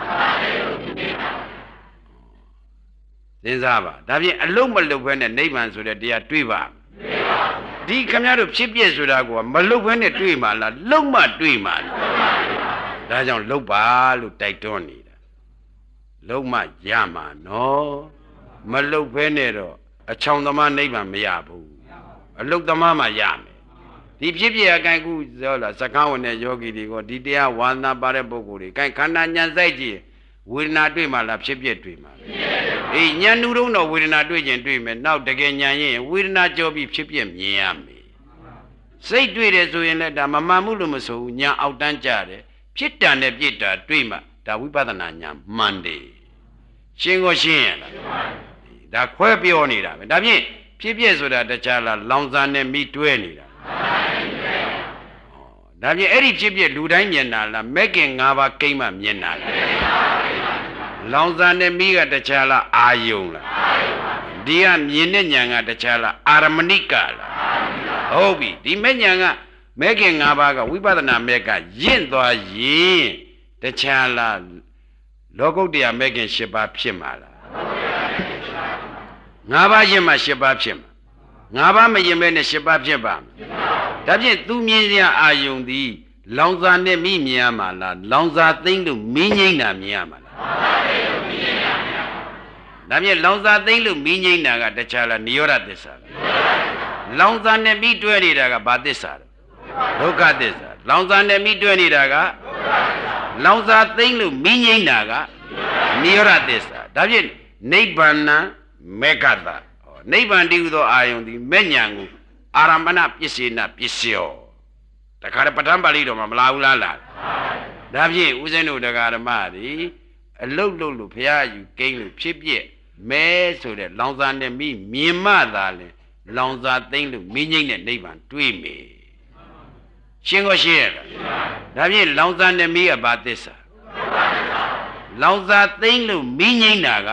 စဉ်းစားပါဒါဖြင့်အလုံးမလုံးဘဲနဲ့နိဗ္ဗာန်ဆိုတဲ့တရားတွေ့ပါဒီခမရတို့ဖြစ်ပြဆိုတာကမလုံးဘဲနဲ့တွေ့မှာလားလုံးမတွေ့မှာလားဒါကြောင့်လုံးပါလို့တိုက်တွန်းနေတာလုံးမရမှာနော်မလုံးဘဲနဲ့တော့အချောင်သမားနိဗ္ဗာန်မရဘူးအလုတ်သမားမှရမယ်ဒီဖြစ်ပြအကန်ခုပြောလားစကားဝင်တဲ့ယောဂီတွေကဒီတရားဝါသနာပါတဲ့ပုဂ္ဂိုလ်တွေခန္ဓာဉာဏ်စိုက်ကြည့်ဝေဒနာတွေ့မှလားဖြစ်ပြတွေ့မှလားအေးဉာဏ်နုတော့တော့ဝေဒနာတွေ့ခြင်းတွေ့မယ်နောက်တကယ်ဉာဏ်ရင်ဝေဒနာကြောပြီးဖြစ်ပြမြင်ရမယ်စိတ်တွေ့တယ်ဆိုရင်လည်းဒါမမှန်မှုလို့မဆိုဘူးဉာဏ်အောက်တန်းကြတယ်ဖြစ်တန်တဲ့ပြစ်တာတွေ့မှဒါဝိပဿနာဉာဏ်မှန်တယ်ရှင်းကိုရှင်းရလားဒါခွဲပြောနေတာပဲဒါဖြင့်ဖြစ်ပြဆိုတာတခြားလားလောင်စာနဲ့မိတွဲနေတာဒါဖြင့်အဲ့ဒီဖြစ်ပြလူတိုင်းမြင်တာလားမက်ကင်၅ပါးကိမ့်မှမြင်တာလားလောင်စာနဲ့မိကတခြားလားအာယုံလားဒီကမြင်တဲ့ဉာဏ်ကတခြားလားအာရမဏိကလားဟုတ်ပြီဒီမဲ့ဉာဏ်ကမက်ကင်၅ပါးကဝိပဿနာမက်ကရင့်သွားရင်တခြားလားလောကုတ္တရာမက်ကင်၈ပါးဖြစ်မှာလား၅ပါးရင့်မှ၈ပါးဖြစ်မှာ၅ပါးမရင်မဲနဲ့၈ပါးဖြစ်ပါမယ်ဒါဖြင့်သူမြင်စရာအာယုံသည်လောင်စာနဲ့မိမြင်ရမှာလားလောင်စာသိမ့်လို့မင်းငိမ့်တာမြင်ရမှာလားဒါဖြင့်လောင်စာသိမ့်လို့မင်းငိမ့်တာကတခြားလားနိရောဓသစ္စာလောင်စာနဲ့မိတွဲနေတာကဘာသစ္စာလဲဒုက္ခသစ္စာလောင်စာနဲ့မိတွဲနေတာကလောင်စာသိမ့်လို့မင်းငိမ့်တာကနိရောဓသစ္စာဒါဖြင့်နိဗ္ဗာန်မေကတနိဗ္ဗာန်တည်ဟူသောအာယုန်သည်မဲ့ညာကိုအာရမဏပစ္စေနပစ္စယောတခါတည်းပဋ္ဌာန်းပါဠိတော်မှာမလာဘူးလားလားဒါဖြင့်ဦးဇင်းတို့တရားဓမ္မတွေအလုတ်လုတ်လို့ဘုရားယူကိန်းလို့ဖြစ်ပြမဲဆိုတဲ့လောင်စာနဲ့မိမြင်မှသာလဲလောင်စာသိမ့်လို့မိငိမ့်တဲ့နိဗ္ဗာန်တွေ့မေရှင်းကိုရှင်းရလားဒါဖြင့်လောင်စာနဲ့မိကဘာသစ္စာလောင်စာသိမ့်လို့မိငိမ့်တာက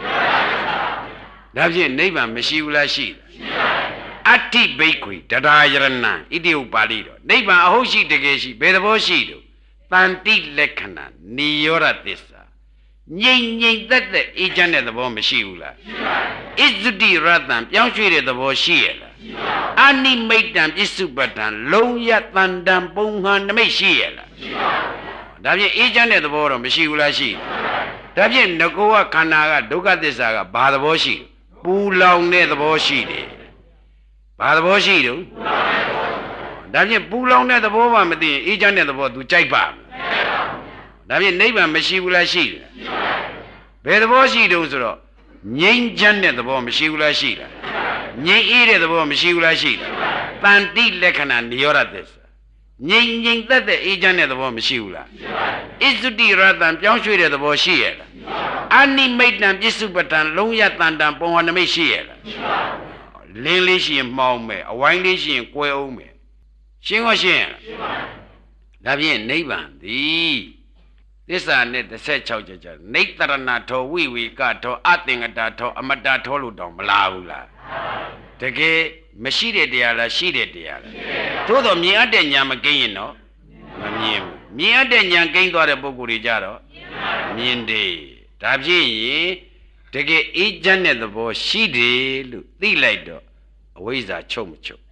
ဒါဖြင့်နိဗ္ဗာန်မရှိဘူးလားရှိလားအဋ္ဌိဘိက္ခွေတရားယရဏံဣတိဥပါဠိတော်နိဗ္ဗာန်အဟုတ်ရှိတကယ်ရှိဘယ်သဘောရှိတော့တန်တိလက္ခဏာနိရောဓသစ္စာငြိမ့်ငြိမ့်သက်သက်အေးချမ်းတဲ့သဘောမရှိဘူးလားရှိပါဘူးဣဇုတိရတံပြောင်းရွှေ့တဲ့သဘောရှိရလားရှိပါဘူးအနိမိတ်တံပစ္စုပ္ပတံလုံးရတန်တံပုံဟံနမိတ်ရှိရလားရှိပါဘူးဒါဖြင့်အေးချမ်းတဲ့သဘောတော့မရှိဘူးလားရှိဒါဖြင့်ငကောကခန္ဓာကဒုက္ခသစ္စာကဘာသဘောရှိပူလောင်တဲ့သဘောရှိတယ်ဘာသဘောရှိတော့ဒါဖြင့်ပူလောင်တဲ့သဘောမှမသိရင်အေးချမ်းတဲ့သဘော तू ကြိုက်ပါဒါဖြင့်နိဗ္ဗာန်မရှိဘူးလားရှိတယ်ဘယ်သဘောရှိတုံးဆိုတော့ငြိမ်းချမ်းတဲ့သဘောမရှိဘူးလားရှိလားငြိမ်းအေးတဲ့သဘောမရှိဘူးလားရှိလားတန်တိလက္ခဏာနိရောဓသစ္စာငြိမ်းငြိမ်းသက်သက်အေးချမ်းတဲ့သဘောမရှိဘူးလားဣဇုတိရတံပြောင်းရွှေ့တဲ့သဘောရှိရဲ့လားအနိမိတ်တံပစ္စုပ္ပတံလုံးရတန်တံပုံဟနမိတ်ရှိရဲ့လားလင်းလေးရှိရင်မှောင်မယ်အဝိုင်းလေးရှိရင်ကွဲအောင်မယ်ရှင်းရောရှင်းဒါဖြင့်နိဗ္ဗာန်သည်သစ္စာနဲ့တစ်ဆက်၆ချက်ချက်နိတ္တရဏထောဝိဝေကထောအသင်္ကတာထောအမတ္တထောလို့တောင်မလားဘူးလားတကယ်မရှိတဲ့တရားလားရှိတဲ့တရားလားသို့တော့မြင်အပ်တဲ့ဉာဏ်မကိန်းရင်တော့မမြင်ဘူးမြင်အပ်တဲ့ဉာဏ်ကိန်းသွားတဲ့ပုဂ္ဂိုလ်တွေကြတော့မြင်တယ်ဒါဖြစ်ရင်တကယ်အေးချမ်းတဲ့သဘောရှိတယ်လို့သိလိုက်တော့အဝိဇ္ဇာချုပ်မချုပ်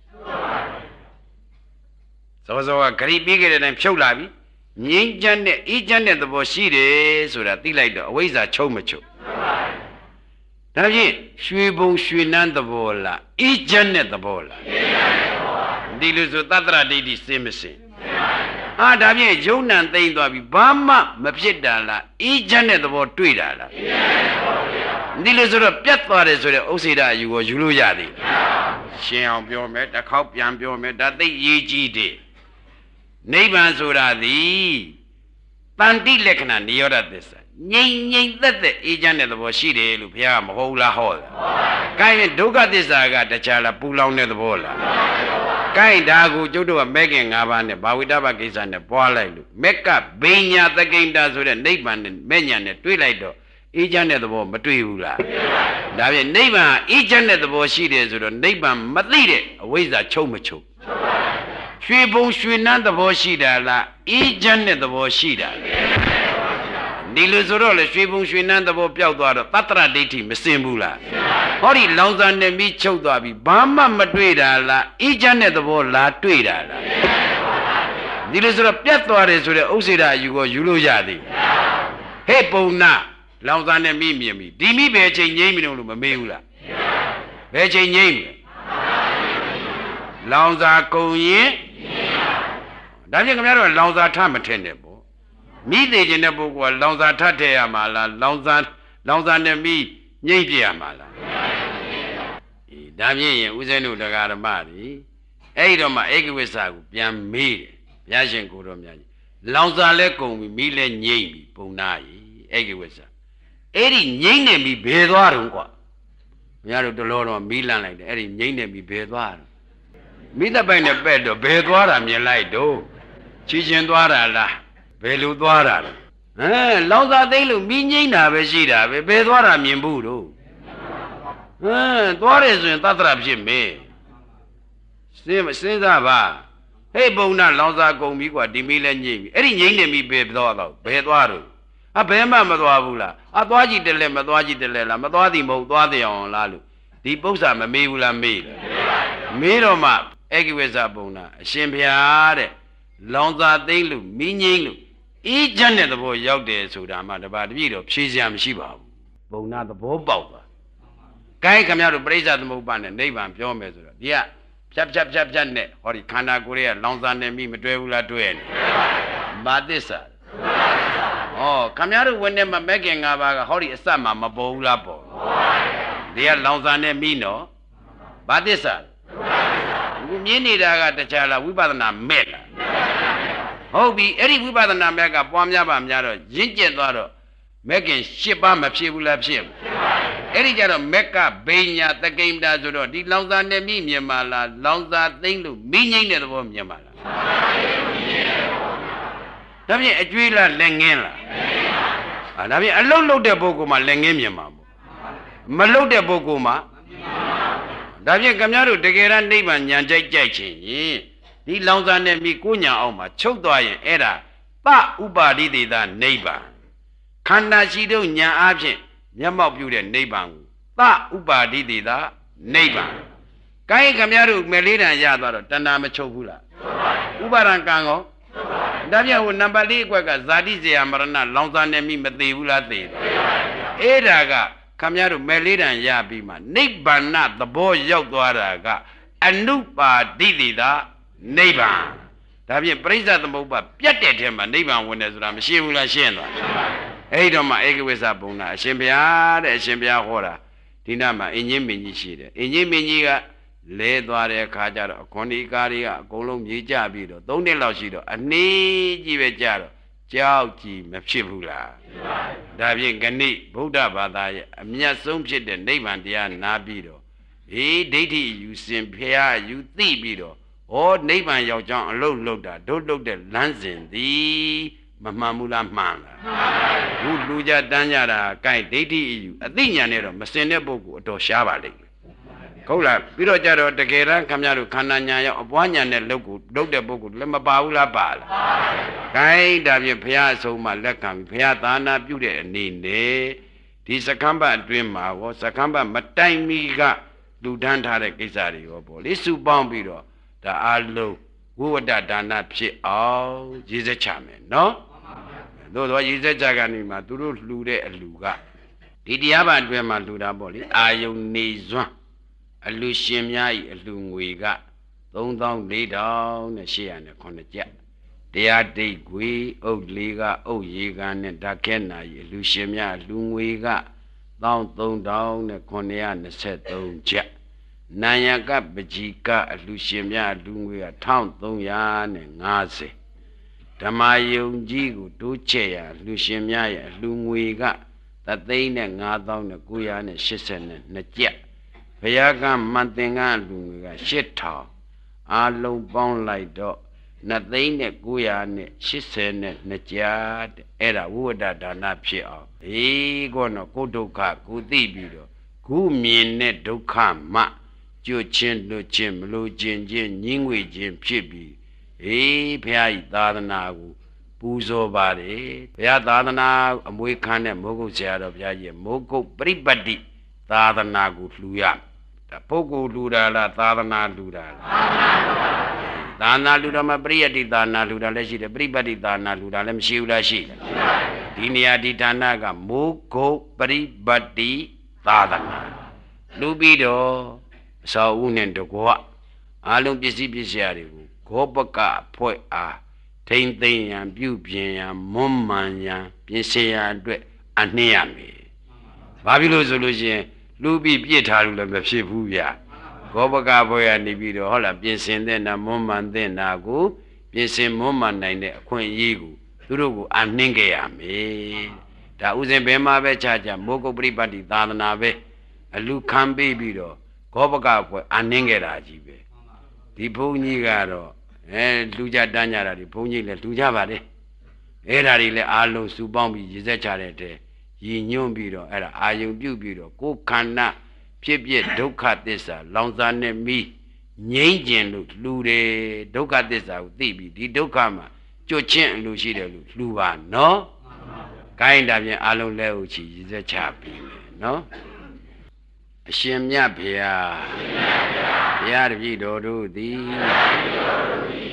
စောစောကဂရိပြီးခဲ့တဲ့အတိုင်းဖြုတ်လာပြီငြိမ်းချမ်းတဲ့အေးချမ်းတဲ့သဘောရှိတယ်ဆိုတာသိလိုက်တော့အဝိဇ္ဇာချုပ်မချုပ်ဒါဖြင့်ရွှေဘုံရွှေနန်းသဘောလားအေးချမ်းတဲ့သဘောလားဒီလိုဆိုသတ္တရဒိဋ္ဌိစင်မစင်အာဒါဖြင့်ယုံနံသိမ့်သွားပြီဘာမှမဖြစ်တာလားအေးချမ်းတဲ့သဘောတွေ့တာလားဒီလိုဆိုတော့ပြတ်သွားတယ်ဆိုတဲ့ဥစ္စေတအယူကိုယူလို့ရသေးရှင်းအောင်ပြောမယ်တစ်ခေါက်ပြန်ပြောမယ်ဒါသိရေးကြီးတယ်နိဗ္ဗာန်ဆိုတာသည်တန်တိလက္ခဏာနိရောဓသစ္စာငြိမ့်ငြိမ့်သက်သက်အေးချမ်းတဲ့သဘောရှိတယ်လို့ဘုရားကမဟုတ်လားဟောတာ။ကိုင်းဒုက္ခသစ္စာကတခြားလားပူလောင်တဲ့သဘောလား။ကိုင်းဒါကိုကျုပ်တို့ကမဲခင်၅ပါးနဲ့ဘာဝိတ္တပကိစ္စနဲ့ပွားလိုက်လို့မက်ကဘိညာသကိန္တာဆိုတဲ့နိဗ္ဗာန်နဲ့မဲ့ညာနဲ့တွေးလိုက်တော့အေးချမ်းတဲ့သဘောမတွေ့ဘူးလား။ဒါဖြင့်နိဗ္ဗာန်အေးချမ်းတဲ့သဘောရှိတယ်ဆိုတော့နိဗ္ဗာန်မသိတဲ့အဝိဇ္ဇာချုပ်မချုပ်ရွှေဘုံရွှေနန်းသဘောရှိတာလားအေးချမ်းတဲ့သဘောရှိတာလားဒီလိုဆိုတော့လေရွှေဘုံရွှေနန်းသဘောပျောက်သွားတော့တတ္တရဒိဋ္ဌိမစင်ဘူးလားဟောဒီလောင်စာနဲ့ပြီးချုပ်သွားပြီဘာမှမတွေ့တာလားအေးချမ်းတဲ့သဘောလားတွေ့တာလားဒီလိုဆိုတော့ပြတ်သွားတယ်ဆိုတဲ့ဥစ္စေတအယူကိုယူလို့ရသေးဟဲ့ပုံနာလောင်စာနဲ့မိမြင်ပြီဒီမိပဲချိန်ငိမ့်ပြီလို့မမေးဘူးလားဘယ်ချိန်ငိမ့်ပြီလောင်စာကုန်ရင်ဒါဖြင့်ခင်ဗျားတို့လောင်စာထမထင်နဲ့ပေါ့မိသေးခြင်းတဲ့ပုဂ္ဂိုလ်ကလောင်စာထထည့်ရမှာလားလောင်စာလောင်စာနဲ့မိငိမ့်ပြရမှာလားအေးဒါဖြင့်ရင်ဦးဇင်းတို့တရားဓမ္မတွေအဲ့ဒီတော့မှဧကဝိသကိုပြန်မေးတယ်ဘုရားရှင်ကိုယ်တော်မြတ်ကြီးလောင်စာလဲကုန်ပြီမိလဲငိမ့်ပြီပုံနာကြီးဧကဝိသအဲ့ဒီငိမ့်နေပြီဘယ်သွားတော့ကွာဘုရားတို့တလောတော့မီးလန့်လိုက်တယ်အဲ့ဒီငိမ့်နေပြီဘယ်သွားတော့မိသက်ပိုင်နဲ့ပဲ့တော့ဘယ်သွားတာမြင်လိုက်တော့ချီချင်းသွားတာလားဘယ်လိုသွားတာလဲဟမ်လောင်စာသိမ့်လို့မိငိမ့်တာပဲရှိတာပဲဘယ်သွားတာမြင်ဘူးတော့ဟမ်သွားတယ်ဆိုရင်သတ္တရဖြစ်မေးစဉ်းစဉ်းစားပါဟေ့ဘုံနာလောင်စာကုန်ပြီကွာဒီမိလဲငိမ့်ပြီအဲ့ဒီငိမ့်နေပြီဘယ်သွားတော့ဘယ်သွားတော့အဘယ်မှမသွားဘူးလားအသွားကြည့်တယ်လဲမသွားကြည့်တယ်လဲလားမသွားသည်မဟုတ်သွားတယ်အောင်လားလို့ဒီပု္ပ္ပာမမေးဘူးလားမေးလားမေးတော့မှဧကိဝိဇ္ဇပုံနာအရှင်ဘုရားတဲ့လောင်စာသိမ့်လို့မင်းငိမ့်လို့အေးချမ်းတဲ့သဘောရောက်တယ်ဆိုတာမှတပါတပြည့်တော့ဖြေစရာမရှိပါဘူးဘုံနာသဘောပေါက်သွားကိုင်းခင်ဗျားတို့ပြိဿသမုပ္ပါနဲ့နိဗ္ဗာန်ပြောမယ်ဆိုတော့ဒီကဖြတ်ဖြတ်ဖြတ်ဖြတ်နဲ့ဟောဒီခန္ဓာကိုယ်ရဲ့လောင်စာနဲ့မိမတွဲဘူးလားတွဲနေဘာသစ္စာဩခင်ဗျားတို့ဝင်နေမှာမက်ကင်၅ပါးကဟောဒီအစမှာမပေါ်ဘူးလားပေါ်ဒီကလောင်စာနဲ့မိနော်ဘာသစ္စာအခုမြင်နေတာကတခြားလားဝိပဿနာမဲ့လားဟုတ်ပြီအဲ့ဒီဝိပဿနာမက်ကပွားများပါများတော့ရင့်ကျက်သွားတော့မက်ကင်၈ပါးမဖြစ်ဘူးလားဖြစ်ဘူးအဲ့ဒီကြတော့မက်ကဘိညာတကိမ္တာဆိုတော့ဒီလောင်စာနဲ့မိမြင်ပါလားလောင်စာသိမ့်လို့မိငိမ့်တဲ့သဘောမြင်ပါလားဒါဖြင့်အကျွေးလားလက်ငင်းလားအာဒါဖြင့်အလုတ်လုတ်တဲ့ပုဂ္ဂိုလ်မှာလက်ငင်းမြင်မှာမို့မလုတ်တဲ့ပုဂ္ဂိုလ်မှာဒါဖြင့်ခင်ဗျားတို့တကယ်တမ်းနိဗ္ဗာန်ဉာဏ်ကြိုက်ကြိုက်ချင်းရင်ဒီလောင်စာနဲ့မိကိုညာအောင်မှာချုပ်သွားရင်အဲ့ဒါပဥပါဒိသေသနိဗ္ဗာန်ခန္ဓာရှိတော့ဉာဏ်အားဖြင့်မျက်မှောက်ပြုတဲ့နိဗ္ဗာန်ကိုသဥပါဒိသေသနိဗ္ဗာန်ကိုင်းခင်ဗျားတို့မယ်လေးတန်ရသွားတော့တဏှာမချုပ်ဘူးလားဥပါဒံကံကောဒါပြဟိုနံပါတ်လေးအကွက်ကဇာတိဇေယမရဏလောင်စာနဲ့မိမသေးဘူးလားသေးအဲ့ဒါကခင်ဗျားတို့မယ်လေးတန်ရပြီးမှနိဗ္ဗာန်သဘောရောက်သွားတာကအနုပါဒိသေသနိဗ္ဗာန်ဒါဖြင့်ပရိစ္ဆသမုပ္ပါပြတ်တဲ့ထဲမှာနိဗ္ဗာန်ဝင်တယ်ဆိုတာမရှိဘူးလားရှင်းသွားအဲ့တော့မှဧကဝိသဘုံနာအရှင်ဘုရားတဲ့အရှင်ဘုရားဟောတာဒီနာမှာအင်ကြီးမင်းကြီးရှိတယ်အင်ကြီးမင်းကြီးကလဲသွားတဲ့အခါကျတော့အခွန်ဒီကားတွေကအကုန်လုံးမြေကျပြီးတော့သုံးနှစ်လောက်ရှိတော့အနည်းကြီးပဲကြတော့ကြောက်ကြည့်မဖြစ်ဘူးလားဒါဖြင့်ခဏိဗုဒ္ဓဘာသာရဲ့အမြတ်ဆုံးဖြစ်တဲ့နိဗ္ဗာန်တရားနာပြီးတော့ဟေးဒိဋ္ဌိယူစဉ်ဘုရားယူသိပြီးတော့ဩနိဗ္ဗာန်ရောက်ကြောင်းအလုတ်လုတ်တာတို့လုတ်တဲ့လမ်းစဉ်သည်မမှန်ဘူးလားမှန်လားဘူးလူကြတန်းကြတာကဲဒိဋ္ဌိယူအသိဉာဏ်နဲ့တော့မစင်တဲ့ပုဂ္ဂိုလ်အတော်ရှားပါလိမ့်မယ်ဟုတ်လားပြီးတော့ကြတော့တကယ်တမ်းခင်ဗျားတို့ခန္ဓာဉာဏ်ရောက်အပွားဉာဏ်နဲ့လုတ်ကိုလုတ်တဲ့ပုဂ္ဂိုလ်လည်းမပါဘူးလားပါလားကဲဒါဖြင့်ဘုရားအဆုံးမှလက်ခံပြီးဘုရားသာနာပြုတဲ့အနေနဲ့ဒီစကမ္ဘအတွင်းမှာဟောစကမ္ဘမတိုင်မီကလူတန်းထားတဲ့ကိစ္စတွေရောပေါ့လေစုပေါင်းပြီးတော့ဒါအလုံးဝိဝတ္တဒါနဖြစ်အောင်ရည်စက်ချမယ်နော်သို့တော့ရည်စက်ချကနေမှသူတို့လှူတဲ့အလှူကဒီတရားပါအတွင်းမှာလှူတာပေါ့လေအာယုန်နေစွမ်းအလှူရှင်များဤအလှူငွေကသုံးသောင်းလေးထောင်နဲ့ရှစ်ရာနဲ့ခုနှစ်ကျပ်တရားဒိတ်ခွေအုပ်လေးကအုပ်ရေကန်နဲ့ဓာခဲနာဤအလှူရှင်များအလှူငွေကသောင်းသုံးထောင်နဲ့ခုနှစ်ရာနှစ်ဆယ်သုံးကျပ်နာယကပကြီးကအလှရှင်များလူငွေကတစ်ထောင်သုံးရာငါးဆယ်ဓမ္မယုံကြီးကိုတိုးချဲ့ရလူရှင်များရဲ့လူငွေကသသိန်းနဲ့ငါးသောင်းနဲ့ကိုးရာနဲ့ရှစ်ဆယ်နဲ့နှစ်ကျပ်ဘုရားကမန်တင်ကလူငွေကရှစ်ထောင်အလုံးပေါင်းလိုက်တော့နှစ်သိန်းနဲ့ကိုးရာနဲ့ရှစ်ဆယ်နဲ့နှစ်ကျပ်တဲ့အဲ့ဒါဝိဝတ္တဒါနဖြစ်အောင်အေးကောတော့ကိုဒုက္ခကိုသိပြီးတော့ခုမြင်တဲ့ဒုက္ခမှကျွတ်ချင်းလွတ်ချင်းမလို့ချင်းချင်းညင်းငွေချင်းဖြစ်ပြီးအေးဘုရားဤသာသနာကိုပူဇော်ပါတယ်ဘုရားသာသနာအမွေခံတဲ့မိုးကုတ်ဆရာတော်ဘုရားကြီးမိုးကုတ်ပရိပတ်တိသာသနာကိုလှူရဒါပုဂ္ဂိုလ်လှူတာလားသာသနာလှူတာလားသာသနာလှူတာမှာပရိယတ္တိသာသနာလှူတာလည်းရှိတယ်ပရိပတ်တိသာသနာလှူတာလည်းမရှိဘူးလားရှိတယ်ဒီနေရာဒီဌာနကမိုးကုတ်ပရိပတ်တိသာသနာလှူပြီးတော့အစာအုပ်နဲ့တကွအာလုံးပစ္စည်းပစ္စည်းတွေကိုဂောပကဖွဲ့အားထိမ့်သိမ့်ရန်ပြုပြင်ရန်မွမ်းမံရန်ပြင်ဆင်ရန်အတွက်အနှင်းရမယ်။ဘာဖြစ်လို့ဆိုလို့ရှိရင်လူပြီးပြစ်ထားလို့လည်းမဖြစ်ဘူးဗျ။ဂောပကဖွဲ့ရနေပြီးတော့ဟုတ်လားပြင်ဆင်တဲ့နာမွမ်းမံတဲ့နာကိုပြင်ဆင်မွမ်းမံနိုင်တဲ့အခွင့်အရေးကိုသူတို့ကိုအနှင်းခဲ့ရမယ်။ဒါဥစဉ်ဘယ်မှာပဲခြားခြားမိုးကုတ်ပရိပတ်တိသာသနာပဲအလူခံပေးပြီးတော့ဂောပကဖွဲ့အနှင်းခဲ့တာကြီးပဲဒီဘုန်းကြီးကတော့အဲလူကြတန်းကြတာဒီဘုန်းကြီးလည်းလူကြပါတယ်အဲ့ဒါတွေလည်းအားလုံးစုပေါင်းပြီးရည်စက်ချတဲ့တဲ့ရည်ညွှန်းပြီးတော့အဲ့ဒါအာယုံပြုတ်ပြီးတော့ကိုယ်ခန္ဓာဖြစ်ဖြစ်ဒုက္ခသစ္စာလောင်စာနဲ့မိငြိမ့်ကျင်လို့လှူတယ်ဒုက္ခသစ္စာကိုသိပြီးဒီဒုက္ခမှာကြွချင်းအလိုရှိတယ်လို့လှူပါနော်။ကိုင်းတာပြန်အားလုံးလက်ဥချီရည်စက်ချပြီးမယ်နော်။အရှင်မြတ်ဘုရားဘုရားတပည့်တော်တို့သည်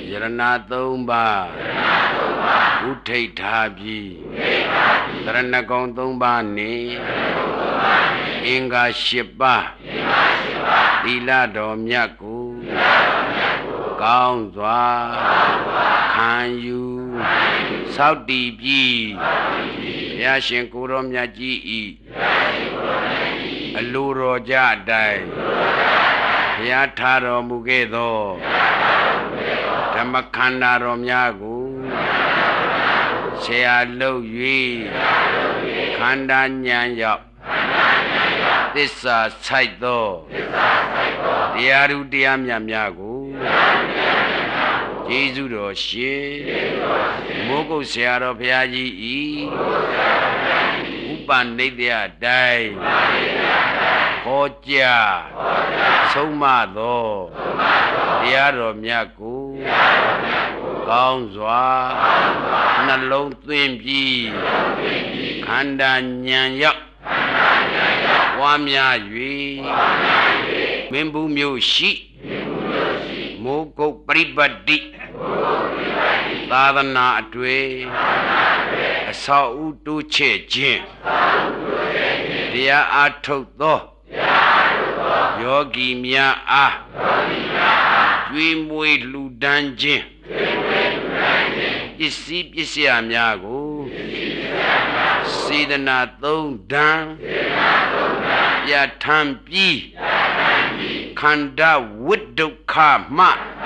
ယရဏသုံးပါးဥထိတ်ထားပြီးသရဏဂုံသုံးပါးနှင့်အင်္ဂါ၈ပါးသီလတော်မြတ်ကိုကောင်းစွာခံယူစောင့်တည်ပြီးဘုရားရှင်ကိုယ်တော်မြတ်ကြီးဤအလိုတော်ကြအတိုင်းဘုရားထားတော်မူခဲ့သောဓမ္မခန္ဓာတော်များကိုဆရာလုပ်၍ခန္ဓာဉာဏ်ရောက်သစ္စာဆိုင်သောတရားဓုတရားမြတ်များကိုကျေးဇူးတော်ရှင်မိုးကုတ်ဆရာတော်ဘုရားကြီးဤဥပနိဒေယတိုင်းဟောကြားဆုံးမသောတရားတော်မြတ်ကိုကောင်းစွာနှလုံးသွင်းပြီးခန္ဓာဉာဏ်ရောက်ဝါများ၍မင်းဘူးမျိုးရှိမိုးကုတ်ပရိပတ်တိသာသနာအတွေ့အဆောက်အဦတိုးချဲ့ခြင်းတရားအားထုတ်သောယောဂီများအားကျွေးမွေးလှူဒန်းခြင်းပစ္စည်းပစ္စယများကိုစေတနာသုံးဓာန်ပြဋ္ဌာန်းပြီးခန္ဓာဝိတ္တုခမှ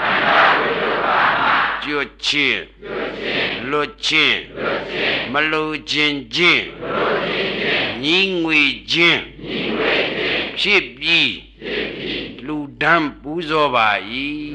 ကျွတ်ခြင်းလွတ်ခြင်းမလိုခြင်းခြင်းညီငွေခြင်းဖြစ်ပြီးလူဒန်းပူဇော်ပါ၏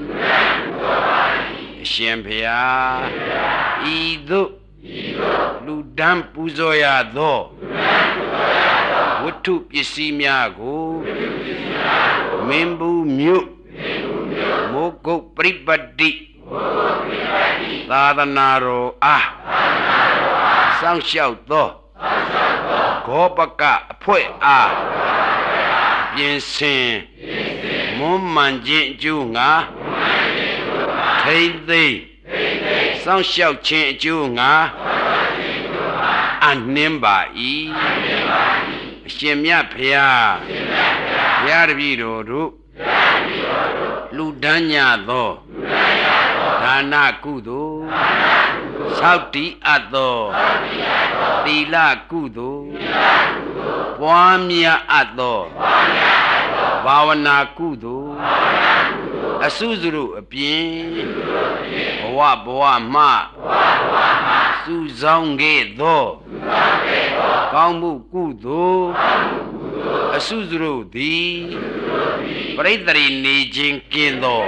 အရှင်ဘုရားဤသို့လူဒန်းပူဇော်ရသောဝတ္ထုပစ္စည်းများကိုမင်းဘူးမြို့မိုးကုတ်ပရိပတ်တိသာသနာတော်အားစောင့်ရှောက်သောဂောပကအဖွဲအားပြင်ဆင်မွမ်းမံခြင်းအကျိုးငါထိမ့်သိမ့်စောင့်ရှောက်ခြင်းအကျိုးငါအနှင်းပါ၏အရှင်မြတ်ဖျားဘုရားတပည့်တော်တို့လူဒန်းညသောဒါနကုသိုလ်သောက်တည်အပ်သောသီလကုသိုလ်ပွားများအပ်သောဘာဝနာကုသိုလ်အစုစုတို့အပြင်ဘဝဘဝမှစုဆောင်ခဲ့သောကောင်းမှုကုသိုလ်အစုစုတို့သည်ပရိသေရိနေခြင်းကင်းသော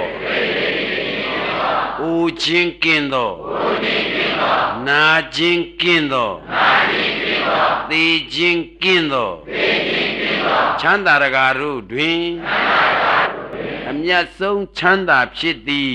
အိုခြင်းကင်းသောနာခြင်းကင်းသောသေခြင်းကင်းသောချမ်းသာရကားတို့တွင်အမြတ်ဆုံးချမ်းသာဖြစ်သည်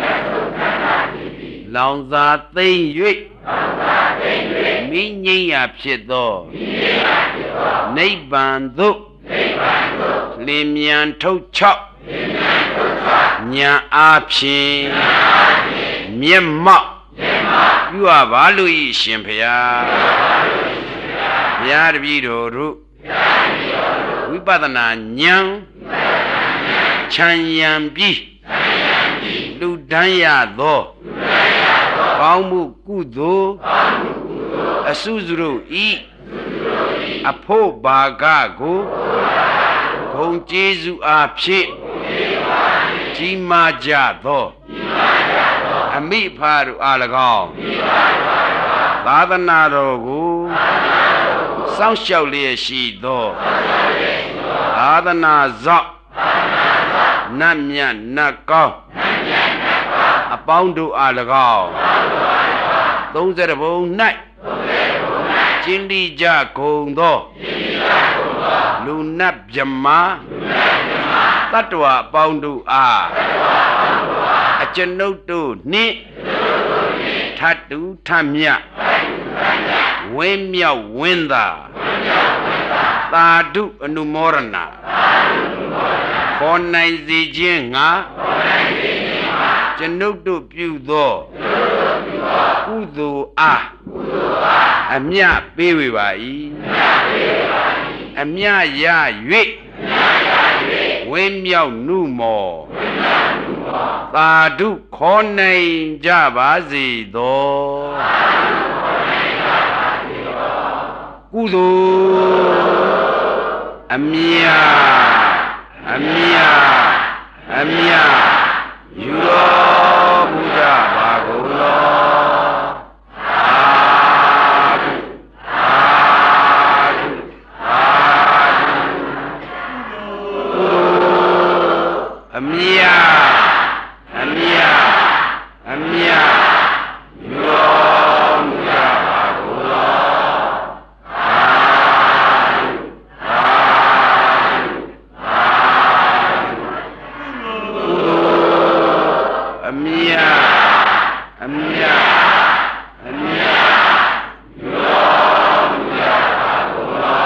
လောင်စာသိမ့်၍မိငိမ့်ရာဖြစ်သောနိဗ္ဗာန်သို့လင်းမြန်ထုတ်ချောက်ညာအားဖြင့်မျက်မှောက်ပြုအပ်ပါလို့ဤရှင်ဖျားဘုရားတပည့်တော်တို့ဝိပဿနာဉာဏ်ချမ်းရံပြီးလူဒန်းရသောကောင်းမှုကုသိုလ်အစုစုတို့ဤအဖို့ဘာကကိုဂုဏ်ကျေးဇူးအားဖြင့်ကြီးမားကြသောအမိဖာတို့အား၎င်းသာသနာတော်ကိုစောင့်ရှောက်လျက်ရှိသောသာသနာဇောက်နတ်မြတ်နတ်ကောင်းအပေါင်းတို့အား၎င်းသုံးဆယ်ဘုံ၌ကျင်းလိကြကုန်သောလူနတ်မြမတတ္တဝအပေါင်းတို့အားအကျွန်ုပ်တို့နှင့်ထတုထမြတ်ဝင်းမြောက်ဝင်းသာသာဓုအနုမောရဏခေါ်နိုင်စေခြင်းငါကျွန်ုပ်တို့ပြုသောကုသိုလ်အားအမြတ်ပေးဝေပါ၏အမြတ်ရ၍ဝင်းမြောက်နုမောသာဓုခေါ်နိုင်ကြပါစေသောကုသိုလ်အမြတ်အမြတ်အမြတ်ယူတော်မူကြပါကုန်လောအမြတ်အမြတ်အမြတ်ယူတော်မူကြပါကုန်လောအမြတ်အမြတ်အမြတ်ယူတော်မူကြပါကုန်လော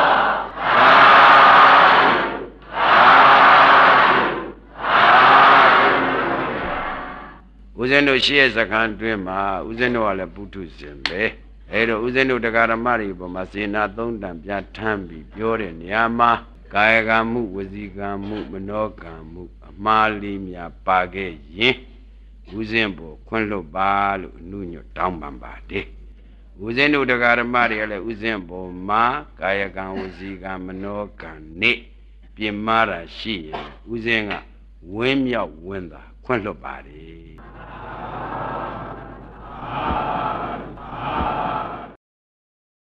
ဦးဇင်းတို့ရှိရဲ့စခန်းတွင်မှာဦးဇင်းတို့ကလည်းပုထုဇဉ်ပဲအဲဒါဦးဇင်းတို့တရားဓမ္မတွေပေါ်မှာစေနာသုံးတန်ပြဋ္ဌာန်းပြီးပြောတဲ့နေရာမှာကာယကံမှုဝစီကံမှုမနောကံမှုအမှားလေးများပါခဲ့ရင်ဦးဇင်းပေါ်ခွင့်လွတ်ပါလို့အနုညွတ်တောင်းပန်ပါတယ်ဦးဇင်းတို့တရားဓမ္မတွေကလည်းဦးဇင်းပေါ်မှာကာယကံဝစီကံမနောကံနဲ့ပြင်မာတာရှိရင်ဦးဇင်းကဝင်းမြောက်ဝင်းသာခွင့်လွတ်ပါတယ်